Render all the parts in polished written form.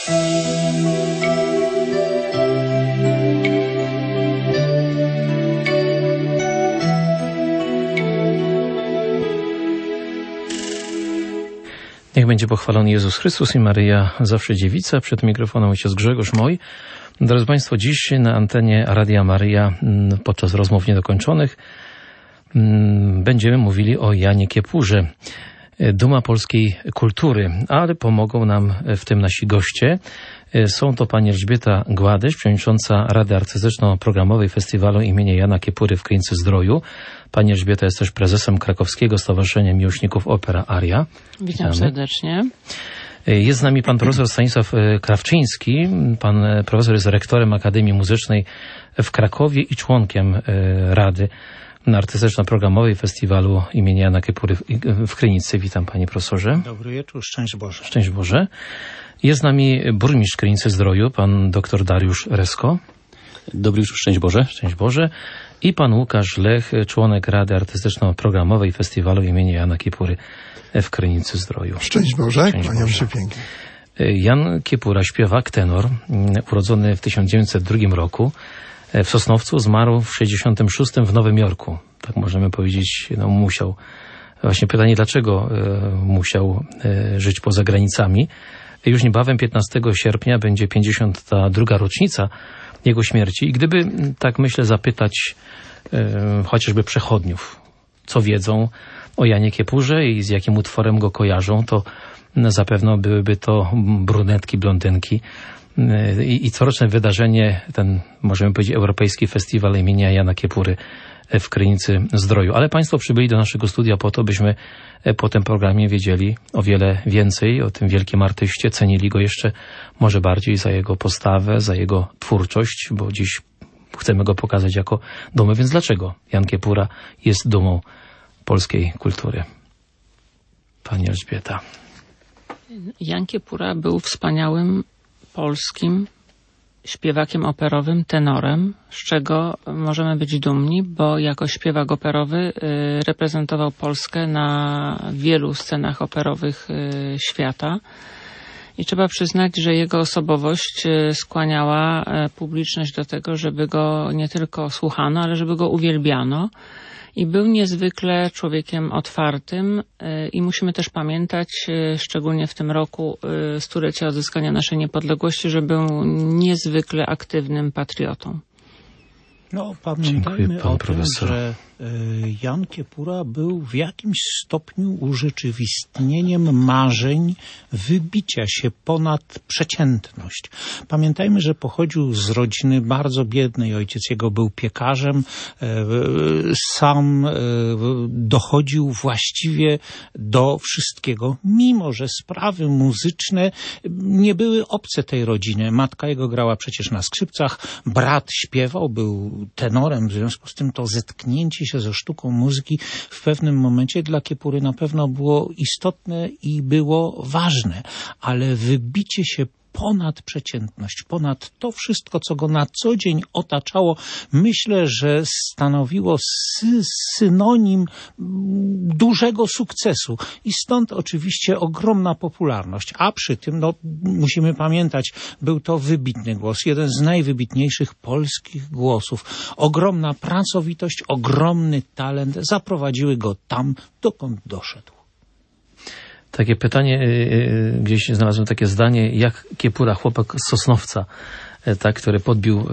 Niech będzie pochwalony Jezus Chrystus i Maryja zawsze dziewica. Przed mikrofonem ojciec Grzegorz Moj. Drodzy Państwo, dziś na antenie Radia Maryja podczas rozmów niedokończonych będziemy mówili o Janie Kiepurze, duma polskiej kultury, ale pomogą nam w tym nasi goście. Są to pani Elżbieta Gładyś, przewodnicząca Rady Artystyczno-Programowej Festiwalu imienia Jana Kiepury w Krynicy-Zdroju. Pani Elżbieta jest też prezesem Krakowskiego Stowarzyszenia Miłośników Opera Aria. Witam serdecznie. Jest z nami pan profesor Stanisław Krawczyński. Pan profesor jest rektorem Akademii Muzycznej w Krakowie i członkiem Rady Artystyczno-Programowej Festiwalu imienia Jana Kiepury w Krynicy. Witam, panie profesorze. Dobry wieczór, szczęść Boże. Szczęść Boże. Jest z nami burmistrz Krynicy-Zdroju, pan dr Dariusz Resko. Dobry wieczór, szczęść Boże. Szczęść Boże. I pan Łukasz Lech, członek Rady Artystyczno-Programowej Festiwalu imienia Jana Kiepury w Krynicy-Zdroju. Szczęść Boże, kłaniam się pięknie. Jan Kiepura, śpiewak, tenor, urodzony w 1902 roku w Sosnowcu, zmarł w 1966 w Nowym Jorku. Tak możemy powiedzieć, musiał. Właśnie pytanie, dlaczego musiał żyć poza granicami. Już niebawem 15 sierpnia będzie 52. rocznica jego śmierci. I gdyby, tak myślę, zapytać chociażby przechodniów, co wiedzą o Janie Kiepurze i z jakim utworem go kojarzą, to zapewne byłyby to brunetki, blondynki. I coroczne wydarzenie, ten, możemy powiedzieć, Europejski Festiwal imienia Jana Kiepury w Krynicy-Zdroju. Ale państwo przybyli do naszego studia po to, byśmy po tym programie wiedzieli o wiele więcej o tym wielkim artyście, cenili go jeszcze może bardziej za jego postawę, za jego twórczość, bo dziś chcemy go pokazać jako dumę. Więc dlaczego Jan Kiepura jest dumą polskiej kultury? Pani Elżbieta. Jan Kiepura był wspaniałym polskim śpiewakiem operowym, tenorem, z czego możemy być dumni, bo jako śpiewak operowy reprezentował Polskę na wielu scenach operowych świata. I trzeba przyznać, że jego osobowość skłaniała publiczność do tego, żeby go nie tylko słuchano, ale żeby go uwielbiano. I był niezwykle człowiekiem otwartym i musimy też pamiętać, szczególnie w tym roku stulecia odzyskania naszej niepodległości, że był niezwykle aktywnym patriotą. No, pamiętajmy o tym, że Jan Kiepura był w jakimś stopniu urzeczywistnieniem marzeń wybicia się ponad przeciętność. Pamiętajmy, że pochodził z rodziny bardzo biednej. Ojciec jego był piekarzem. Sam dochodził właściwie do wszystkiego, mimo że sprawy muzyczne nie były obce tej rodzinie. Matka jego grała przecież na skrzypcach, brat śpiewał, był tenorem, w związku z tym to zetknięcie się ze sztuką muzyki w pewnym momencie dla Kiepury na pewno było istotne i było ważne, ale wybicie się ponad przeciętność, ponad to wszystko, co go na co dzień otaczało, myślę, że stanowiło synonim dużego sukcesu. I stąd oczywiście ogromna popularność. A przy tym, musimy pamiętać, był to wybitny głos, jeden z najwybitniejszych polskich głosów. Ogromna pracowitość, ogromny talent zaprowadziły go tam, dokąd doszedł. Takie pytanie, gdzieś znalazłem takie zdanie, jak Kiepura, chłopak z Sosnowca, tak, który podbił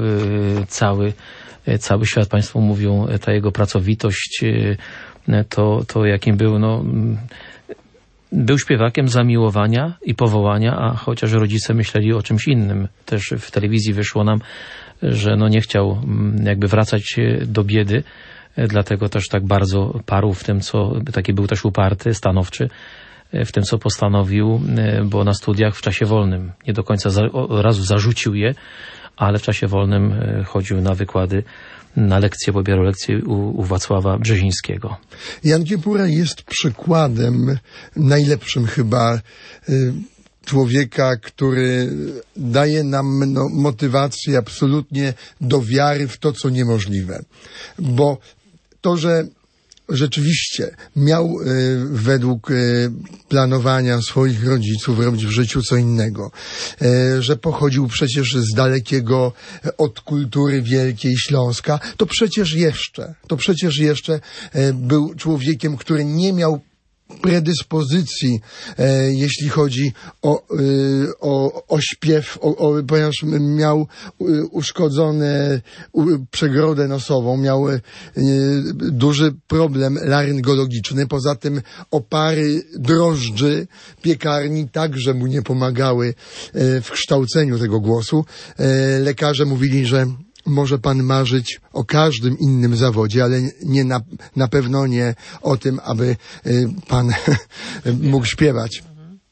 cały świat. Państwo mówią, ta jego pracowitość, to jakim był, był śpiewakiem zamiłowania i powołania, a chociaż rodzice myśleli o czymś innym. Też w telewizji wyszło nam, że nie chciał jakby wracać do biedy, dlatego też tak bardzo parł w tym, taki był też uparty, stanowczy, w tym, co postanowił, bo na studiach w czasie wolnym nie do końca razu zarzucił je, ale w czasie wolnym chodził na wykłady, na lekcje, pobierał lekcje u Wacława Brzezińskiego. Jan Kiepura jest przykładem najlepszym chyba człowieka, który daje nam motywację absolutnie do wiary w to, co niemożliwe. Bo to, że rzeczywiście miał według planowania swoich rodziców robić w życiu co innego, że pochodził przecież z dalekiego od kultury wielkiej Śląska, to przecież jeszcze był człowiekiem, który nie miał predyspozycji, jeśli chodzi o śpiew, ponieważ miał uszkodzone przegrodę nosową, miał duży problem laryngologiczny. Poza tym opary drożdży piekarni także mu nie pomagały w kształceniu tego głosu. Lekarze mówili, że może pan marzyć o każdym innym zawodzie, ale na pewno nie o tym, aby pan mógł śpiewać.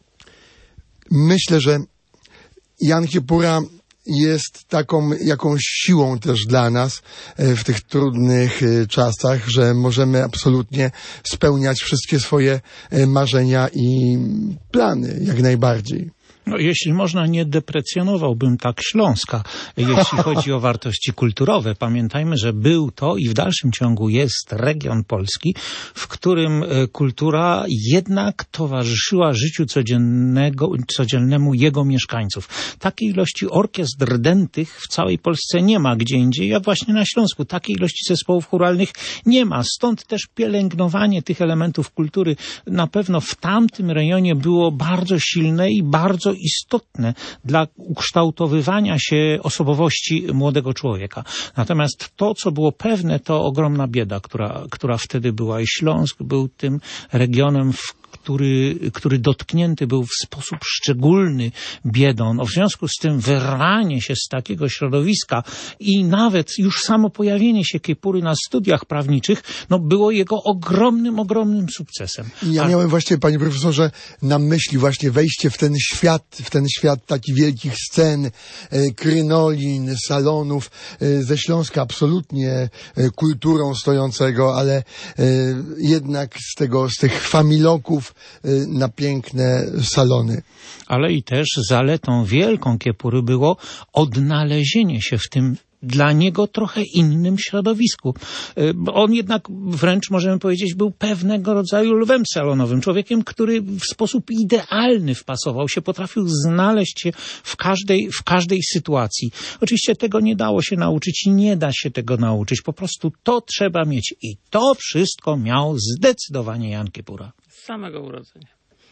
Myślę, że Jan Kiepura jest taką jakąś siłą też dla nas w tych trudnych czasach, że możemy absolutnie spełniać wszystkie swoje marzenia i plany jak najbardziej. No, jeśli można, nie deprecjonowałbym tak Śląska, jeśli chodzi o wartości kulturowe. Pamiętajmy, że był to i w dalszym ciągu jest region Polski, w którym kultura jednak towarzyszyła życiu codziennemu jego mieszkańców. Takiej ilości orkiestr dętych w całej Polsce nie ma gdzie indziej, jak właśnie na Śląsku. Takiej ilości zespołów chóralnych nie ma. Stąd też pielęgnowanie tych elementów kultury na pewno w tamtym rejonie było bardzo silne i bardzo istotne dla ukształtowywania się osobowości młodego człowieka. Natomiast to, co było pewne, to ogromna bieda, która wtedy była, i Śląsk był tym regionem, który dotknięty był w sposób szczególny biedą. No, w związku z tym wyrwanie się z takiego środowiska i nawet już samo pojawienie się Kiepury na studiach prawniczych, no, było jego ogromnym sukcesem. Ja miałem właśnie, panie profesorze, na myśli właśnie wejście w ten świat taki wielkich scen, krynolin, salonów, ze Śląska absolutnie kulturą stojącego, ale jednak z tych familoków na piękne salony. Ale i też zaletą wielką Kiepury było odnalezienie się w tym dla niego trochę innym środowisku. On jednak wręcz, możemy powiedzieć, był pewnego rodzaju lwem salonowym, człowiekiem, który w sposób idealny wpasował się, potrafił znaleźć się w każdej sytuacji. Oczywiście tego nie dało się nauczyć i nie da się tego nauczyć. Po prostu to trzeba mieć i to wszystko miał zdecydowanie Jan Kiepura. Z samego urodzenia.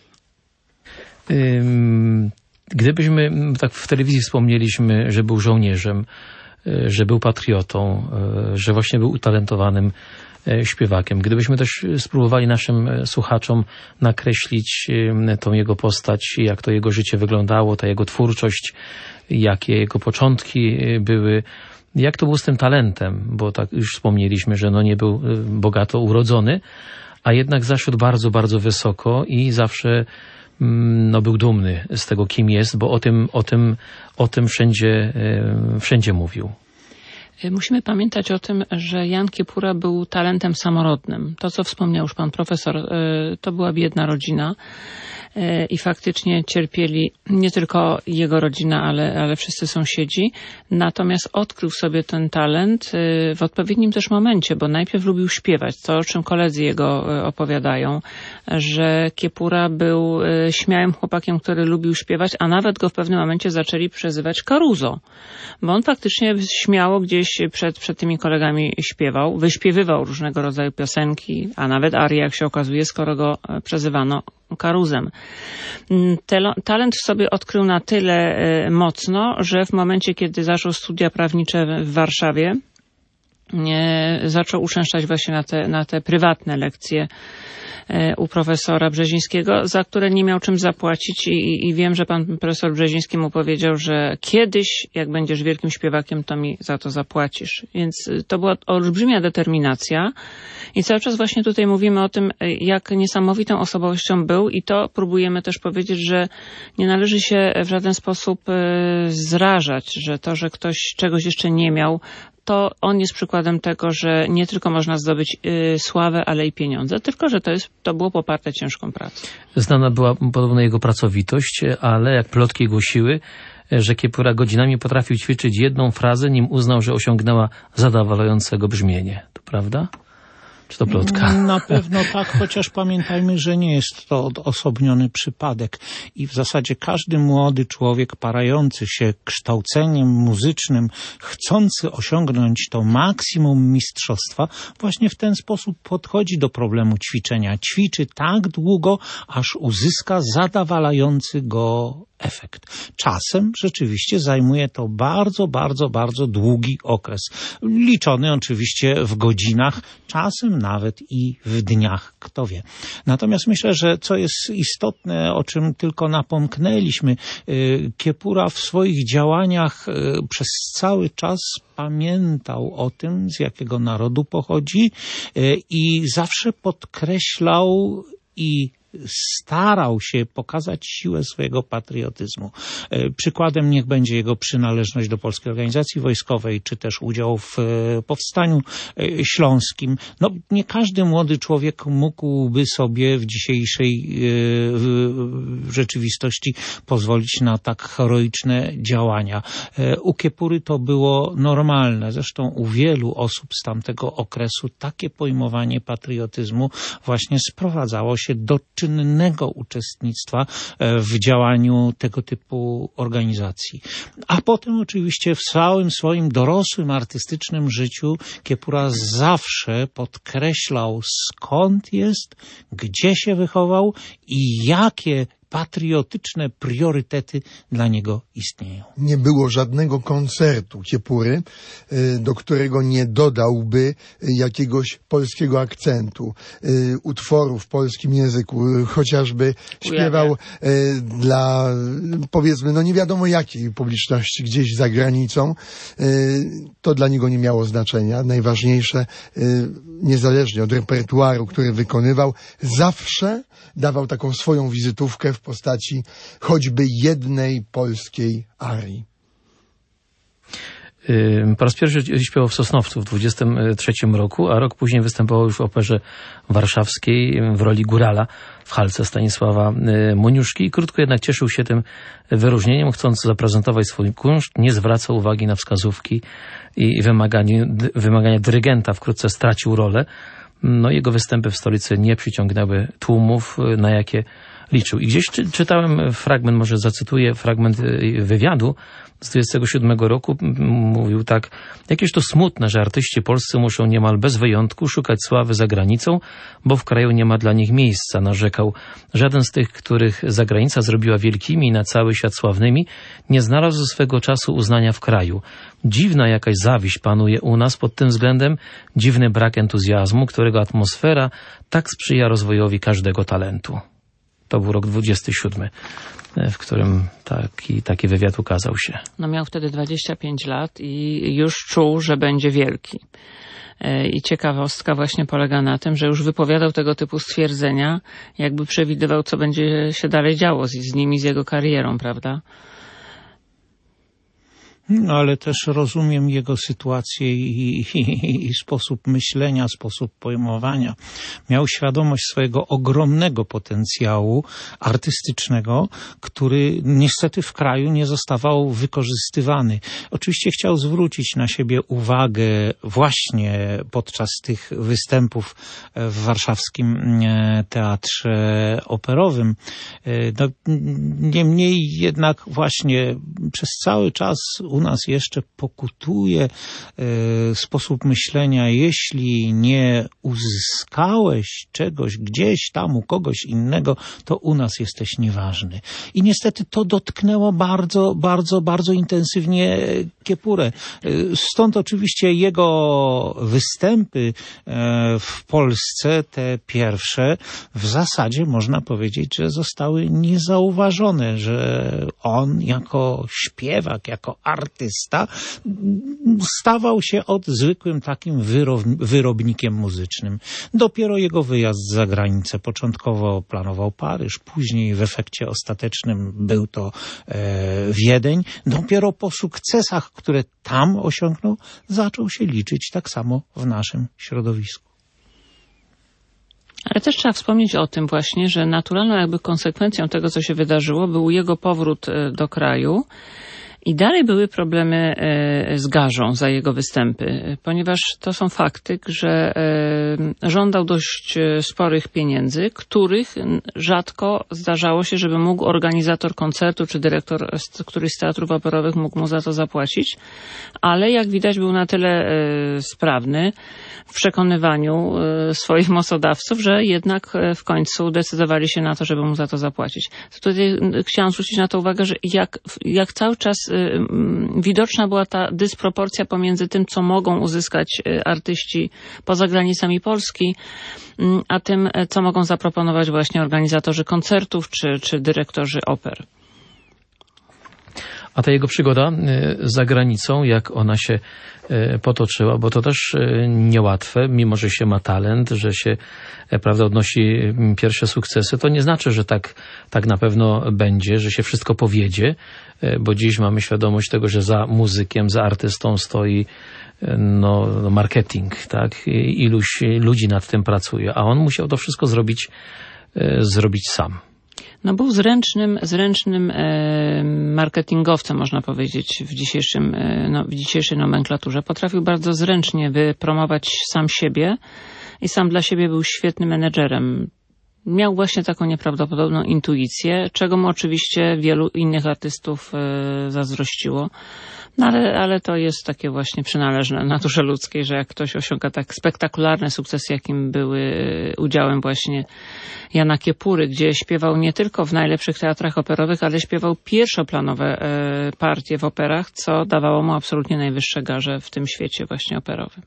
Gdybyśmy, tak w telewizji wspomnieliśmy, że był żołnierzem, że był patriotą, że właśnie był utalentowanym śpiewakiem. Gdybyśmy też spróbowali naszym słuchaczom nakreślić tą jego postać, jak to jego życie wyglądało, ta jego twórczość, jakie jego początki były, jak to było z tym talentem, bo tak już wspomnieliśmy, że nie był bogato urodzony, a jednak zaszedł bardzo wysoko i zawsze był dumny z tego, kim jest, bo o tym wszędzie mówił. Musimy pamiętać o tym, że Jan Kiepura był talentem samorodnym. To, co wspomniał już pan profesor, to była biedna rodzina i faktycznie cierpieli nie tylko jego rodzina, ale wszyscy sąsiedzi. Natomiast odkrył sobie ten talent w odpowiednim też momencie, bo najpierw lubił śpiewać, to o czym koledzy jego opowiadają, że Kiepura był śmiałym chłopakiem, który lubił śpiewać, a nawet go w pewnym momencie zaczęli przezywać Caruso, bo on faktycznie śmiało gdzieś przed tymi kolegami śpiewał, wyśpiewywał różnego rodzaju piosenki, a nawet arie, jak się okazuje, skoro go przezywano Caruzem. Talent w sobie odkrył na tyle mocno, że w momencie, kiedy zaczął studia prawnicze w Warszawie, zaczął uczęszczać właśnie na te prywatne lekcje u profesora Brzezińskiego, za które nie miał czym zapłacić i wiem, że pan profesor Brzeziński mu powiedział, że kiedyś, jak będziesz wielkim śpiewakiem, to mi za to zapłacisz. Więc to była olbrzymia determinacja i cały czas właśnie tutaj mówimy o tym, jak niesamowitą osobowością był i to próbujemy też powiedzieć, że nie należy się w żaden sposób zrażać, że to, że ktoś czegoś jeszcze nie miał, to on jest przykładem tego, że nie tylko można zdobyć sławę, ale i pieniądze, tylko że to było poparte ciężką pracą. Znana była podobno jego pracowitość, ale jak plotki głosiły, że Kiepura godzinami potrafił ćwiczyć jedną frazę, nim uznał, że osiągnęła zadowalającego brzmienie. To prawda? Czy to plotka? Na pewno tak, chociaż pamiętajmy, że nie jest to odosobniony przypadek. I w zasadzie każdy młody człowiek parający się kształceniem muzycznym, chcący osiągnąć to maksimum mistrzostwa, właśnie w ten sposób podchodzi do problemu ćwiczenia. Ćwiczy tak długo, aż uzyska zadowalający go efekt. Czasem rzeczywiście zajmuje to bardzo, bardzo, bardzo długi okres. Liczony oczywiście w godzinach, czasem nawet i w dniach, kto wie. Natomiast myślę, że co jest istotne, o czym tylko napomknęliśmy, Kiepura w swoich działaniach przez cały czas pamiętał o tym, z jakiego narodu pochodzi i zawsze podkreślał i starał się pokazać siłę swojego patriotyzmu. Przykładem niech będzie jego przynależność do Polskiej Organizacji Wojskowej, czy też udział w Powstaniu Śląskim. No, nie każdy młody człowiek mógłby sobie w dzisiejszej rzeczywistości pozwolić na tak heroiczne działania. U Kiepury to było normalne. Zresztą u wielu osób z tamtego okresu takie pojmowanie patriotyzmu właśnie sprowadzało się do czynnego uczestnictwa w działaniu tego typu organizacji. A potem oczywiście w całym swoim dorosłym, artystycznym życiu Kiepura zawsze podkreślał, skąd jest, gdzie się wychował i jakie patriotyczne priorytety dla niego istnieją. Nie było żadnego koncertu Kiepury, do którego nie dodałby jakiegoś polskiego akcentu, utworu w polskim języku, chociażby śpiewał dla, powiedzmy, no nie wiadomo jakiej publiczności gdzieś za granicą. To dla niego nie miało znaczenia. Najważniejsze, niezależnie od repertuaru, który wykonywał, zawsze dawał taką swoją wizytówkę w postaci choćby jednej polskiej arii. Po raz pierwszy śpiewał w Sosnowcu w 23 roku, a rok później występował już w Operze Warszawskiej w roli górala w Halce Stanisława Moniuszki. Krótko jednak cieszył się tym wyróżnieniem, chcąc zaprezentować swój kunszt, nie zwracał uwagi na wskazówki i wymagania dyrygenta. Wkrótce stracił rolę. No, jego występy w stolicy nie przyciągnęły tłumów, na jakie liczył. I gdzieś czytałem fragment, może zacytuję fragment wywiadu z 27 roku. Mówił tak: jakieś to smutne, że artyści polscy muszą niemal bez wyjątku szukać sławy za granicą, bo w kraju nie ma dla nich miejsca, narzekał. Żaden z tych, których zagranica zrobiła wielkimi i na cały świat sławnymi, nie znalazł swego czasu uznania w kraju. Dziwna jakaś zawiść panuje u nas pod tym względem, dziwny brak entuzjazmu, którego atmosfera tak sprzyja rozwojowi każdego talentu. To był rok 27, w którym taki wywiad ukazał się. No, miał wtedy 25 lat i już czuł, że będzie wielki. I ciekawostka właśnie polega na tym, że już wypowiadał tego typu stwierdzenia, jakby przewidywał, co będzie się dalej działo z nim i z jego karierą, prawda? No, ale też rozumiem jego sytuację i sposób myślenia, sposób pojmowania. Miał świadomość swojego ogromnego potencjału artystycznego, który niestety w kraju nie zostawał wykorzystywany. Oczywiście chciał zwrócić na siebie uwagę właśnie podczas tych występów w warszawskim teatrze operowym. No, niemniej jednak właśnie przez cały czas u nas jeszcze pokutuje sposób myślenia: jeśli nie uzyskałeś czegoś gdzieś tam u kogoś innego, to u nas jesteś nieważny. I niestety to dotknęło bardzo, bardzo, bardzo intensywnie Kiepurę. Stąd oczywiście jego występy w Polsce, te pierwsze, w zasadzie można powiedzieć, że zostały niezauważone, że on jako śpiewak, jako artysta stawał się zwykłym takim wyrobnikiem muzycznym. Dopiero jego wyjazd za granicę, początkowo planował Paryż, później w efekcie ostatecznym był to Wiedeń. Dopiero po sukcesach, które tam osiągnął, zaczął się liczyć tak samo w naszym środowisku. Ale też trzeba wspomnieć o tym właśnie, że naturalną jakby konsekwencją tego, co się wydarzyło, był jego powrót do kraju I dalej były problemy z garzą za jego występy, ponieważ to są fakty, że żądał dość sporych pieniędzy, których rzadko zdarzało się, żeby mógł organizator koncertu czy dyrektor któryś z teatrów operowych mógł mu za to zapłacić, ale jak widać był na tyle sprawny w przekonywaniu swoich mocodawców, że jednak w końcu decydowali się na to, żeby mu za to zapłacić. Tutaj chciałam zwrócić na to uwagę, że jak cały czas widoczna była ta dysproporcja pomiędzy tym, co mogą uzyskać artyści poza granicami Polski, a tym, co mogą zaproponować właśnie organizatorzy koncertów czy dyrektorzy oper. A ta jego przygoda za granicą, jak ona się potoczyła, bo to też niełatwe, mimo że się ma talent, że się, prawda, odnosi pierwsze sukcesy, to nie znaczy, że tak na pewno będzie, że się wszystko powiedzie, bo dziś mamy świadomość tego, że za muzykiem, za artystą stoi marketing, tak? Iluś ludzi nad tym pracuje, a on musiał to wszystko zrobić sam. No był zręcznym marketingowcem, można powiedzieć, w dzisiejszej nomenklaturze. Potrafił bardzo zręcznie wypromować sam siebie i sam dla siebie był świetnym menedżerem. Miał właśnie taką nieprawdopodobną intuicję, czego mu oczywiście wielu innych artystów zazdrościło. No ale to jest takie właśnie przynależne naturze ludzkiej, że jak ktoś osiąga tak spektakularne sukcesy, jakim były udziałem właśnie Jana Kiepury, gdzie śpiewał nie tylko w najlepszych teatrach operowych, ale śpiewał pierwszoplanowe partie w operach, co dawało mu absolutnie najwyższe garze w tym świecie właśnie operowym.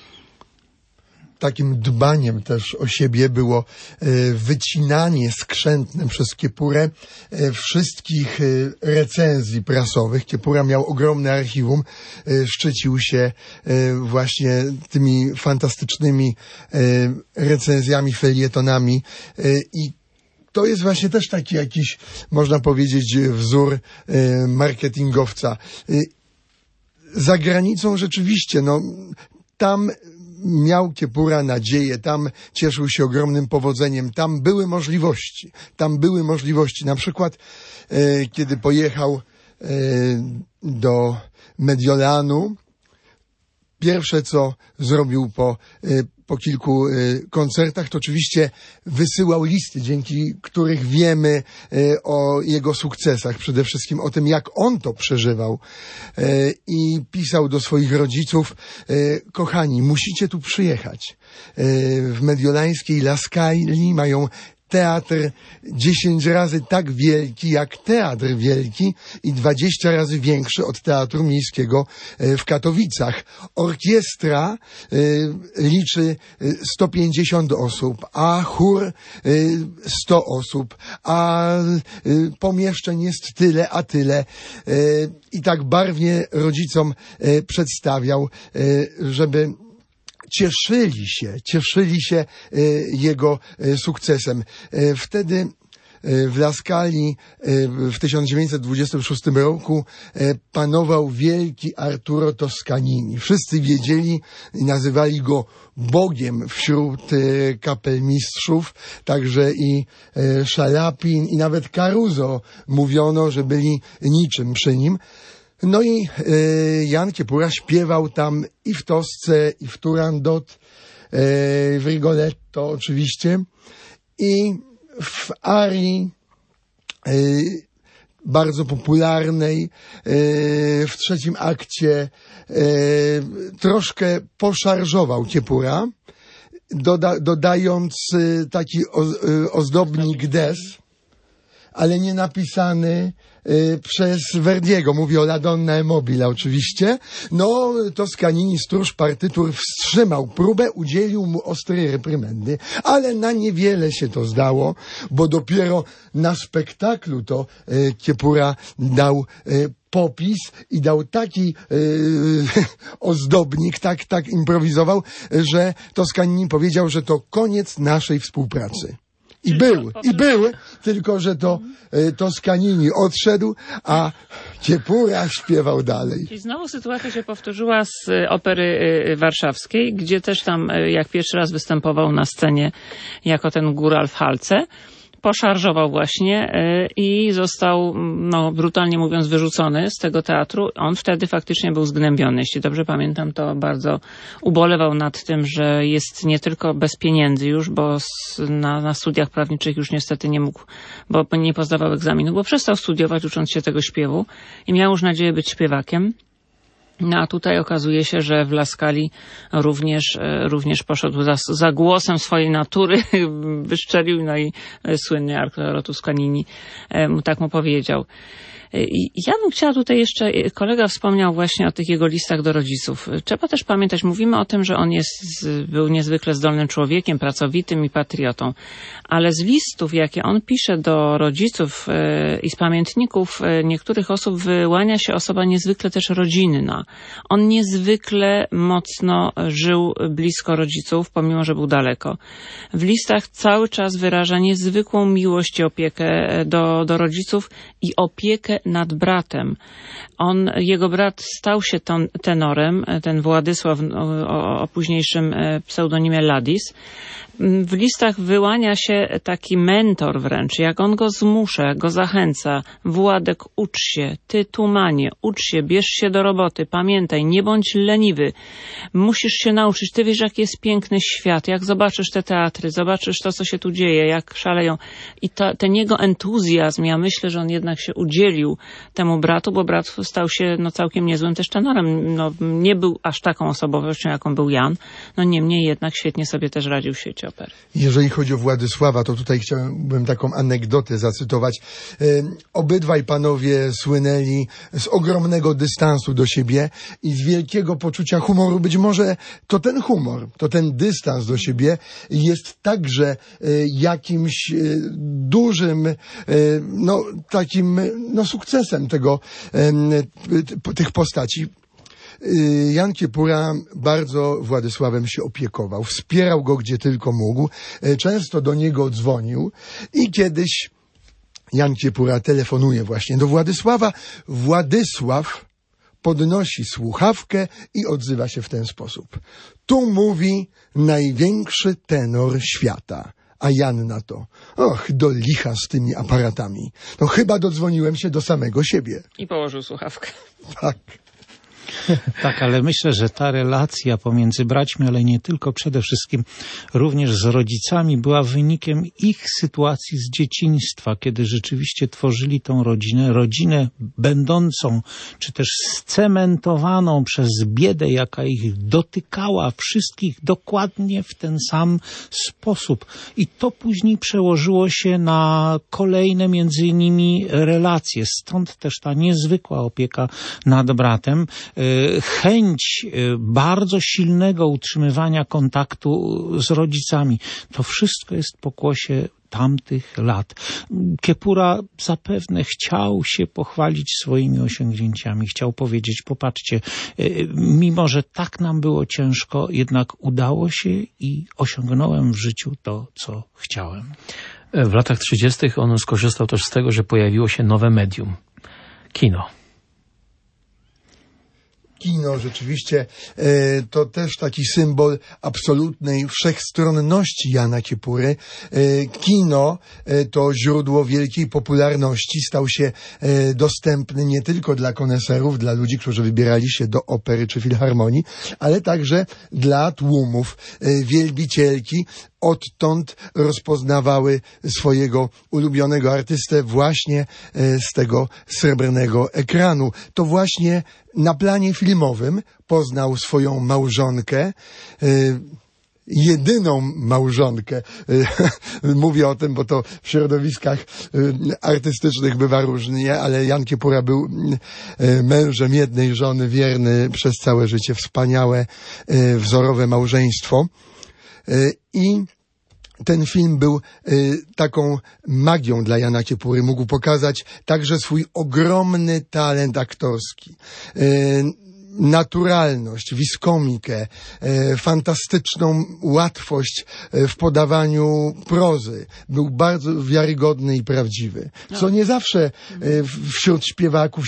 Takim dbaniem też o siebie było wycinanie skrzętne przez Kiepurę wszystkich recenzji prasowych. Kiepura miał ogromne archiwum, szczycił się właśnie tymi fantastycznymi recenzjami, felietonami i to jest właśnie też taki jakiś, można powiedzieć, wzór marketingowca. Za granicą rzeczywiście, tam miał Kiepura nadzieję, tam cieszył się ogromnym powodzeniem, tam były możliwości. Na przykład, kiedy pojechał do Mediolanu, pierwsze co zrobił po kilku koncertach, to oczywiście wysyłał listy, dzięki których wiemy o jego sukcesach, przede wszystkim o tym, jak on to przeżywał. I pisał do swoich rodziców: kochani, musicie tu przyjechać. W mediolańskiej La Scali mają teatr 10 razy tak wielki jak teatr wielki i 20 razy większy od Teatru Miejskiego w Katowicach. Orkiestra liczy 150 osób, a chór 100 osób, a pomieszczeń jest tyle, a tyle. I tak barwnie rodzicom przedstawiał, żeby cieszyli się jego sukcesem. Wtedy w La Scali w 1926 roku panował wielki Arturo Toscanini. Wszyscy wiedzieli i nazywali go Bogiem wśród kapelmistrzów, także i Szalapin i nawet Caruso mówiono, że byli niczym przy nim. No i Jan Kiepura śpiewał tam i w Tosce, i w Turandot, w Rigoletto oczywiście, i w arii bardzo popularnej, w trzecim akcie troszkę poszarżował Kiepura, dodając taki ozdobnik des, ale nie napisany przez Verdiego. Mówię o La Donna e Mobile oczywiście. Toscanini, stróż partytur, wstrzymał próbę, udzielił mu ostrej reprymendy, ale na niewiele się to zdało, bo dopiero na spektaklu to Kiepura dał popis i dał taki ozdobnik, tak improwizował, że Toscanini powiedział, że to koniec naszej współpracy. I był, tylko że to Toscanini odszedł, a Kiepura śpiewał dalej. I znowu sytuacja się powtórzyła z Opery Warszawskiej, gdzie też tam jak pierwszy raz występował na scenie jako ten góral w Halce. poszarżował właśnie i został, no brutalnie mówiąc, wyrzucony z tego teatru. On wtedy faktycznie był zgnębiony. Jeśli dobrze pamiętam, to bardzo ubolewał nad tym, że jest nie tylko bez pieniędzy już, bo na studiach prawniczych już niestety nie mógł, bo nie pozdawał egzaminu, bo przestał studiować, ucząc się tego śpiewu i miał już nadzieję być śpiewakiem. No a tutaj okazuje się, że w La Scali również poszedł za głosem swojej natury, wyszczelił, no i słynny Arturo Toscanini tak mu powiedział. Ja bym chciała tutaj jeszcze, kolega wspomniał właśnie o tych jego listach do rodziców. Trzeba też pamiętać, mówimy o tym, że on był niezwykle zdolnym człowiekiem, pracowitym i patriotą, ale z listów, jakie on pisze do rodziców i z pamiętników niektórych osób wyłania się osoba niezwykle też rodzinna. On niezwykle mocno żył blisko rodziców, pomimo że był daleko. W listach cały czas wyraża niezwykłą miłość i opiekę do rodziców i opiekę nad bratem. Jego brat stał się tenorem, ten Władysław o późniejszym pseudonimie Ladis. W listach wyłania się taki mentor wręcz, jak on go zmusza, go zachęca. Władek, ucz się, ty Tumanie, ucz się, bierz się do roboty, pamiętaj, nie bądź leniwy. Musisz się nauczyć, ty wiesz, jaki jest piękny świat, jak zobaczysz te teatry, zobaczysz to, co się tu dzieje, jak szaleją. I ten jego entuzjazm, ja myślę, że on jednak się udzielił temu bratu, bo brat stał się całkiem niezłym też tenorem. Nie był aż taką osobowością, jaką był Jan, niemniej jednak świetnie sobie też radził w świecie opery. Jeżeli chodzi o Władysława, to tutaj chciałbym taką anegdotę zacytować. Obydwaj panowie słynęli z ogromnego dystansu do siebie i z wielkiego poczucia humoru. Być może to ten humor, to ten dystans do siebie jest także jakimś dużym takim sukcesem tych postaci. Jan Kiepura bardzo Władysławem się opiekował, wspierał go gdzie tylko mógł, często do niego dzwonił i kiedyś Jan Kiepura telefonuje właśnie do Władysława. Władysław podnosi słuchawkę i odzywa się w ten sposób. Tu mówi największy tenor świata. A Jan na to, do licha z tymi aparatami. Chyba dodzwoniłem się do samego siebie. I położył słuchawkę. Tak. Tak, ale myślę, że ta relacja pomiędzy braćmi, ale nie tylko, przede wszystkim również z rodzicami była wynikiem ich sytuacji z dzieciństwa, kiedy rzeczywiście tworzyli tą rodzinę będącą, czy też scementowaną przez biedę, jaka ich dotykała wszystkich dokładnie w ten sam sposób. I to później przełożyło się na kolejne między nimi relacje. Stąd też ta niezwykła opieka nad bratem, chęć bardzo silnego utrzymywania kontaktu z rodzicami. To wszystko jest pokłosie tamtych lat. Kiepura zapewne chciał się pochwalić swoimi osiągnięciami. Chciał powiedzieć, popatrzcie, mimo że tak nam było ciężko, jednak udało się i osiągnąłem w życiu to, co chciałem. W latach 30. on skorzystał też z tego, że pojawiło się nowe medium. Kino. Kino rzeczywiście to też taki symbol absolutnej wszechstronności Jana Kiepury. Kino to źródło wielkiej popularności, stał się dostępny nie tylko dla koneserów, dla ludzi, którzy wybierali się do opery czy filharmonii, ale także dla tłumów. Wielbicielki odtąd rozpoznawały swojego ulubionego artystę właśnie z tego srebrnego ekranu. To właśnie na planie filmowym poznał swoją małżonkę, jedyną małżonkę. Mówię o tym, bo to w środowiskach artystycznych bywa różnie, ale Jan Kiepura był mężem jednej żony, wierny przez całe życie, wspaniałe, wzorowe małżeństwo. I ten film był taką magią dla Jana Kiepury. Mógł pokazać także swój ogromny talent aktorski. naturalność, wiskomikę, fantastyczną łatwość w podawaniu prozy. Był bardzo wiarygodny i prawdziwy. Co nie zawsze wśród śpiewaków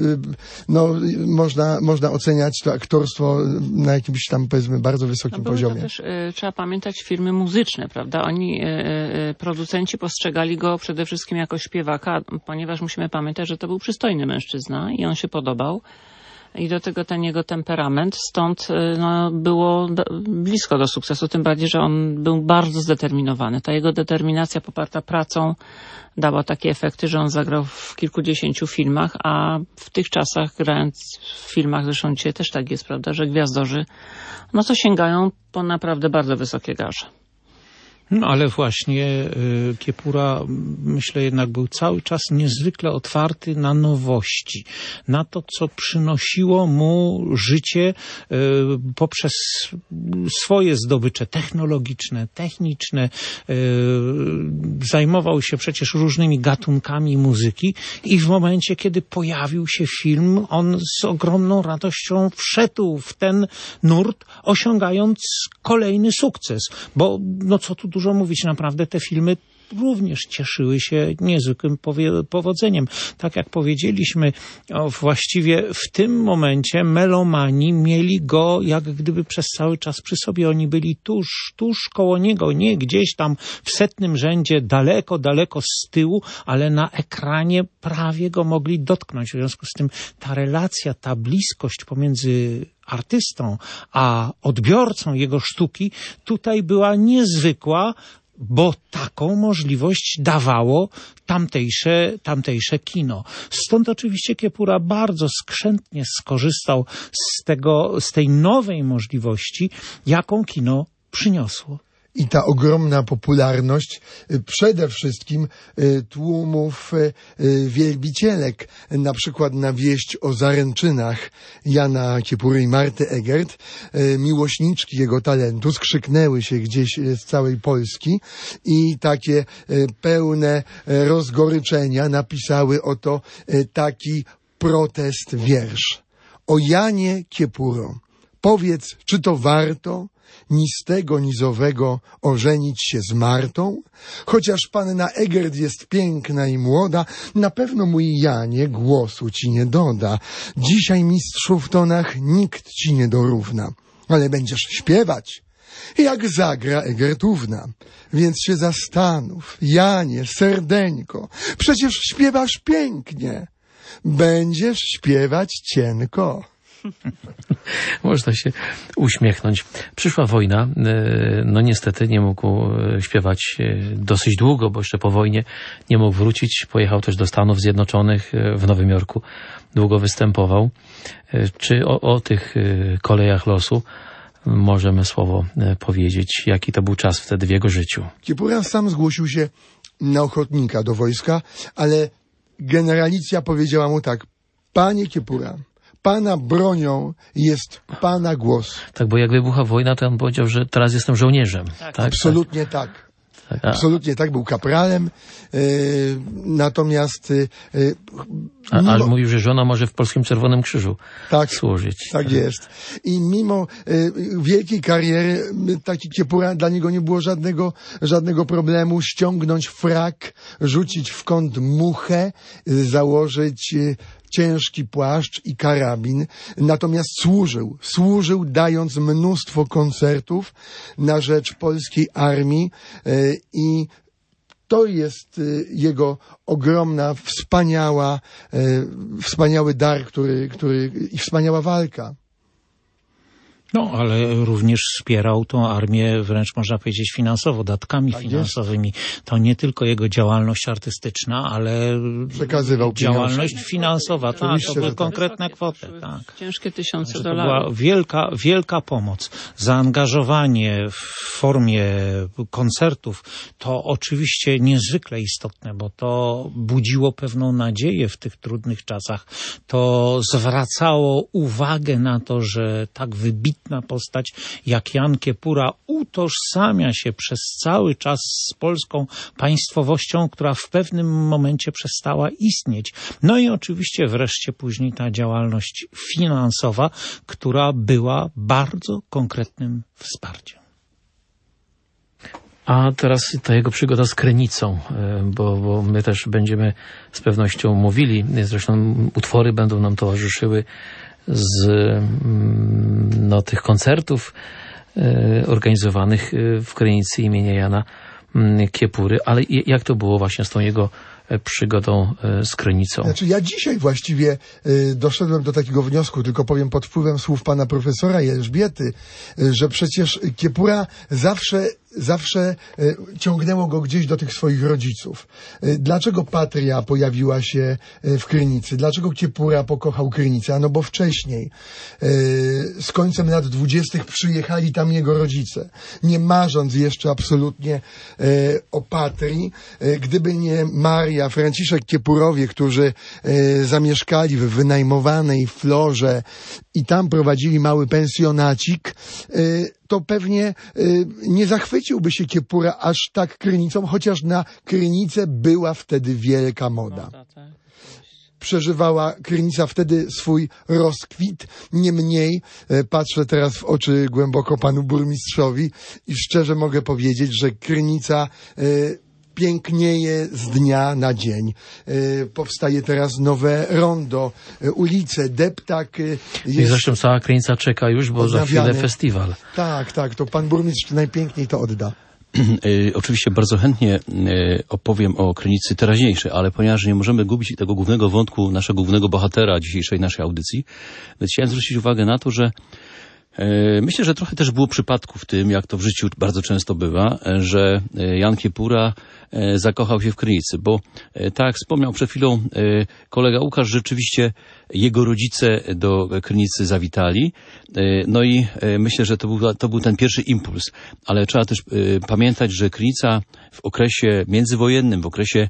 można oceniać to aktorstwo na jakimś tam, powiedzmy, bardzo wysokim poziomie. To też trzeba pamiętać firmy muzyczne, prawda? Oni, producenci, postrzegali go przede wszystkim jako śpiewaka, ponieważ musimy pamiętać, że to był przystojny mężczyzna i on się podobał. I do tego ten jego temperament, stąd było blisko do sukcesu, tym bardziej, że on był bardzo zdeterminowany. Ta jego determinacja poparta pracą dała takie efekty, że on zagrał w kilkudziesięciu filmach, a w tych czasach, grając w filmach, zresztą dzisiaj też tak jest, prawda, że gwiazdorzy, to sięgają po naprawdę bardzo wysokie garze. No ale właśnie Kiepura, myślę, jednak był cały czas niezwykle otwarty na nowości, na to, co przynosiło mu życie poprzez swoje zdobycze technologiczne, techniczne. Zajmował się przecież różnymi gatunkami muzyki i w momencie, kiedy pojawił się film, on z ogromną radością wszedł w ten nurt, osiągając kolejny sukces. Bo co tu dużo mówić, naprawdę te filmy również cieszyły się niezwykłym powodzeniem. Tak jak powiedzieliśmy, właściwie w tym momencie melomani mieli go jak gdyby przez cały czas przy sobie. Oni byli tuż koło niego, nie gdzieś tam w setnym rzędzie, daleko z tyłu, ale na ekranie prawie go mogli dotknąć. W związku z tym ta relacja, ta bliskość pomiędzy artystą a odbiorcą jego sztuki tutaj była niezwykła, bo taką możliwość dawało tamtejsze kino. Stąd oczywiście Kiepura bardzo skrzętnie skorzystał z tej nowej możliwości, jaką kino przyniosło. I ta ogromna popularność przede wszystkim tłumów wielbicielek, na przykład na wieść o zaręczynach Jana Kiepury i Marty Egert, miłośniczki jego talentu skrzyknęły się gdzieś z całej Polski i takie pełne rozgoryczenia napisały oto taki protest wiersz. O Janie Kiepuro, powiedz, czy to warto ni z tego, ni z owego ożenić się z Martą? Chociaż panna Egert jest piękna i młoda, na pewno, mój Janie, głosu ci nie doda. Dzisiaj, mistrzu, w tonach nikt ci nie dorówna, ale będziesz śpiewać, jak zagra Egertówna. Więc się zastanów, Janie, serdeńko, przecież śpiewasz pięknie, będziesz śpiewać cienko. Można się uśmiechnąć. Przyszła wojna, niestety nie mógł śpiewać dosyć długo, bo jeszcze po wojnie nie mógł wrócić. Pojechał też do Stanów Zjednoczonych, w Nowym Jorku długo występował. Czy o tych kolejach losu możemy słowo powiedzieć? Jaki to był czas wtedy w jego życiu? Kiepura sam zgłosił się na ochotnika do wojska, ale generalicja powiedziała mu tak: panie Kiepura, pana bronią jest pana głos. Tak, bo jak wybucha wojna, to on powiedział, że teraz jestem żołnierzem. Tak? Absolutnie tak. Absolutnie tak, był kapralem, natomiast... Ale mówił, że żona może w Polskim Czerwonym Krzyżu służyć. Tak jest. I mimo wielkiej kariery, taki Kiepura, dla niego nie było żadnego problemu ściągnąć frak, rzucić w kąt muchę, założyć ciężki płaszcz i karabin, natomiast służył dając mnóstwo koncertów na rzecz polskiej armii i to jest jego ogromna, wspaniały dar, i wspaniała walka. Ale również wspierał tą armię, wręcz można powiedzieć finansowo, datkami finansowymi. To nie tylko jego działalność artystyczna, ale przekazywał działalność finansowa. To były konkretne kwoty. Tak. Ciężkie $1000. To była wielka pomoc. Zaangażowanie w formie koncertów to oczywiście niezwykle istotne, bo to budziło pewną nadzieję w tych trudnych czasach. To zwracało uwagę na to, że tak wybitny wybitna postać jak Jan Kiepura utożsamia się przez cały czas z polską państwowością, która w pewnym momencie przestała istnieć. No i oczywiście wreszcie później ta działalność finansowa, która była bardzo konkretnym wsparciem. A teraz ta jego przygoda z Krynicą, bo my też będziemy z pewnością mówili, zresztą utwory będą nam towarzyszyły z tych koncertów organizowanych w Krynicy imienia Jana Kiepury, ale jak to było właśnie z tą jego przygodą z Krynicą? Znaczy ja dzisiaj właściwie doszedłem do takiego wniosku, tylko powiem pod wpływem słów pana profesora i Elżbiety, że przecież Kiepura zawsze ciągnęło go gdzieś do tych swoich rodziców. Dlaczego Patria pojawiła się w Krynicy? Dlaczego Kiepura pokochał Krynicę? No bo wcześniej, z końcem lat 20. przyjechali tam jego rodzice, nie marząc jeszcze absolutnie o Patrii. Gdyby nie Maria, Franciszek Kiepurowie, którzy zamieszkali w wynajmowanej florze i tam prowadzili mały pensjonacik, to pewnie nie zachwyciłby się Kiepura aż tak Krynicą, chociaż na Krynicę była wtedy wielka moda. Przeżywała Krynica wtedy swój rozkwit. Niemniej patrzę teraz w oczy głęboko panu burmistrzowi i szczerze mogę powiedzieć, że Krynica pięknieje z dnia na dzień. Powstaje teraz nowe rondo, ulice, deptak. I zresztą cała Krynica czeka już, bo odnawiany. Za chwilę festiwal. Tak, to pan burmistrz najpiękniej to odda. Oczywiście bardzo chętnie opowiem o Krynicy teraźniejszej, ale ponieważ nie możemy gubić tego głównego wątku, naszego głównego bohatera dzisiejszej naszej audycji, więc chciałem zwrócić uwagę na to, że myślę, że trochę też było przypadku w tym, jak to w życiu bardzo często bywa, że Jan Kiepura zakochał się w Krynicy, bo tak jak wspomniał przed chwilą kolega Łukasz, rzeczywiście jego rodzice do Krynicy zawitali, no i myślę, że to był ten pierwszy impuls, ale trzeba też pamiętać, że Krynica w okresie międzywojennym, w okresie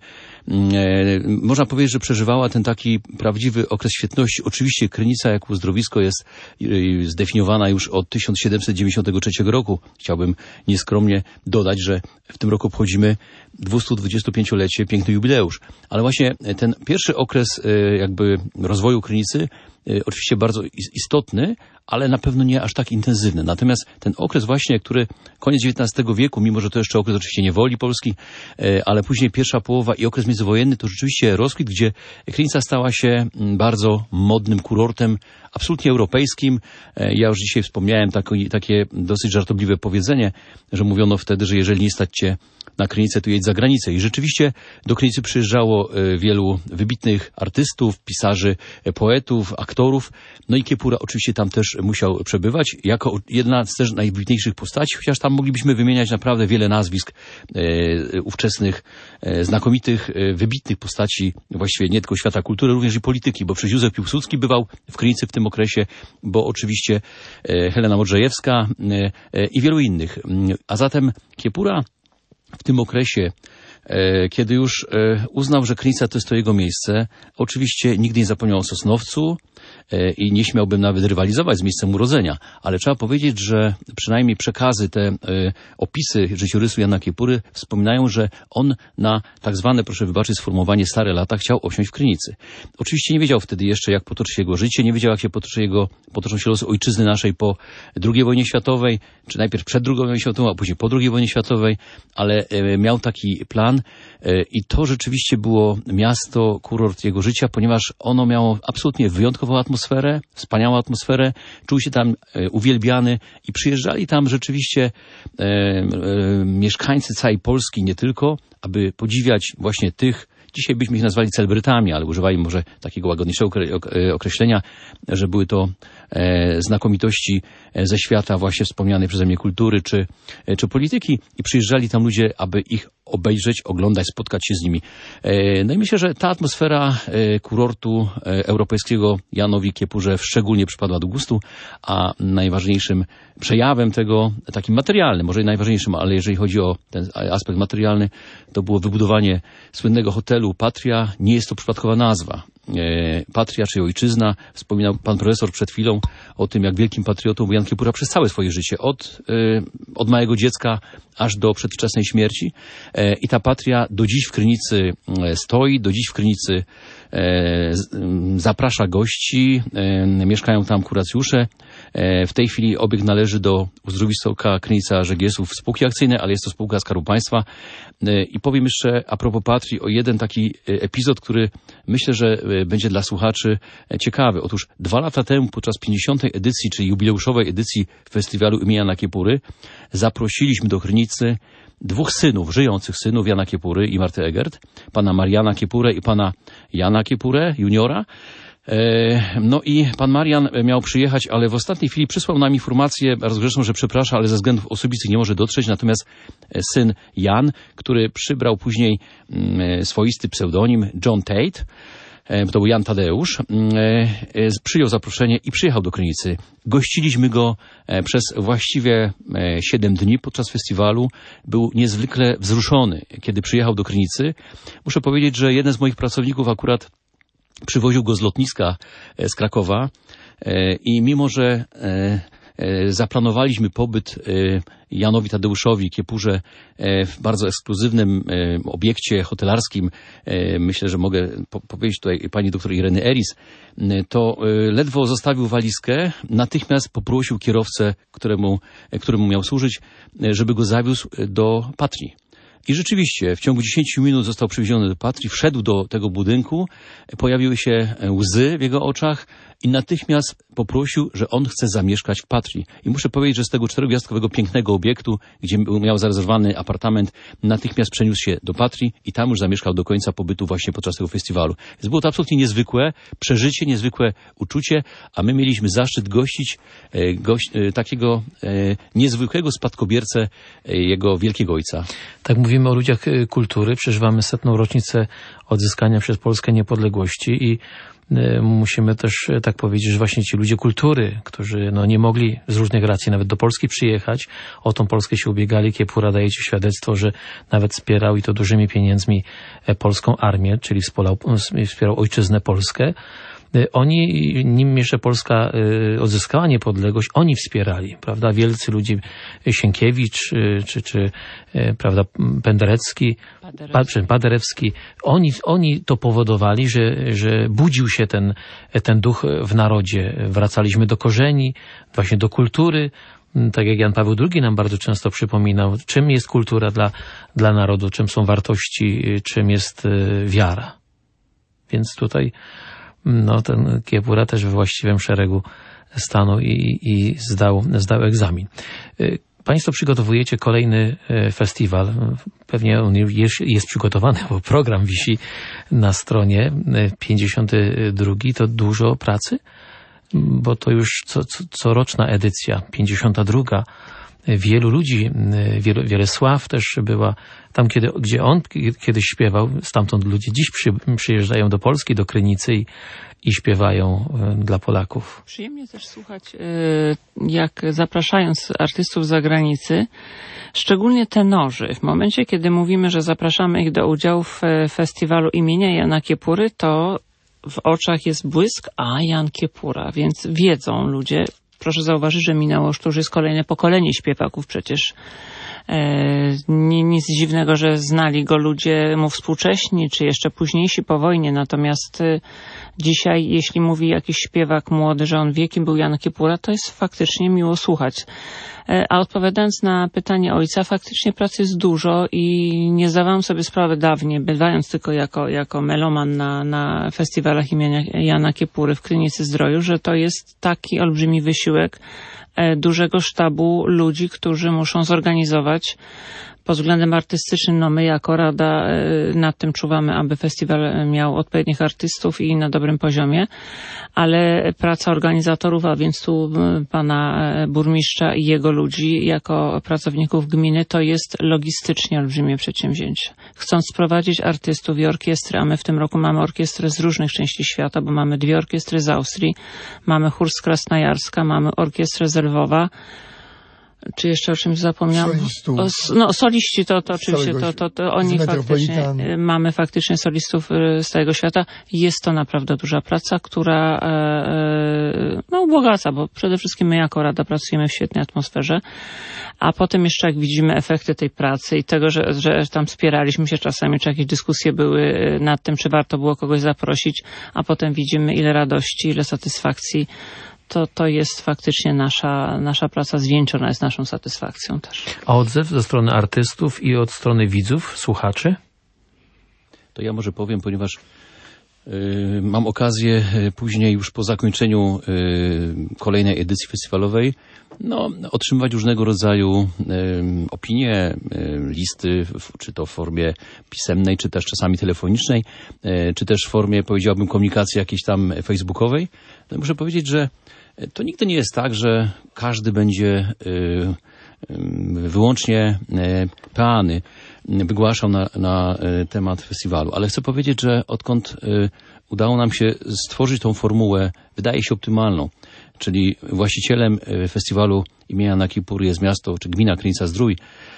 można powiedzieć, że przeżywała ten taki prawdziwy okres świetności. Oczywiście Krynica jako uzdrowisko jest zdefiniowana już od 1793 roku. Chciałbym nieskromnie dodać, że w tym roku obchodzimy 225-lecie, piękny jubileusz. Ale właśnie ten pierwszy okres jakby rozwoju Krynicy, oczywiście bardzo istotny, ale na pewno nie aż tak intensywny. Natomiast ten okres właśnie, który koniec XIX wieku, mimo że to jeszcze okres oczywiście niewoli Polski, ale później pierwsza połowa i okres międzywojenny, to rzeczywiście rozkwit, gdzie Krynica stała się bardzo modnym kurortem, absolutnie europejskim. Ja już dzisiaj wspomniałem takie dosyć żartobliwe powiedzenie, że mówiono wtedy, że jeżeli nie stać cię na Krynicę, to jedź za granicę. I rzeczywiście do Krynicy przyjeżdżało wielu wybitnych artystów, pisarzy, poetów, aktorów. No i Kiepura oczywiście tam też musiał przebywać jako jedna z też najwybitniejszych postaci, chociaż tam moglibyśmy wymieniać naprawdę wiele nazwisk ówczesnych, znakomitych, wybitnych postaci właściwie nie tylko świata kultury, również i polityki, bo przecież Józef Piłsudski bywał w Krynicy w tym okresie, bo oczywiście Helena Modrzejewska i wielu innych. A zatem Kiepura w tym okresie, kiedy już uznał, że Krynica to jest to jego miejsce, oczywiście nigdy nie zapomniał o Sosnowcu i nie śmiałbym nawet rywalizować z miejscem urodzenia, ale trzeba powiedzieć, że przynajmniej przekazy, te opisy życiorysu Jana Kiepury wspominają, że on na tak zwane, proszę wybaczyć sformułowanie, stare lata chciał osiąść w Krynicy. Oczywiście nie wiedział wtedy jeszcze, jak potoczy się jego życie, nie wiedział, jak się potoczą się losy ojczyzny naszej po II wojnie światowej, czy najpierw przed II wojną światową, a później po II wojnie światowej, ale miał taki plan i to rzeczywiście było miasto, kurort jego życia, ponieważ ono miało absolutnie wyjątkową atmosferę, wspaniałą atmosferę, czuł się tam uwielbiany i przyjeżdżali tam rzeczywiście mieszkańcy całej Polski, nie tylko, aby podziwiać właśnie tych, dzisiaj byśmy ich nazwali celebrytami, ale używali może takiego łagodniejszego określenia, że były to znakomitości ze świata właśnie wspomnianej przeze mnie kultury czy polityki i przyjeżdżali tam ludzie, aby ich obejrzeć, oglądać, spotkać się z nimi. No i myślę, że ta atmosfera kurortu europejskiego Janowi Kiepurze szczególnie przypadła do gustu, a najważniejszym przejawem tego, takim materialnym, może i najważniejszym, ale jeżeli chodzi o ten aspekt materialny, to było wybudowanie słynnego hotelu Patria. Nie jest to przypadkowa nazwa. patria czy ojczyzna. Wspominał pan profesor przed chwilą o tym, jak wielkim patriotą był Jan Kiepura przez całe swoje życie. Od małego dziecka aż do przedwczesnej śmierci. I ta patria do dziś w Krynicy stoi, do dziś w Krynicy zaprasza gości, mieszkają tam kuracjusze. W tej chwili obiekt należy do Uzdrowiska Krynica Żegiesów spółki akcyjnej, ale jest to spółka Skarbu Państwa. I powiem jeszcze a propos patrii o jeden taki epizod, który myślę, że będzie dla słuchaczy ciekawy. Otóż 2 lata temu podczas 50. edycji, czyli jubileuszowej edycji festiwalu imienia Jana Kiepury zaprosiliśmy do Krynicy 2 synów, żyjących synów Jana Kiepury i Marty Egert, pana Mariana Kiepurę i pana Jana Kiepurę, juniora. No i pan Marian miał przyjechać, ale w ostatniej chwili przysłał nam informację rozgrzeszną, że przeprasza, ale ze względów osobistych nie może dotrzeć. Natomiast syn Jan, który przybrał później swoisty pseudonim John Tate, to był Jan Tadeusz, przyjął zaproszenie i przyjechał do Krynicy. Gościliśmy go przez właściwie 7 dni podczas festiwalu. Był niezwykle wzruszony, kiedy przyjechał do Krynicy. Muszę powiedzieć, że jeden z moich pracowników akurat przywoził go z lotniska z Krakowa i mimo, że zaplanowaliśmy pobyt Janowi Tadeuszowi Kiepurze w bardzo ekskluzywnym obiekcie hotelarskim, myślę, że mogę powiedzieć tutaj pani doktor Ireny Eris, to ledwo zostawił walizkę, natychmiast poprosił kierowcę, któremu miał służyć, żeby go zawiózł do Patrii. I rzeczywiście w ciągu 10 minut został przywieziony do Patrii, wszedł do tego budynku, pojawiły się łzy w jego oczach i natychmiast poprosił, że on chce zamieszkać w Patrii. I muszę powiedzieć, że z tego 4-gwiazdkowego pięknego obiektu, gdzie miał zarezerwowany apartament, natychmiast przeniósł się do Patrii i tam już zamieszkał do końca pobytu właśnie podczas tego festiwalu. Więc było to absolutnie niezwykłe przeżycie, niezwykłe uczucie, a my mieliśmy zaszczyt gościć takiego niezwykłego spadkobiercę jego wielkiego ojca. Tak mówimy o ludziach kultury, przeżywamy 100. rocznicę odzyskania przez Polskę niepodległości i musimy też tak powiedzieć, że właśnie ci ludzie kultury, którzy nie mogli z różnych racji nawet do Polski przyjechać, o tą Polskę się ubiegali. Kiepura daje ci świadectwo, że nawet wspierał i to dużymi pieniędzmi polską armię, czyli wspierał ojczyznę Polskę. Oni, nim jeszcze Polska odzyskała niepodległość, oni wspierali, prawda, wielcy ludzie, Sienkiewicz, czy prawda, Paderewski, oni to powodowali, że budził się ten duch w narodzie. Wracaliśmy do korzeni, właśnie do kultury, tak jak Jan Paweł II nam bardzo często przypominał, czym jest kultura dla narodu, czym są wartości, czym jest wiara. Więc tutaj ten Kiepura też we właściwym szeregu stanął i zdał egzamin. Państwo przygotowujecie kolejny festiwal. Pewnie on jest przygotowany, bo program wisi na stronie. 52. To dużo pracy, bo to już coroczna edycja. 52. Wielu ludzi, wiele sław też była tam, gdzie on kiedyś śpiewał. Stamtąd ludzie dziś przyjeżdżają do Polski, do Krynicy i śpiewają dla Polaków. Przyjemnie też słuchać, jak zapraszając artystów z zagranicy, szczególnie tenorzy, w momencie, kiedy mówimy, że zapraszamy ich do udziału w festiwalu imienia Jana Kiepury, to w oczach jest błysk, a Jan Kiepura, więc wiedzą ludzie. Proszę zauważyć, że minęło już, to już jest kolejne pokolenie śpiewaków przecież. Nic dziwnego, że znali go ludzie mu współcześni, czy jeszcze późniejsi po wojnie. Natomiast dzisiaj, jeśli mówi jakiś śpiewak młody, że on wie, kim był Jan Kiepura, to jest faktycznie miło słuchać. A odpowiadając na pytanie ojca, faktycznie pracy jest dużo i nie zdawałam sobie sprawy dawniej, bywając tylko jako meloman na festiwalach imienia Jana Kiepury w Krynicy Zdroju, że to jest taki olbrzymi wysiłek dużego sztabu ludzi, którzy muszą zorganizować pod względem artystycznym. My jako Rada nad tym czuwamy, aby festiwal miał odpowiednich artystów i na dobrym poziomie, ale praca organizatorów, a więc tu pana burmistrza i jego ludzi jako pracowników gminy, to jest logistycznie olbrzymie przedsięwzięcie. Chcąc sprowadzić artystów i orkiestry, a my w tym roku mamy orkiestrę z różnych części świata, bo mamy 2 orkiestry z Austrii, mamy chór z Krasnojarska, mamy orkiestrę z Lwowa, Czy jeszcze o czymś zapomniałam? Soliści to oczywiście, to oni faktycznie, mamy faktycznie solistów z całego świata. Jest to naprawdę duża praca, która ubogaca, bo przede wszystkim my jako Rada pracujemy w świetnej atmosferze, a potem jeszcze jak widzimy efekty tej pracy i tego, że tam spieraliśmy się czasami, czy jakieś dyskusje były nad tym, czy warto było kogoś zaprosić, a potem widzimy ile radości, ile satysfakcji, to jest faktycznie nasza praca zwieńczona jest naszą satysfakcją też. A odzew ze strony artystów i od strony widzów, słuchaczy? To ja może powiem, ponieważ mam okazję później już po zakończeniu kolejnej edycji festiwalowej otrzymywać różnego rodzaju opinie, listy, czy to w formie pisemnej, czy też czasami telefonicznej, czy też w formie, powiedziałbym, komunikacji jakiejś tam facebookowej. Muszę powiedzieć, że to nigdy nie jest tak, że każdy będzie wyłącznie peany wygłaszał na temat festiwalu. Ale chcę powiedzieć, że odkąd udało nam się stworzyć tą formułę, wydaje się optymalną, czyli właścicielem festiwalu imienia Jana Kiepury jest miasto czy gmina Krynica-Zdrój,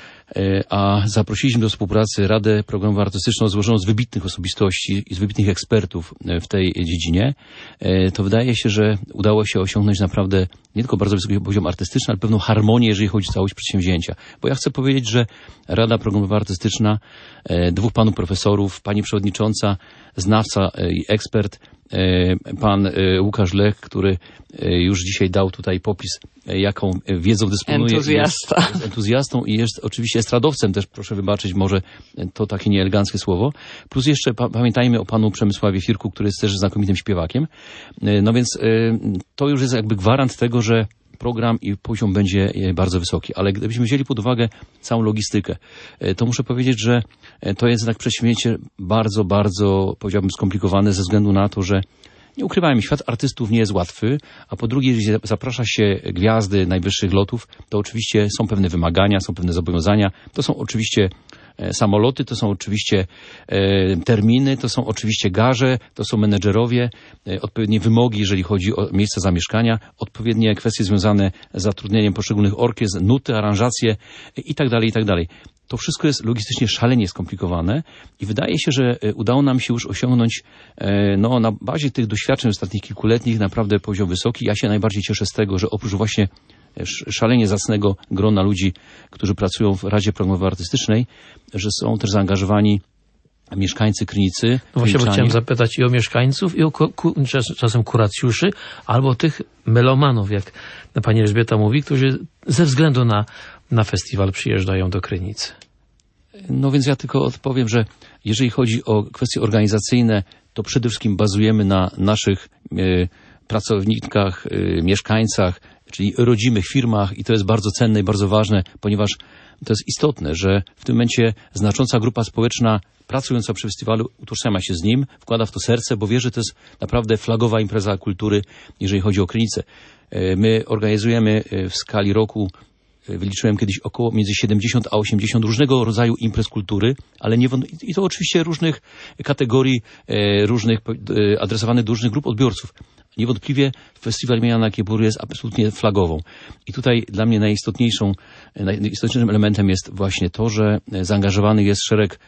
a zaprosiliśmy do współpracy Radę Programową Artystyczną złożoną z wybitnych osobistości i z wybitnych ekspertów w tej dziedzinie, to wydaje się, że udało się osiągnąć naprawdę nie tylko bardzo wysoki poziom artystyczny, ale pewną harmonię, jeżeli chodzi o całość przedsięwzięcia. Bo ja chcę powiedzieć, że Rada Programowa Artystyczna, dwóch panów profesorów, pani przewodnicząca, znawca i ekspert, pan Łukasz Lech, który już dzisiaj dał tutaj popis, jaką wiedzą dysponuje. Jest entuzjastą i jest oczywiście estradowcem też, proszę wybaczyć, może to takie nieeleganckie słowo. Plus jeszcze pamiętajmy o panu Przemysławie Firku, który jest też znakomitym śpiewakiem. No więc to już jest jakby gwarant tego, że program i poziom będzie bardzo wysoki. Ale gdybyśmy wzięli pod uwagę całą logistykę, to muszę powiedzieć, że to jest jednak przedsięwzięcie bardzo, bardzo, powiedziałbym, skomplikowane ze względu na to, że nie ukrywajmy, świat artystów nie jest łatwy, a po drugie, jeżeli zaprasza się gwiazdy najwyższych lotów, to oczywiście są pewne wymagania, są pewne zobowiązania, to są oczywiście samoloty, to są oczywiście terminy, to są oczywiście gaże, to są menedżerowie, odpowiednie wymogi, jeżeli chodzi o miejsca zamieszkania, odpowiednie kwestie związane z zatrudnieniem poszczególnych orkiestr, nuty, aranżacje itd., itd. To wszystko jest logistycznie szalenie skomplikowane i wydaje się, że udało nam się już osiągnąć na bazie tych doświadczeń ostatnich kilkuletnich naprawdę poziom wysoki. Ja się najbardziej cieszę z tego, że oprócz właśnie szalenie zacnego grona ludzi, którzy pracują w Radzie Programowej Artystycznej, że są też zaangażowani mieszkańcy Krynicy. No właśnie, bo chciałem zapytać i o mieszkańców, i o czasem kuracjuszy, albo tych melomanów, jak pani Elżbieta mówi, którzy ze względu na festiwal przyjeżdżają do Krynicy. No więc ja tylko odpowiem, że jeżeli chodzi o kwestie organizacyjne, to przede wszystkim bazujemy na naszych pracownikach, mieszkańcach, czyli rodzimych firmach i to jest bardzo cenne i bardzo ważne, ponieważ to jest istotne, że w tym momencie znacząca grupa społeczna pracująca przy festiwalu utożsamia się z nim, wkłada w to serce, bo wie, że to jest naprawdę flagowa impreza kultury, jeżeli chodzi o Krynicę. My organizujemy w skali roku, wyliczyłem kiedyś, około między 70 a 80 różnego rodzaju imprez kultury, ale i to oczywiście różnych kategorii, adresowanych do różnych grup odbiorców. Niewątpliwie festiwal imienia Jana Kiepury jest absolutnie flagową. I tutaj dla mnie najistotniejszym elementem jest właśnie to, że zaangażowany jest szereg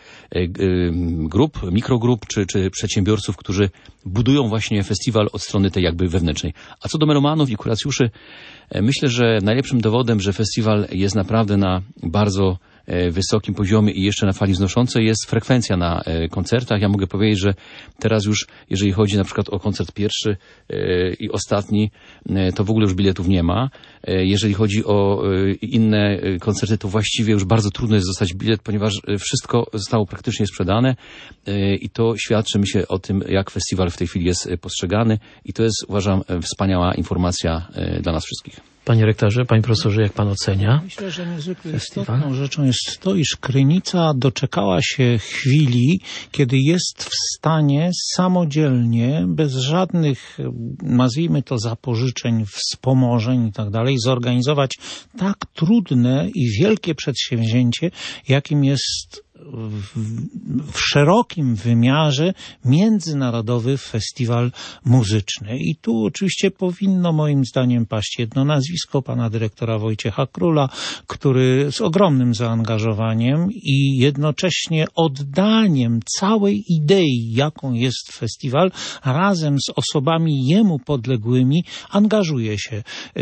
grup, mikrogrup czy przedsiębiorców, którzy budują właśnie festiwal od strony tej jakby wewnętrznej. A co do melomanów i kuracjuszy, myślę, że najlepszym dowodem, że festiwal jest naprawdę na bardzo wysokim poziomie i jeszcze na fali wznoszącej jest frekwencja na koncertach. Ja mogę powiedzieć, że teraz już, jeżeli chodzi na przykład o koncert pierwszy i ostatni, to w ogóle już biletów nie ma. Jeżeli chodzi o inne koncerty, to właściwie już bardzo trudno jest dostać bilet, ponieważ wszystko zostało praktycznie sprzedane i to świadczy, myślę, o tym, jak festiwal w tej chwili jest postrzegany i to jest, uważam, wspaniała informacja dla nas wszystkich. Panie rektorze, panie profesorze, jak pan ocenia? Myślę, że niezwykle istotną rzeczą jest to, iż Krynica doczekała się chwili, kiedy jest w stanie samodzielnie, bez żadnych, nazwijmy to, zapożyczeń, wspomożeń i tak dalej, zorganizować tak trudne i wielkie przedsięwzięcie, jakim jest w szerokim wymiarze międzynarodowy festiwal muzyczny. I tu oczywiście powinno moim zdaniem paść jedno nazwisko pana dyrektora Wojciecha Króla, który z ogromnym zaangażowaniem i jednocześnie oddaniem całej idei, jaką jest festiwal, razem z osobami jemu podległymi angażuje się.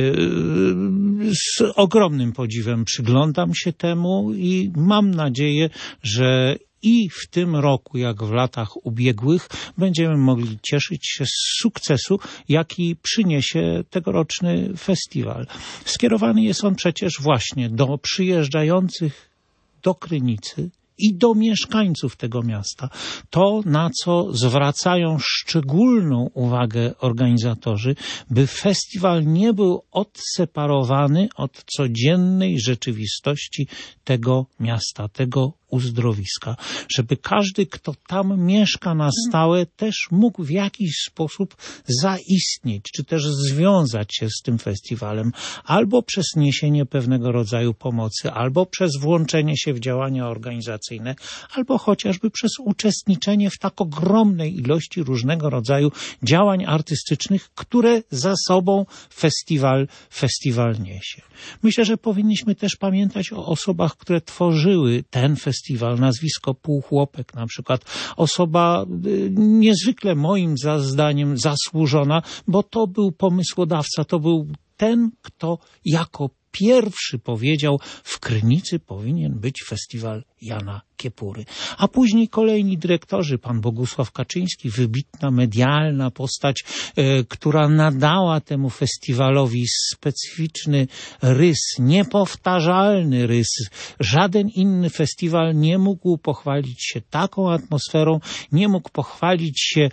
Z ogromnym podziwem przyglądam się temu i mam nadzieję, że i w tym roku, jak w latach ubiegłych, będziemy mogli cieszyć się z sukcesu, jaki przyniesie tegoroczny festiwal. Skierowany jest on przecież właśnie do przyjeżdżających do Krynicy i do mieszkańców tego miasta. To, na co zwracają szczególną uwagę organizatorzy, by festiwal nie był odseparowany od codziennej rzeczywistości tego miasta, tego uzdrowiska. Żeby każdy, kto tam mieszka na stałe, też mógł w jakiś sposób zaistnieć, czy też związać się z tym festiwalem, albo przez niesienie pewnego rodzaju pomocy, albo przez włączenie się w działania organizacyjne, albo chociażby przez uczestniczenie w tak ogromnej ilości różnego rodzaju działań artystycznych, które za sobą festiwal niesie. Myślę, że powinniśmy też pamiętać o osobach, które tworzyły ten festiwal. Nazwisko Półchłopek na przykład. Osoba niezwykle moim zdaniem zasłużona, bo to był pomysłodawca, to był ten, kto jako pierwszy powiedział, w Krynicy powinien być festiwal Jana Kiepury. A później kolejni dyrektorzy, pan Bogusław Kaczyński, wybitna medialna postać, która nadała temu festiwalowi specyficzny rys, niepowtarzalny rys. Żaden inny festiwal nie mógł pochwalić się taką atmosferą, nie mógł pochwalić się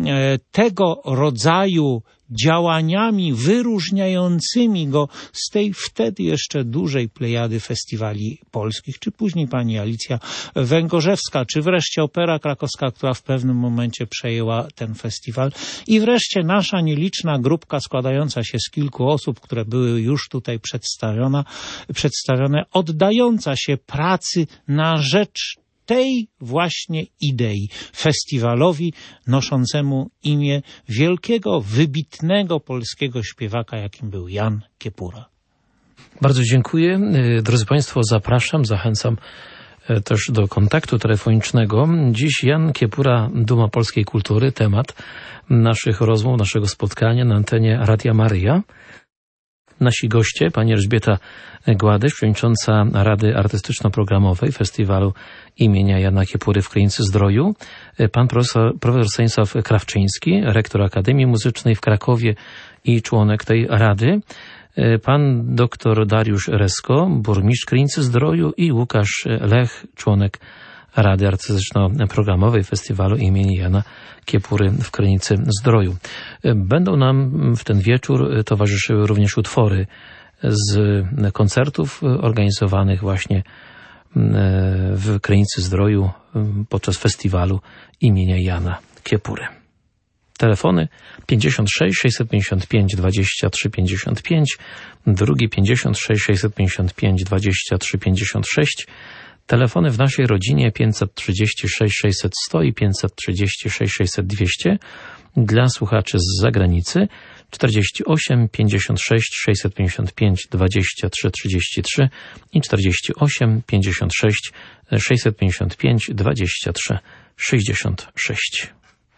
tego rodzaju działaniami wyróżniającymi go z tej wtedy jeszcze dużej plejady festiwali polskich, czy później pani Alicja Węgorzewska, czy wreszcie Opera Krakowska, która w pewnym momencie przejęła ten festiwal. I wreszcie nasza nieliczna grupka składająca się z kilku osób, które były już tutaj przedstawione, oddająca się pracy na rzecz tej właśnie idei, festiwalowi noszącemu imię wielkiego, wybitnego polskiego śpiewaka, jakim był Jan Kiepura. Bardzo dziękuję. Drodzy Państwo, zapraszam, zachęcam też do kontaktu telefonicznego. Dziś Jan Kiepura, Duma Polskiej Kultury, temat naszych rozmów, naszego spotkania na antenie Radia Maryja. Nasi goście, pani Elżbieta Gładysz, przewodnicząca Rady Artystyczno-Programowej Festiwalu imienia Jana Kiepury w Krynicy-Zdroju, pan profesor Stanisław Krawczyński, rektor Akademii Muzycznej w Krakowie i członek tej rady, pan dr Dariusz Resko, burmistrz Krynicy-Zdroju i Łukasz Lech, członek Rady Artystyczno-Programowej Festiwalu imienia Jana Kiepury w Krynicy-Zdroju. Będą nam w ten wieczór towarzyszyły również utwory z koncertów organizowanych właśnie w Krynicy-Zdroju podczas festiwalu imienia Jana Kiepury. Telefony 56 655 23 55, drugi 56 655 23 56. Telefony w naszej rodzinie 536 600 100 i 536 600 200. Dla słuchaczy z zagranicy 48 56 655 23 33 i 48 56 655 23 66.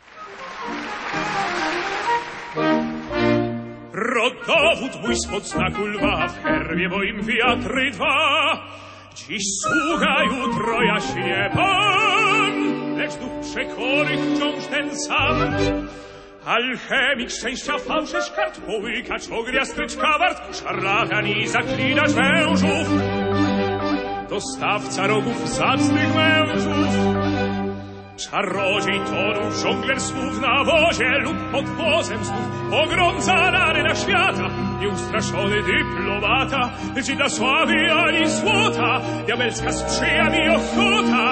Rodowód mój spod znaku lwa, w herbie moim wiatry dwa. Dziś sługa, jutro jaśnie Pan, lecz duch przekorych wciąż ten sam. Alchemik szczęścia fałszerz kart, połykacz ognia stryczka wart, szarlatan i zaklinacz mężów, dostawca rogów zacnych mężów. Czarodziej tonów, żongler słów na wozie lub pod wozem znów pogromca na świata, nieustraszony dyplomata, czy dla sławy ani złota, diabelska sprzyja mi ochota.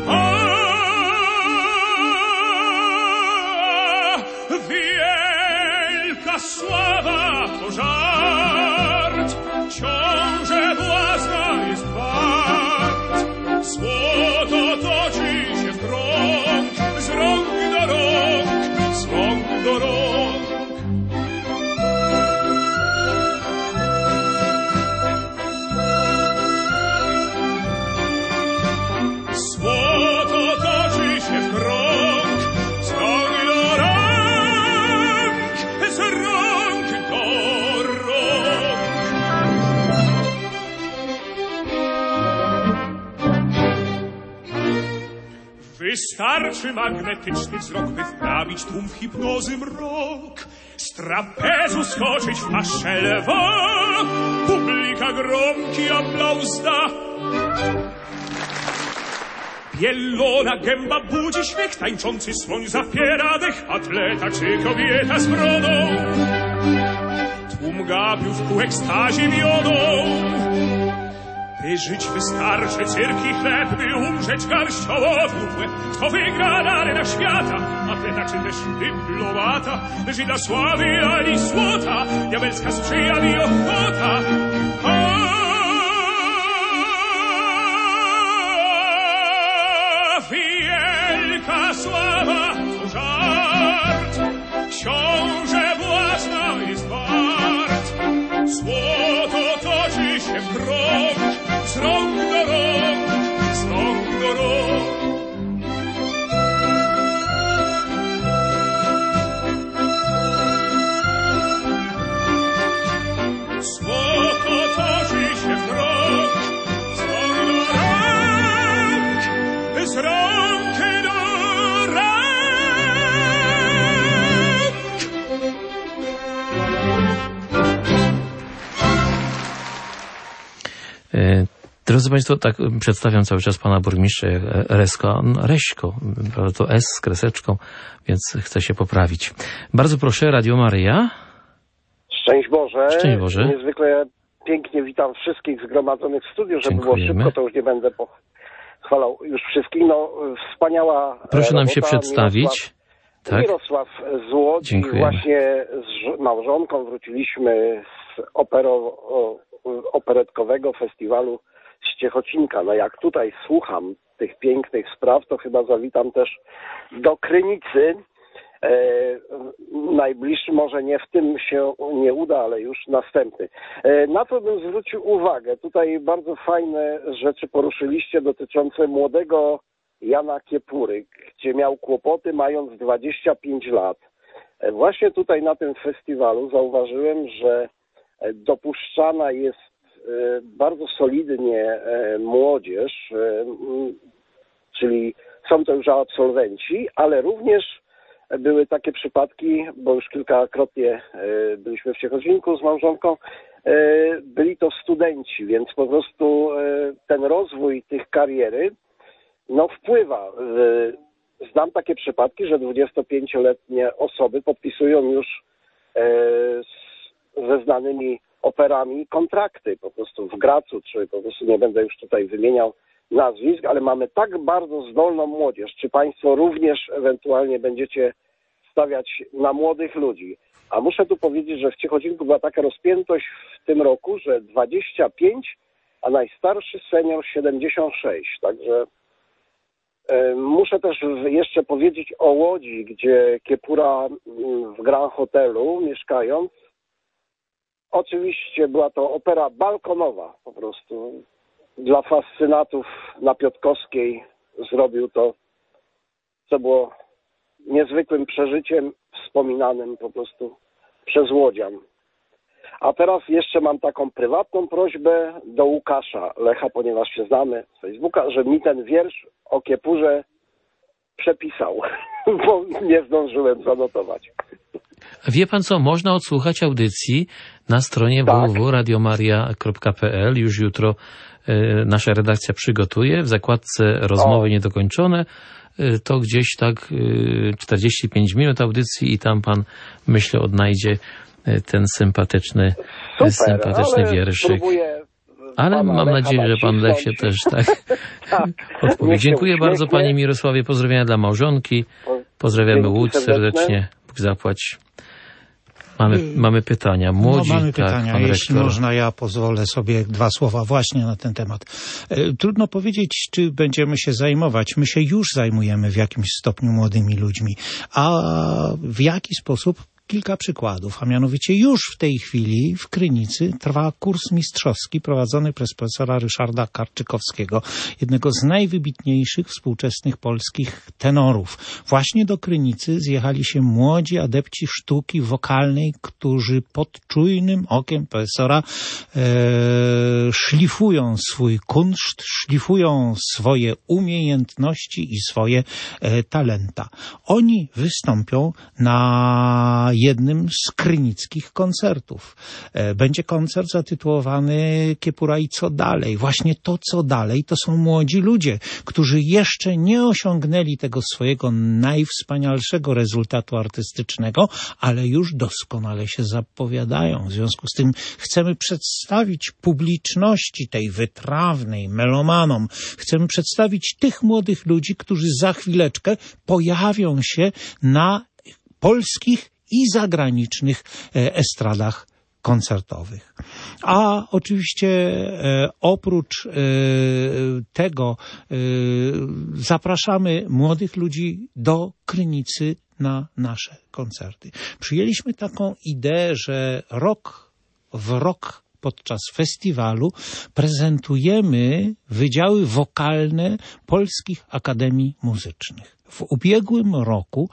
Wielka sława to żart, książę błazna jest wart, złoto to wystarczy magnetyczny wzrok, by wprawić tłum w hipnozy mrok. Z trapezu skoczyć w maszę lwa, publika gromki aplauz da. Bielona gęba budzi śmiech, tańczący słoń zapiera dech, atleta czy kobieta z brodą. Tłum gapiów ku ekstazie wiodą. By żyć wystarczy cyrk i chleb, by umrzeć garść ołowów. Kto wygra arenę świata, atleta czy też dyplomata, leży dla sławy ani złota, diabelska sprzyja mi ochota. Wielka sława to żart, książę własna jest wart. Złoto toczy się w krąg, z rąk do rąk, z rąk do rąk. Złoto toczy się w krąg, z rąk do rąk, z rąk do rąk. Drodzy Państwo, tak przedstawiam cały czas pana burmistrza Reśko, to S z kreseczką, więc chcę się poprawić. Bardzo proszę, Radio Maryja. Szczęść Boże. Szczęść Boże. Niezwykle pięknie witam wszystkich zgromadzonych w studiu, żeby było szybko, to już nie będę pochwalał już wszystkich. No, wspaniała Proszę nam robota. się przedstawić. Mirosław z Łodzi. Dziękujemy. Właśnie z małżonką wróciliśmy z operetkowego festiwalu z Ciechocinka. No jak tutaj słucham tych pięknych spraw, to chyba zawitam też do Krynicy. Najbliższy może nie w tym się nie uda, ale już następny. Na to bym zwrócił uwagę. Tutaj bardzo fajne rzeczy poruszyliście dotyczące młodego Jana Kiepury, gdzie miał kłopoty mając 25 lat. Właśnie tutaj na tym festiwalu zauważyłem, że dopuszczana jest bardzo solidnie młodzież, czyli są to już absolwenci, ale również były takie przypadki, bo już kilkakrotnie byliśmy w Ciechocinku z małżonką, byli to studenci, więc po prostu ten rozwój tych kariery wpływa. Znam takie przypadki, że 25-letnie osoby podpisują już ze znanymi operami kontrakty po prostu w Gracu, czy po prostu nie będę już tutaj wymieniał nazwisk, ale mamy tak bardzo zdolną młodzież. Czy Państwo również ewentualnie będziecie stawiać na młodych ludzi? A muszę tu powiedzieć, że w Ciechocinku była taka rozpiętość w tym roku, że 25, a najstarszy senior 76. Także muszę też jeszcze powiedzieć o Łodzi, gdzie Kiepura w Grand Hotelu mieszkając, oczywiście była to opera balkonowa po prostu. Dla fascynatów na Piotkowskiej zrobił to, co było niezwykłym przeżyciem, wspominanym po prostu przez łodzian. A teraz jeszcze mam taką prywatną prośbę do Łukasza Lecha, ponieważ się znamy z Facebooka, że mi ten wiersz o Kiepurze przepisał, bo nie zdążyłem zanotować. Wie pan co, można odsłuchać audycji na stronie www.radiomaria.pl. Już jutro nasza redakcja przygotuje w zakładce rozmowy niedokończone. To gdzieś tak 45 minut audycji i tam pan, myślę, odnajdzie ten sympatyczny wierszyk. Ale mam nadzieję, że pan Lech się też tak odpowie. Dziękuję bardzo panie Mirosławie. Pozdrowienia dla małżonki. Pozdrawiamy Łódź serdecznie. Bóg zapłać. Mamy pytania. Młodzi, mamy pytania. Tak, pan Jeśli rektor. można, ja pozwolę sobie 2 słowa właśnie na ten temat. Trudno powiedzieć, czy będziemy się zajmować. My się już zajmujemy w jakimś stopniu młodymi ludźmi. A w jaki sposób kilka przykładów, a mianowicie już w tej chwili w Krynicy trwa kurs mistrzowski prowadzony przez profesora Ryszarda Karczykowskiego, jednego z najwybitniejszych współczesnych polskich tenorów. Właśnie do Krynicy zjechali się młodzi adepci sztuki wokalnej, którzy pod czujnym okiem profesora szlifują swój kunszt, szlifują swoje umiejętności i swoje talenta. Oni wystąpią na jednym z krynickich koncertów. Będzie koncert zatytułowany Kiepura i co dalej? Właśnie to, co dalej, to są młodzi ludzie, którzy jeszcze nie osiągnęli tego swojego najwspanialszego rezultatu artystycznego, ale już doskonale się zapowiadają. W związku z tym chcemy przedstawić publiczności tej wytrawnej, melomanom, chcemy przedstawić tych młodych ludzi, którzy za chwileczkę pojawią się na polskich i zagranicznych estradach koncertowych. A oczywiście oprócz tego zapraszamy młodych ludzi do Krynicy na nasze koncerty. Przyjęliśmy taką ideę, że rok w rok podczas festiwalu prezentujemy wydziały wokalne polskich akademii muzycznych. W ubiegłym roku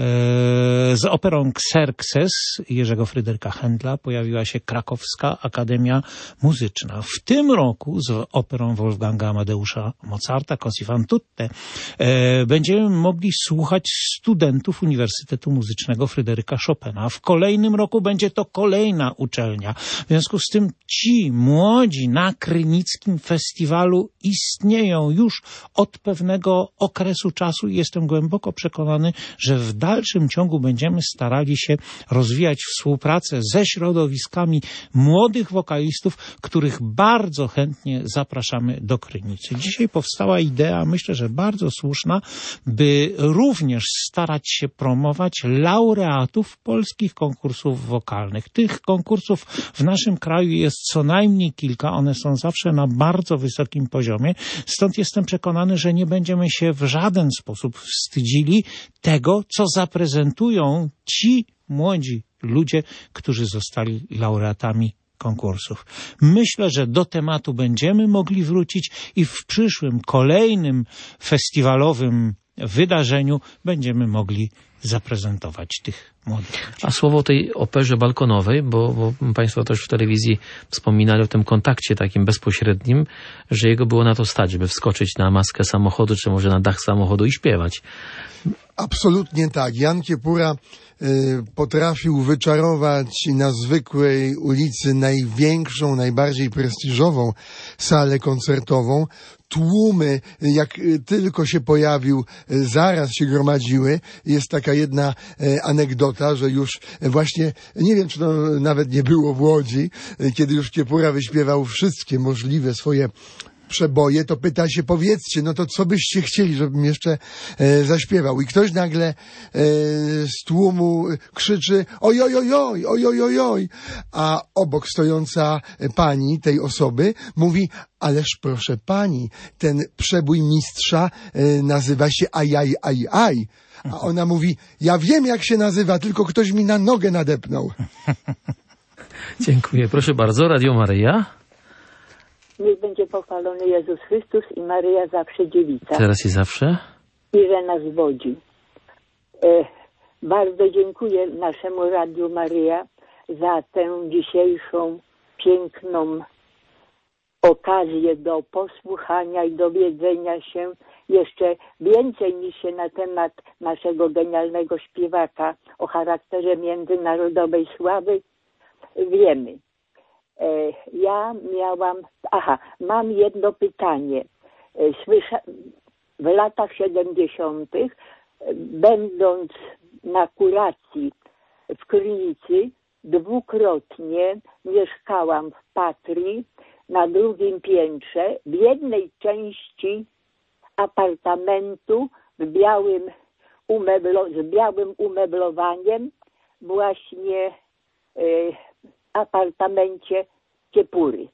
z operą Xerxes Jerzego Fryderyka Händla pojawiła się Krakowska Akademia Muzyczna. W tym roku z operą Wolfganga Amadeusza Mozarta Così fan tutte będziemy mogli słuchać studentów Uniwersytetu Muzycznego Fryderyka Chopina. W kolejnym roku będzie to kolejna uczelnia. W związku z tym ci młodzi na krynickim festiwalu istnieją już od pewnego okresu czasu i jestem głęboko przekonany, że w dalszym ciągu będziemy starali się rozwijać współpracę ze środowiskami młodych wokalistów, których bardzo chętnie zapraszamy do Krynicy. Dzisiaj powstała idea, myślę, że bardzo słuszna, by również starać się promować laureatów polskich konkursów wokalnych. Tych konkursów w naszym kraju jest co najmniej kilka, one są zawsze na bardzo wysokim poziomie, stąd jestem przekonany, że nie będziemy się w żaden sposób wstydzili tego, co zaprezentują ci młodzi ludzie, którzy zostali laureatami konkursów. Myślę, że do tematu będziemy mogli wrócić i w przyszłym, kolejnym festiwalowym wydarzeniu będziemy mogli zaprezentować tych młodych ludzi. A słowo o tej operze balkonowej, bo Państwo też w telewizji wspominali o tym kontakcie takim bezpośrednim, że jego było na to stać, żeby wskoczyć na maskę samochodu, czy może na dach samochodu i śpiewać. Absolutnie tak. Jan Kiepura potrafił wyczarować na zwykłej ulicy największą, najbardziej prestiżową salę koncertową. Tłumy, jak tylko się pojawił, zaraz się gromadziły. Jest taka jedna anegdota, że już właśnie, nie wiem, czy to nawet nie było w Łodzi, kiedy już Kiepura wyśpiewał wszystkie możliwe swoje przeboje, to pyta się, powiedzcie, no to co byście chcieli, żebym jeszcze zaśpiewał? I ktoś nagle z tłumu krzyczy oj, oj, oj, oj, oj, oj, oj, oj, a obok stojąca pani tej osoby mówi, ależ proszę pani, ten przebój mistrza nazywa się aj, aj, aj, aj. A ona mówi, ja wiem jak się nazywa, tylko ktoś mi na nogę nadepnął. Dziękuję. Proszę bardzo, Radio Maryja. Niech będzie pochwalony Jezus Chrystus i Maryja zawsze dziewica. Teraz i zawsze. Irena z Łodzi. Bardzo dziękuję naszemu Radiu Maryja za tę dzisiejszą piękną okazję do posłuchania i dowiedzenia się jeszcze więcej niż się na temat naszego genialnego śpiewaka o charakterze międzynarodowej sławy wiemy. Ja mam jedno pytanie. W latach 70., będąc na kuracji w Krynicy, dwukrotnie mieszkałam w Patrii na drugim piętrze, w jednej części apartamentu z białym umeblowaniem, właśnie apartamencie Kiepury.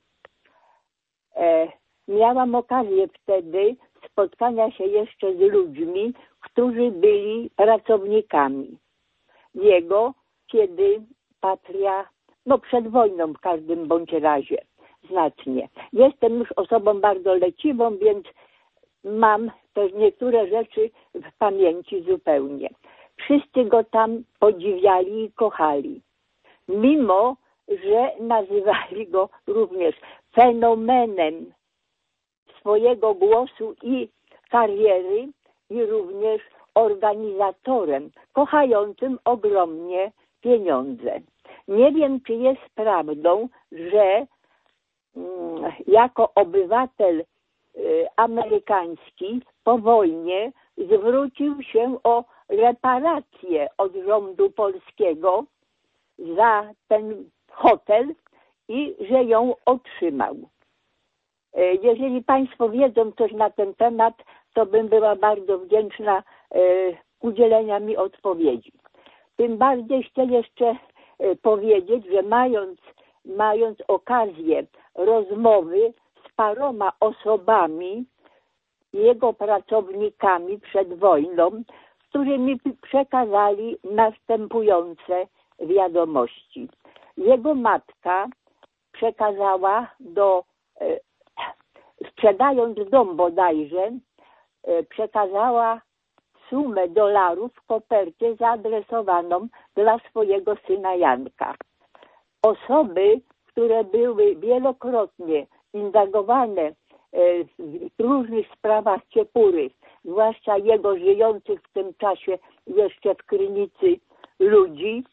Miałam okazję wtedy spotkania się jeszcze z ludźmi, którzy byli pracownikami jego kiedy Patria, przed wojną w każdym bądź razie, znacznie. Jestem już osobą bardzo leciwą, więc mam też niektóre rzeczy w pamięci zupełnie. Wszyscy go tam podziwiali i kochali. Mimo, że nazywali go również fenomenem swojego głosu i kariery i również organizatorem, kochającym ogromnie pieniądze. Nie wiem, czy jest prawdą, że jako obywatel amerykański po wojnie zwrócił się o reparacje od rządu polskiego za ten hotel i że ją otrzymał. Jeżeli Państwo wiedzą coś na ten temat, to bym była bardzo wdzięczna udzielenia mi odpowiedzi. Tym bardziej chcę jeszcze powiedzieć, że mając okazję rozmowy z paroma osobami, jego pracownikami przed wojną, którzy mi przekazali następujące wiadomości. Jego matka przekazała sprzedając dom bodajże, przekazała sumę $, w kopercie zaadresowaną dla swojego syna Janka. Osoby, które były wielokrotnie indagowane w różnych sprawach Kiepury, zwłaszcza jego żyjących w tym czasie jeszcze w Krynicy ludzi,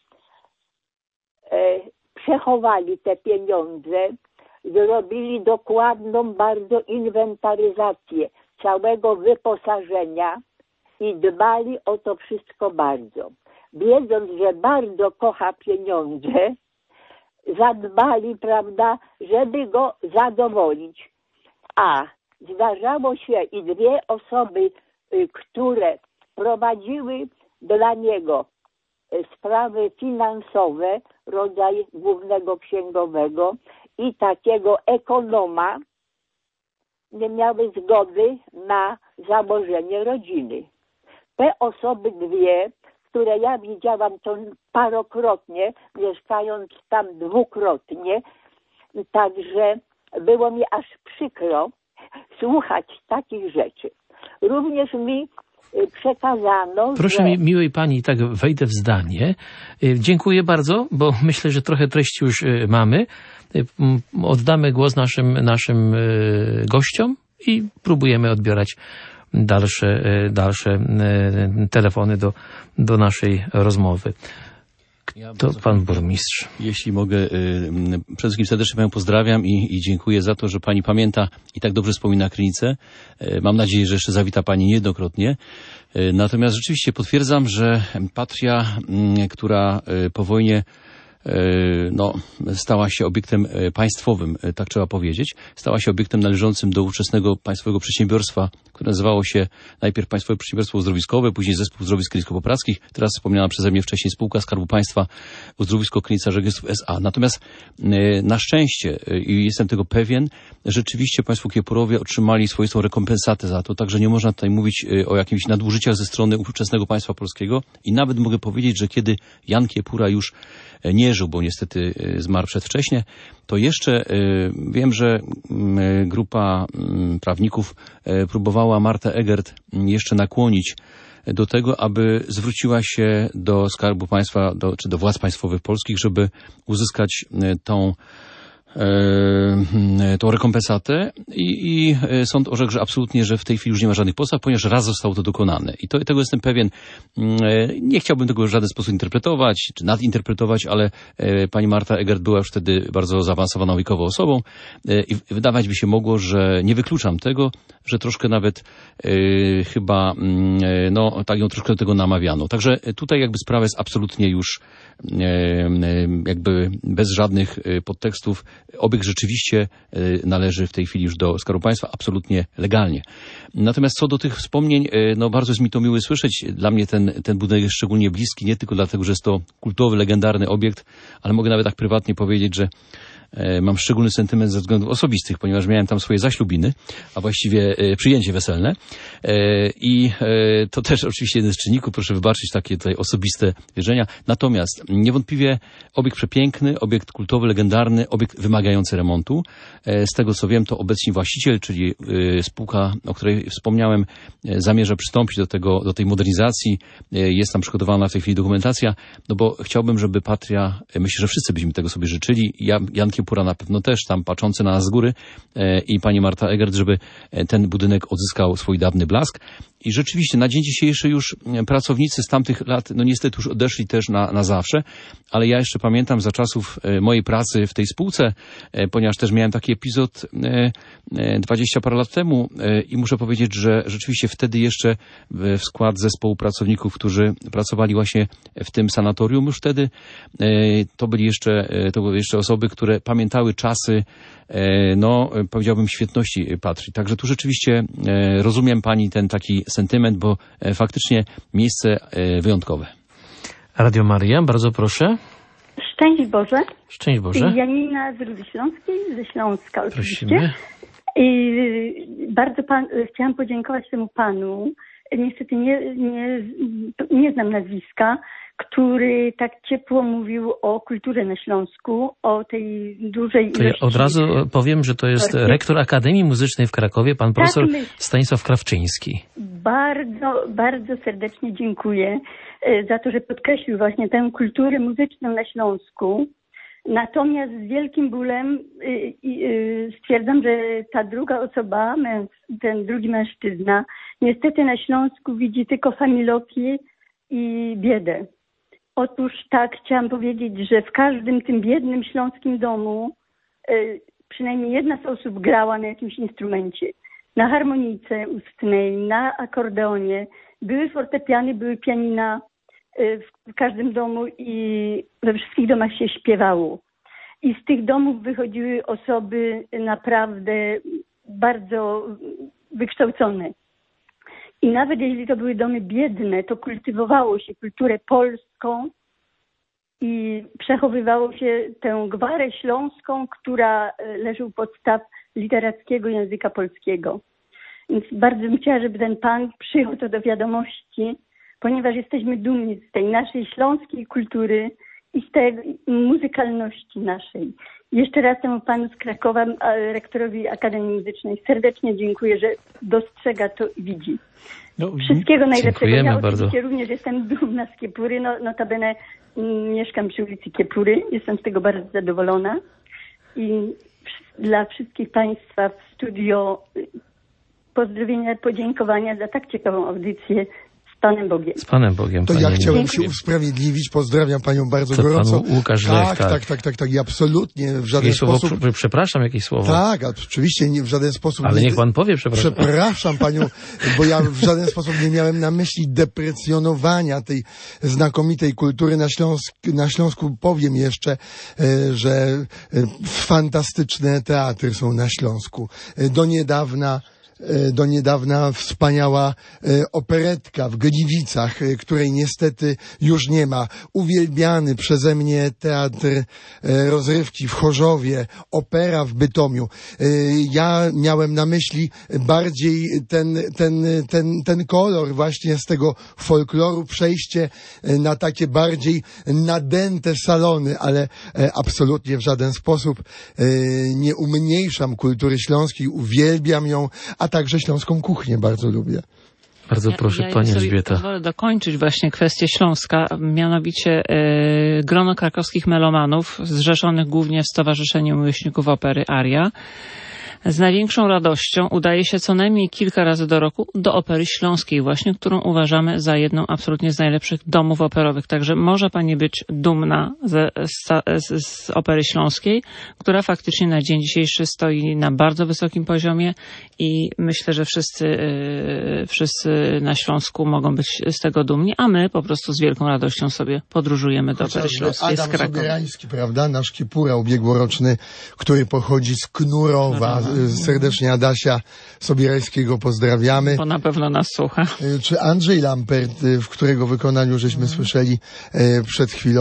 przechowali te pieniądze, zrobili dokładną bardzo inwentaryzację całego wyposażenia i dbali o to wszystko bardzo. Wiedząc, że bardzo kocha pieniądze, zadbali, prawda, żeby go zadowolić. A zdarzało się i 2 osoby, które prowadziły dla niego sprawy finansowe, rodzaj głównego księgowego i takiego ekonoma, nie miały zgody na założenie rodziny. Te osoby 2, które ja widziałam to parokrotnie, mieszkając tam 2-krotnie, także było mi aż przykro słuchać takich rzeczy. Również mi przekazano, Proszę mi, miłej pani, tak wejdę w zdanie. Dziękuję bardzo, bo myślę, że trochę treści już mamy. Oddamy głos naszym gościom i próbujemy odbierać dalsze telefony do naszej rozmowy. To pan burmistrz. Jeśli mogę, przede wszystkim serdecznie panią pozdrawiam i dziękuję za to, że pani pamięta i tak dobrze wspomina Krynicę. Mam nadzieję, że jeszcze zawita pani niejednokrotnie. Natomiast rzeczywiście potwierdzam, że Patria, która po wojnie stała się obiektem państwowym, tak trzeba powiedzieć. Stała się obiektem należącym do ówczesnego państwowego przedsiębiorstwa, które nazywało się najpierw Państwowe Przedsiębiorstwo Uzdrowiskowe, później Zespół Uzdrowisk Krynicko-Poprackich, teraz wspomniana przeze mnie wcześniej spółka Skarbu Państwa Uzdrowisko Krynica Żeglystów S.A. Natomiast na szczęście, i jestem tego pewien, rzeczywiście Państwo Kiepurowie otrzymali swoistą rekompensatę za to, także nie można tutaj mówić o jakimś nadużyciach ze strony ówczesnego państwa polskiego i nawet mogę powiedzieć, że kiedy Jan Kiepura już nie żył, bo niestety zmarł przedwcześnie, to jeszcze wiem, że grupa prawników próbowała Martę Egert jeszcze nakłonić do tego, aby zwróciła się do Skarbu Państwa, czy do władz państwowych polskich, żeby uzyskać tą rekompensatę i sąd orzekł, że absolutnie, że w tej chwili już nie ma żadnych podstaw, ponieważ raz zostało to dokonane. I tego jestem pewien. Nie chciałbym tego w żaden sposób interpretować, czy nadinterpretować, ale pani Marta Egert była już wtedy bardzo zaawansowaną wiekowo osobą i wydawać by się mogło, że nie wykluczam tego, że troszkę nawet chyba, tak ją troszkę do tego namawiano. Także tutaj jakby sprawa jest absolutnie już jakby bez żadnych podtekstów. Obiekt rzeczywiście należy w tej chwili już do Skarbu Państwa absolutnie legalnie. Natomiast co do tych wspomnień, bardzo jest mi to miłe słyszeć. Dla mnie ten budynek jest szczególnie bliski, nie tylko dlatego, że jest to kultowy, legendarny obiekt, ale mogę nawet tak prywatnie powiedzieć, że mam szczególny sentyment ze względów osobistych, ponieważ miałem tam swoje zaślubiny, a właściwie przyjęcie weselne. I to też oczywiście jeden z czynników, proszę wybaczyć takie tutaj osobiste wierzenia. Natomiast niewątpliwie obiekt przepiękny, obiekt kultowy, legendarny, obiekt wymagający remontu. Z tego co wiem, to obecnie właściciel, czyli spółka, o której wspomniałem, zamierza przystąpić do tej modernizacji. Jest tam przygotowana w tej chwili dokumentacja, no bo chciałbym, żeby Patria, myślę, że wszyscy byśmy tego sobie życzyli, Jan Kiepura na pewno też, tam patrzący na nas z góry, i pani Marta Egert, żeby ten budynek odzyskał swój dawny blask. I rzeczywiście na dzień dzisiejszy już pracownicy z tamtych lat, no niestety już odeszli też na zawsze, ale ja jeszcze pamiętam za czasów mojej pracy w tej spółce, ponieważ też miałem taki epizod 20 parę lat temu i muszę powiedzieć, że rzeczywiście wtedy jeszcze w skład zespołu pracowników, którzy pracowali właśnie w tym sanatorium, już wtedy to były jeszcze osoby, które pamiętały czasy, no powiedziałbym, świetności Patrii. Także tu rzeczywiście rozumiem pani ten taki sentyment, bo faktycznie miejsce wyjątkowe. Radio Maria, bardzo proszę. Szczęść Boże. Szczęść Boże. Janina z Rudy Śląskiej, ze Śląska oczywiście. Prosimy. I bardzo chciałam podziękować temu panu. Niestety nie znam nazwiska, który tak ciepło mówił o kulturze na Śląsku, o tej dużej ilości... To ja od razu powiem, że to jest rektor Akademii Muzycznej w Krakowie, pan profesor Stanisław Krawczyński. Bardzo, bardzo serdecznie dziękuję za to, że podkreślił właśnie tę kulturę muzyczną na Śląsku. Natomiast z wielkim bólem stwierdzam, że ta druga osoba, ten drugi mężczyzna, niestety na Śląsku widzi tylko familokię i biedę. Otóż tak, chciałam powiedzieć, że w każdym tym biednym śląskim domu przynajmniej jedna z osób grała na jakimś instrumencie. Na harmonijce ustnej, na akordeonie. Były fortepiany, były pianina w każdym domu i we wszystkich domach się śpiewało. I z tych domów wychodziły osoby naprawdę bardzo wykształcone. I nawet jeśli to były domy biedne, to kultywowało się kulturę polską i przechowywało się tę gwarę śląską, która leży u podstaw literackiego języka polskiego. Więc bardzo bym chciała, żeby ten pan przyjął to do wiadomości, ponieważ jesteśmy dumni z tej naszej śląskiej kultury i z tej muzykalności naszej. Jeszcze raz temu panu z Krakowa, rektorowi Akademii Muzycznej, serdecznie dziękuję, że dostrzega to i widzi. Wszystkiego najlepszego. Ja oczywiście również jestem dumna z Kiepury. Notabene mieszkam przy ulicy Kiepury. Jestem z tego bardzo zadowolona. I dla wszystkich państwa w studio pozdrowienia, podziękowania za tak ciekawą audycję. Z Panem Bogiem. Z Panem Bogiem. To ja chciałem się usprawiedliwić. Pozdrawiam panią bardzo gorąco. Panu Łukasz Lech, tak. I absolutnie w żaden sposób... Przepraszam, jakieś słowo. Tak, oczywiście w żaden sposób... Ale niech pan powie, przepraszam. Przepraszam panią, bo ja w żaden sposób nie miałem na myśli deprecjonowania tej znakomitej kultury na Śląsku. Powiem jeszcze, że fantastyczne teatry są na Śląsku. Do niedawna wspaniała operetka w Gliwicach, której niestety już nie ma. Uwielbiany przeze mnie teatr rozrywki w Chorzowie, opera w Bytomiu. Ja miałem na myśli bardziej ten kolor właśnie z tego folkloru, przejście na takie bardziej nadęte salony, ale absolutnie w żaden sposób nie umniejszam kultury śląskiej, uwielbiam ją, a także śląską kuchnię bardzo lubię. Bardzo proszę, pani Elżbieta. Pozwolę dokończyć właśnie kwestię Śląska, mianowicie grono krakowskich melomanów, zrzeszonych głównie w Stowarzyszeniu Miłośników Opery Aria, z największą radością udaje się co najmniej kilka razy do roku do Opery Śląskiej właśnie, którą uważamy za jedną absolutnie z najlepszych domów operowych. Także może pani być dumna z Opery Śląskiej, która faktycznie na dzień dzisiejszy stoi na bardzo wysokim poziomie i myślę, że wszyscy na Śląsku mogą być z tego dumni, a my po prostu z wielką radością sobie podróżujemy do Opery Śląskiej z Krakowa. Adam Sobierański, prawda? Nasz Kiepura ubiegłoroczny, który pochodzi z Knurowa. Serdecznie Adasia Sobierańskiego pozdrawiamy. Bo na pewno nas słucha. Czy Andrzej Lampert, w którego wykonaniu żeśmy słyszeli przed chwilą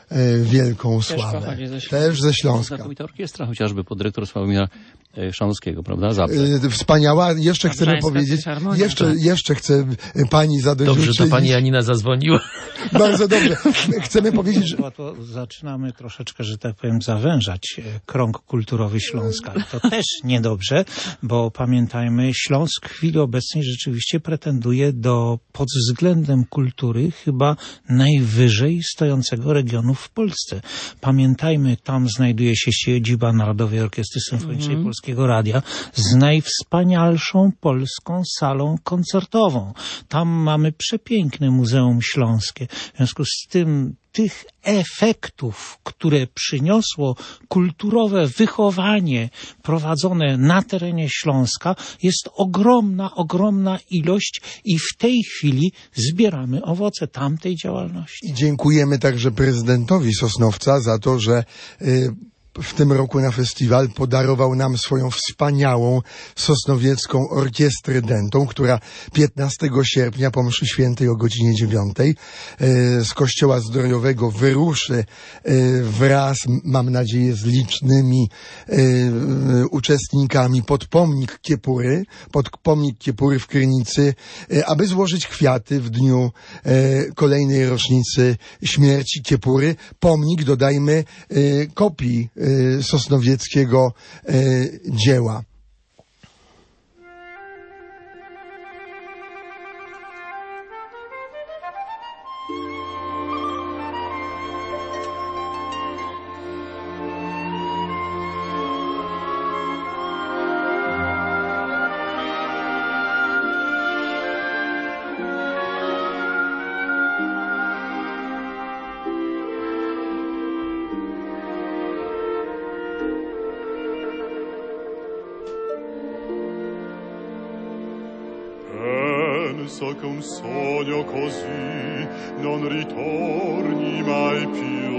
wielką sławę. Też ze Śląska. Znakomita orkiestra, chociażby pod dyrektor Sławomira Szanowskiego, prawda? Zabrze. Wspaniała. Jeszcze chcemy powiedzieć, jeszcze chcę pani zarzucić. Dobrze, to pani Janina zadzwoniła. Bardzo dobrze. Chcemy powiedzieć, że... To zaczynamy troszeczkę, że tak powiem, zawężać krąg kulturowy Śląska. I to też niedobrze, bo pamiętajmy, Śląsk w chwili obecnej rzeczywiście pretenduje pod względem kultury chyba najwyżej stojącego regionu w Polsce. Pamiętajmy, tam znajduje się siedziba Narodowej Orkiestry Symfonicznej Polskiego Radia z najwspanialszą polską salą koncertową. Tam mamy przepiękne Muzeum Śląskie. W związku z tym tych efektów, które przyniosło kulturowe wychowanie prowadzone na terenie Śląska, jest ogromna ilość i w tej chwili zbieramy owoce tamtej działalności. I dziękujemy także prezydentowi Sosnowca za to, że w tym roku na festiwal podarował nam swoją wspaniałą sosnowiecką orkiestrę dętą, która 15 sierpnia po mszy świętej o godzinie 9 z Kościoła Zdrojowego wyruszy wraz, mam nadzieję, z licznymi uczestnikami pod pomnik Kiepury w Krynicy, aby złożyć kwiaty w dniu kolejnej rocznicy śmierci Kiepury. Pomnik, dodajmy, kopii sosnowieckiego dzieła. Penso che un sogno così non ritorni mai più.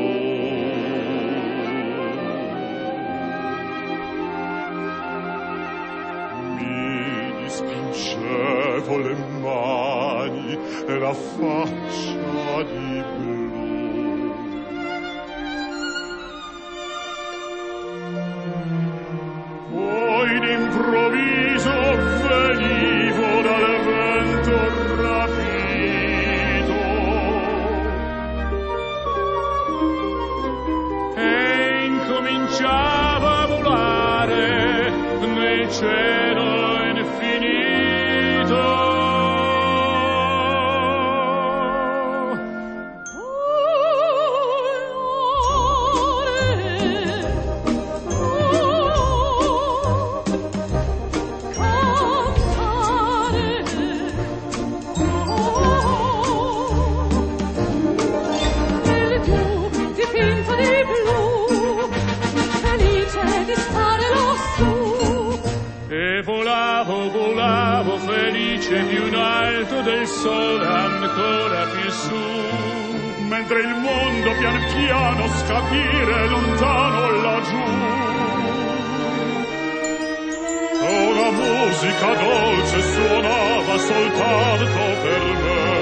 Mi dispingevo le mani e la faccia di blu. Poi d'improvviso venivo dal vento rapito e incominciava a volare nel cielo infinito. Volavo felice più in alto del sole ancora più su, mentre il mondo pian piano scapire lontano laggiù. Una musica dolce suonava soltanto per me.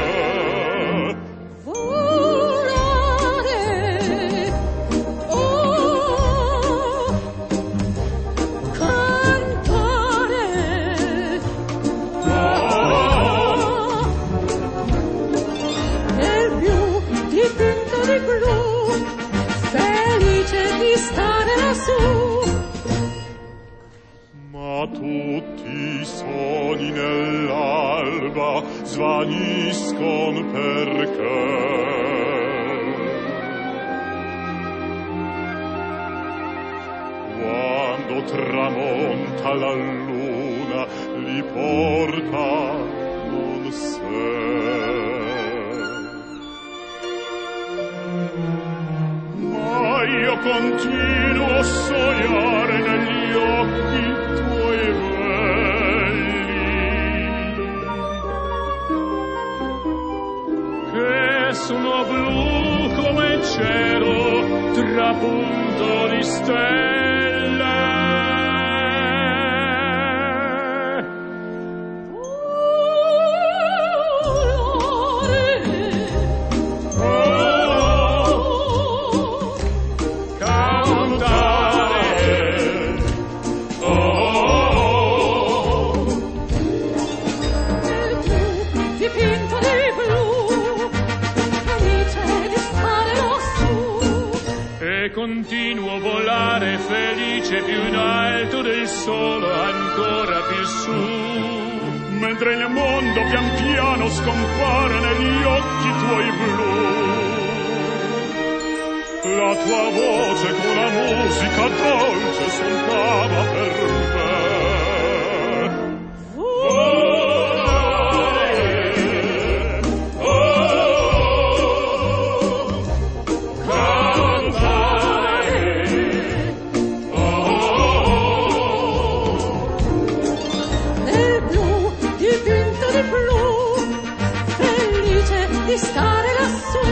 Ma tutti i sogni nell'alba svaniscono perché quando tramonta la luna li porta con sé. Ma io continuo a sognare negli occhi tuoi belli, che sono blu come il cielo trapunto di stelle. continuo volare felice più in alto del sole ancora più su, mentre il mondo pian piano scompare negli occhi tuoi blu. La tua voce con la musica dolce suonava per me. Stare lassù.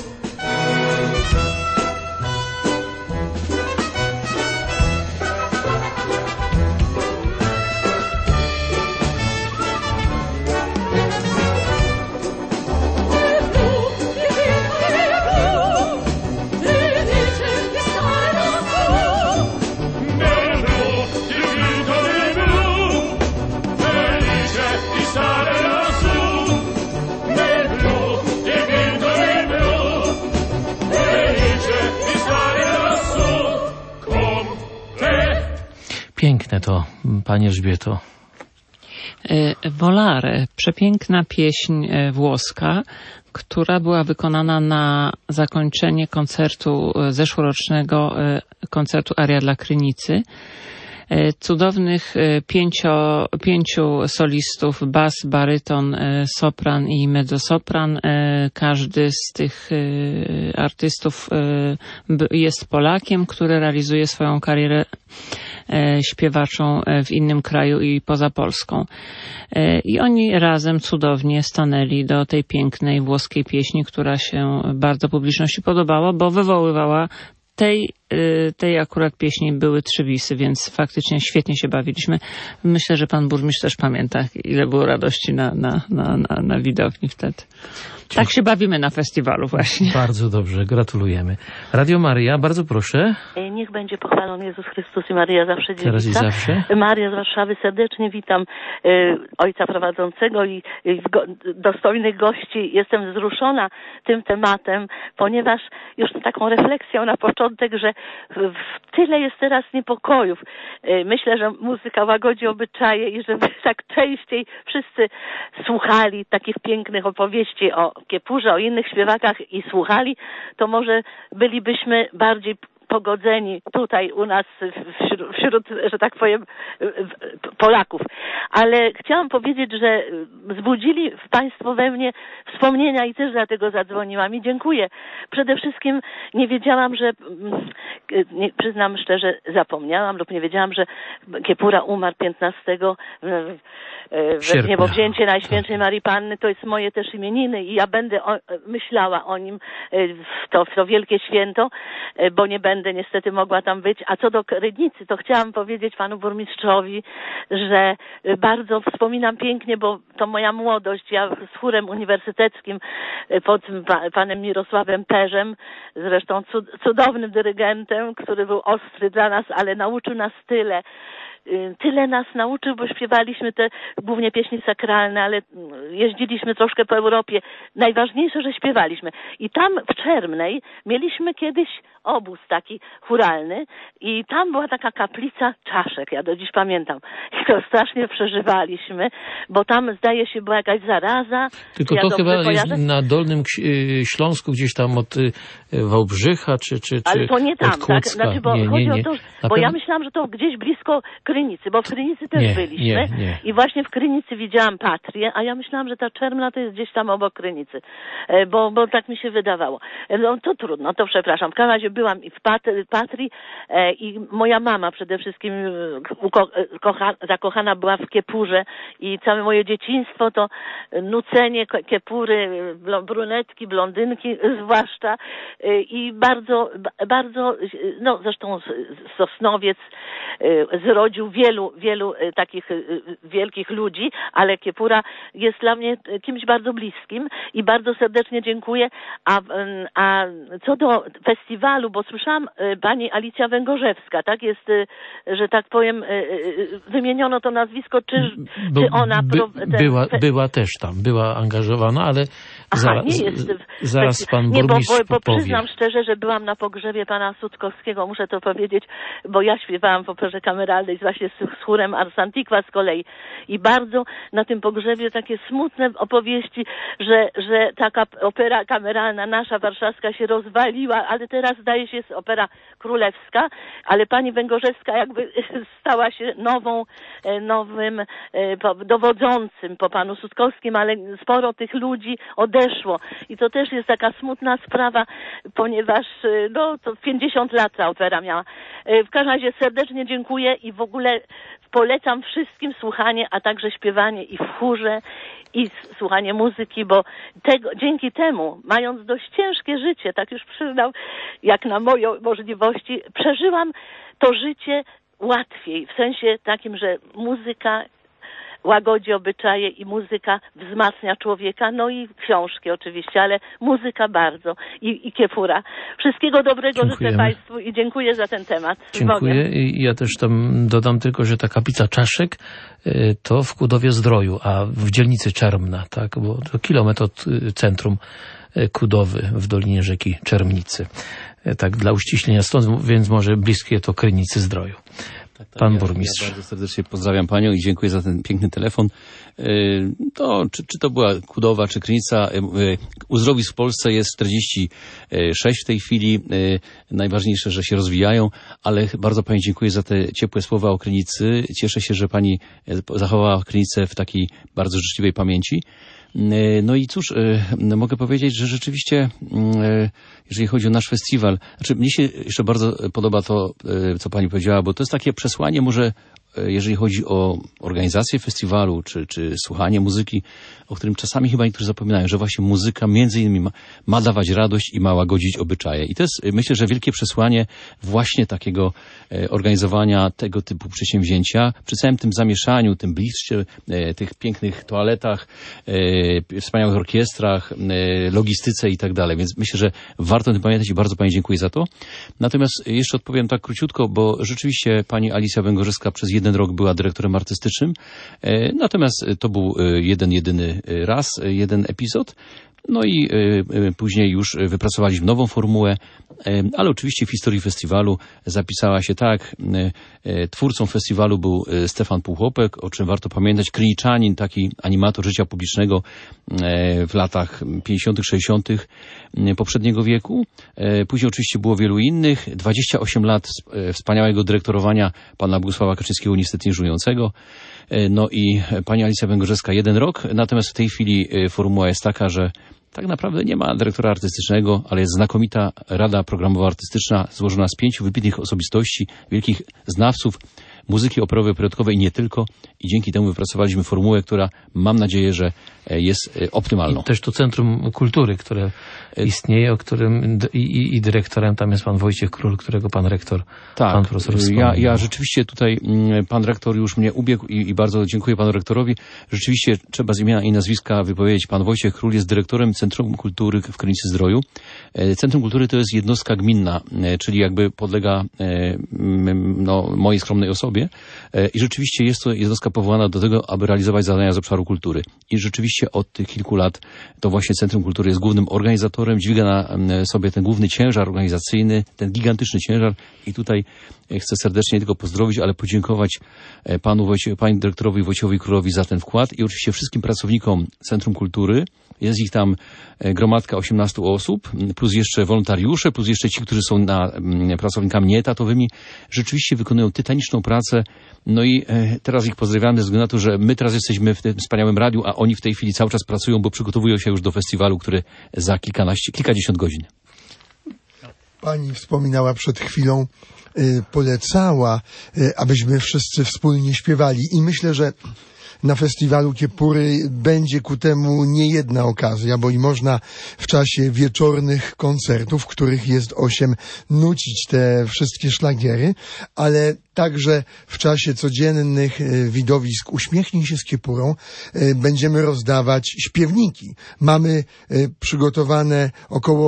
Piękne to, Pani Elżbieto. Volare, przepiękna pieśń włoska, która była wykonana na zakończenie koncertu zeszłorocznego, koncertu Aria dla Krynicy. Cudownych pięciu solistów, bas, baryton, sopran i mezzosopran. Każdy z tych artystów jest Polakiem, który realizuje swoją karierę śpiewaczą w innym kraju i poza Polską. I oni razem cudownie stanęli do tej pięknej włoskiej pieśni, która się bardzo publiczności podobała, bo wywoływała tej akurat pieśni były 3 wisy, więc faktycznie świetnie się bawiliśmy. Myślę, że pan burmistrz też pamięta, ile było radości na widowni wtedy. Tak się bawimy na festiwalu właśnie. Bardzo dobrze, gratulujemy. Radio Maryja, bardzo proszę. Niech będzie pochwalony Jezus Chrystus i Maryja zawsze dziewica. Teraz i zawsze. Maria z Warszawy, serdecznie witam ojca prowadzącego i dostojnych gości. Jestem wzruszona tym tematem, ponieważ już taką refleksją na początek, że tyle jest teraz niepokojów. Myślę, że muzyka łagodzi obyczaje i żeby tak częściej wszyscy słuchali takich pięknych opowieści o Kiepurze, o innych śpiewakach i słuchali, to może bylibyśmy bardziej pogodzeni tutaj u nas wśród, że tak powiem, Polaków. Ale chciałam powiedzieć, że wzbudzili Państwo we mnie wspomnienia i też dlatego zadzwoniłam i dziękuję. Przede wszystkim nie wiedziałam, przyznam szczerze, zapomniałam lub nie wiedziałam, że Kiepura umarł 15 we Niebowzięcie Najświętszej Marii Panny. To jest moje też imieniny i ja będę myślała o nim w to wielkie święto, bo nie będę niestety mogła tam być. A co do Krynicy, to chciałam powiedzieć panu burmistrzowi, że bardzo wspominam pięknie, bo to moja młodość. Ja z chórem uniwersyteckim pod panem Mirosławem Perzem, zresztą cudownym dyrygentem, który był ostry dla nas, ale nauczył nas tyle nas nauczył, bo śpiewaliśmy te głównie pieśni sakralne, ale jeździliśmy troszkę po Europie. Najważniejsze, że śpiewaliśmy. I tam w Czermnej mieliśmy kiedyś obóz taki chóralny i tam była taka kaplica czaszek. Ja do dziś pamiętam. I to strasznie przeżywaliśmy, bo tam zdaje się była jakaś zaraza. Tylko to chyba jest na Dolnym Śląsku, gdzieś tam od Wałbrzycha, czy ale to nie tam, tak? Znaczy, bo chodzi o to, bo ja myślałam, że to gdzieś blisko Krynicy, bo w Krynicy też byliśmy i właśnie w Krynicy widziałam Patrię, a ja myślałam, że ta Czermna to jest gdzieś tam obok Krynicy, bo tak mi się wydawało. No to trudno, to przepraszam. W każdym razie byłam i w Patrii i moja mama przede wszystkim zakochana była w Kiepurze i całe moje dzieciństwo to nucenie Kiepury, brunetki, blondynki zwłaszcza i bardzo, bardzo, no zresztą Sosnowiec zrodził wielu takich wielkich ludzi, ale Kiepura jest dla mnie kimś bardzo bliskim i bardzo serdecznie dziękuję. A co do festiwalu, bo słyszałam byłam pani Alicja Węgorzewska, tak jest, że tak powiem, wymieniono to nazwisko, czy ona... Była też tam, była angażowana, ale zaraz pan burmistrz bo przyznam szczerze, że byłam na pogrzebie pana Sutkowskiego, muszę to powiedzieć, bo ja śpiewałam w operze kameralnej właśnie z chórem Ars Antiqua z kolei i bardzo na tym pogrzebie takie smutne opowieści, że taka opera kameralna nasza warszawska się rozwaliła, ale teraz zdaje się jest opera królewska, ale pani Węgorzewska jakby stała się nowym dowodzącym po panu Sutkowskim, ale sporo tych ludzi odeszło i to też jest taka smutna sprawa, ponieważ to 50 lat ta opera miała. W każdym razie serdecznie dziękuję i w ogóle polecam wszystkim słuchanie, a także śpiewanie i w chórze, i słuchanie muzyki, bo dzięki temu, mając dość ciężkie życie, tak już przyznam, jak na moje możliwości, przeżyłam to życie łatwiej, w sensie takim, że muzyka łagodzi obyczaje i muzyka wzmacnia człowieka, no i książki oczywiście, ale muzyka bardzo i Kiepura. Wszystkiego dobrego życzę Państwu i dziękuję za ten temat. Dziękuję i ja też tam dodam tylko, że ta kaplica Czaszek to w Kudowie-Zdroju, a w dzielnicy Czermna, tak, bo to kilometr od centrum Kudowy w dolinie rzeki Czermnicy. Tak, dla uściślenia stąd, więc może bliskie to Krynicy-Zdroju. Pan burmistrz. Ja bardzo serdecznie pozdrawiam panią i dziękuję za ten piękny telefon. To, czy to była Kudowa, czy Krynica, uzdrowisk w Polsce jest 46 w tej chwili. Najważniejsze, że się rozwijają, ale bardzo pani dziękuję za te ciepłe słowa o Krynicy. Cieszę się, że pani zachowała Krynicę w takiej bardzo życzliwej pamięci. No i cóż, mogę powiedzieć, że rzeczywiście, jeżeli chodzi o nasz festiwal, znaczy mnie się jeszcze bardzo podoba to, co pani powiedziała, bo to jest takie przesłanie może, jeżeli chodzi o organizację festiwalu, czy słuchanie muzyki, o którym czasami chyba niektórzy zapominają, że właśnie muzyka między innymi ma dawać radość i ma łagodzić obyczaje. I to jest, myślę, że wielkie przesłanie właśnie takiego organizowania tego typu przedsięwzięcia, przy całym tym zamieszaniu, tym bliskie, tych pięknych toaletach, wspaniałych orkiestrach, logistyce i tak dalej. Więc myślę, że warto o tym pamiętać i bardzo pani dziękuję za to. Natomiast jeszcze odpowiem tak króciutko, bo rzeczywiście pani Alicja Węgorzewska przez 1 rok była dyrektorem artystycznym, natomiast to był jedyny raz, jeden epizod. No i później już wypracowaliśmy nową formułę, ale oczywiście w historii festiwalu zapisała się tak. Twórcą festiwalu był Stefan Półchłopek, o czym warto pamiętać, kryniczanin, taki animator życia publicznego w latach 50., 60. poprzedniego wieku. Później oczywiście było wielu innych. 28 lat wspaniałego dyrektorowania pana Bogusława Kaczyńskiego, niestety nie żyjącego. No i pani Alicja Węgorzewska 1 rok, natomiast w tej chwili formuła jest taka, że tak naprawdę nie ma dyrektora artystycznego, ale jest znakomita rada programowo-artystyczna złożona z 5 wybitnych osobistości, wielkich znawców muzyki operowej, operetkowej i nie tylko. I dzięki temu wypracowaliśmy formułę, która mam nadzieję, że jest optymalną. I też to Centrum Kultury, które istnieje, o którym i dyrektorem tam jest pan Wojciech Król, którego pan rektor, tak, pan profesor wspomniał. Ja rzeczywiście tutaj pan rektor już mnie ubiegł i bardzo dziękuję panu rektorowi. Rzeczywiście trzeba z imienia i nazwiska wypowiedzieć. Pan Wojciech Król jest dyrektorem Centrum Kultury w Krynicy-Zdroju. Centrum Kultury to jest jednostka gminna, czyli jakby podlega mojej skromnej osobie. I rzeczywiście jest to jednostka powołana do tego, aby realizować zadania z obszaru kultury. I rzeczywiście od tych kilku lat to właśnie Centrum Kultury jest głównym organizatorem, dźwiga na sobie ten główny ciężar organizacyjny, ten gigantyczny ciężar. I tutaj chcę serdecznie nie tylko pozdrowić, ale podziękować panu dyrektorowi Wojciechowi Królowi za ten wkład i oczywiście wszystkim pracownikom Centrum Kultury. Jest ich tam gromadka 18 osób, plus jeszcze wolontariusze, plus jeszcze ci, którzy są pracownikami nieetatowymi. Rzeczywiście wykonują tytaniczną pracę. No i teraz ich pozdrawiamy ze względu na to, że my teraz jesteśmy w tym wspaniałym radiu, a oni w tej chwili cały czas pracują, bo przygotowują się już do festiwalu, który za kilkadziesiąt godzin. Pani wspominała przed chwilą, polecała, abyśmy wszyscy wspólnie śpiewali i myślę, że na festiwalu Kiepury będzie ku temu nie jedna okazja, bo i można w czasie wieczornych koncertów, których jest 8, nucić te wszystkie szlagiery, ale także w czasie codziennych widowisk Uśmiechnij się z Kiepurą będziemy rozdawać śpiewniki. Mamy przygotowane około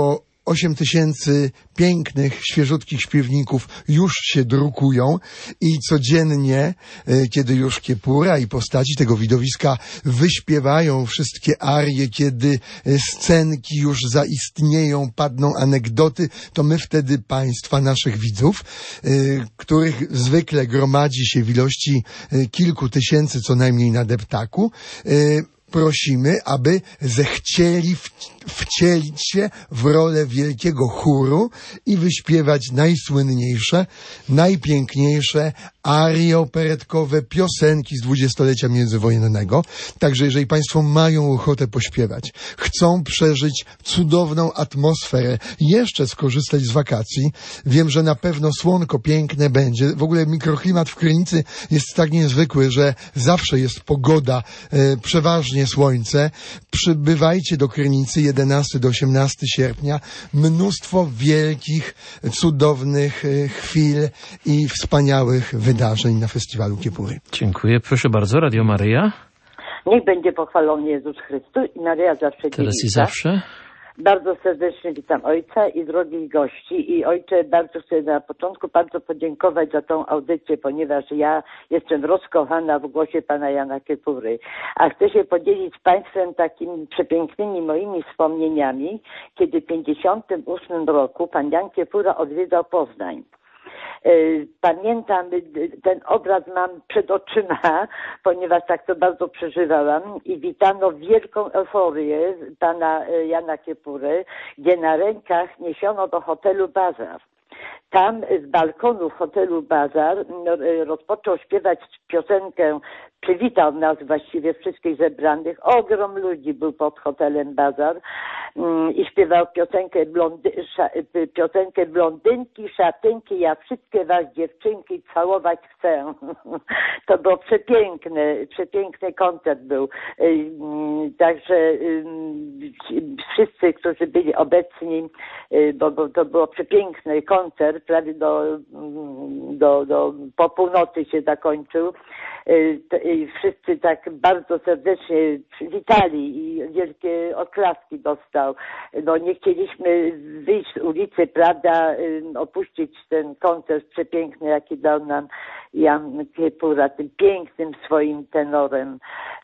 8000 pięknych, świeżutkich śpiewników już się drukują i codziennie, kiedy już Kiepura i postaci tego widowiska wyśpiewają wszystkie arie, kiedy scenki już zaistnieją, padną anegdoty, to my wtedy państwa, naszych widzów, których zwykle gromadzi się w ilości kilku tysięcy co najmniej na deptaku, prosimy, aby zechcieli wcielić się w rolę wielkiego chóru i wyśpiewać najsłynniejsze, najpiękniejsze arie operetkowe, piosenki z dwudziestolecia międzywojennego. Także jeżeli Państwo mają ochotę pośpiewać, chcą przeżyć cudowną atmosferę, jeszcze skorzystać z wakacji, wiem, że na pewno słonko piękne będzie. W ogóle mikroklimat w Krynicy jest tak niezwykły, że zawsze jest pogoda, przeważnie słońce. Przybywajcie do Krynicy 11 do 18 sierpnia. Mnóstwo wielkich, cudownych chwil i wspaniałych wydarzeń na festiwalu Kiepury. Dziękuję. Proszę bardzo, Radio Maryja. Niech będzie pochwalony Jezus Chrystus i Maryja zawsze Teraz i zawsze. Bardzo serdecznie witam Ojca i drogich gości. I Ojcze, bardzo chcę na początku bardzo podziękować za tą audycję, ponieważ ja jestem rozkochana w głosie Pana Jana Kiepury. A chcę się podzielić z Państwem takimi przepięknymi moimi wspomnieniami, kiedy w 1958 roku Pan Jan Kiepura odwiedzał Poznań. Pamiętam, ten obraz mam przed oczyma, ponieważ tak to bardzo przeżywałam i witano wielką euforię Pana Jana Kiepury, gdzie na rękach niesiono do hotelu Bazar. Tam z balkonu hotelu Bazar rozpoczął śpiewać piosenkę, przywitał nas właściwie wszystkich zebranych. Ogrom ludzi był pod hotelem Bazar i śpiewał piosenkę blondynki, szatynki, ja wszystkie was dziewczynki całować chcę. To był przepiękny koncert był. Także wszyscy, którzy byli obecni, bo to był przepiękny koncert, prawie po północy się zakończył. I wszyscy tak bardzo serdecznie przywitali i wielkie oklaski dostał. No nie chcieliśmy wyjść z ulicy, prawda, opuścić ten koncert przepiękny, jaki dał nam Jan Kiepura, tym pięknym swoim tenorem,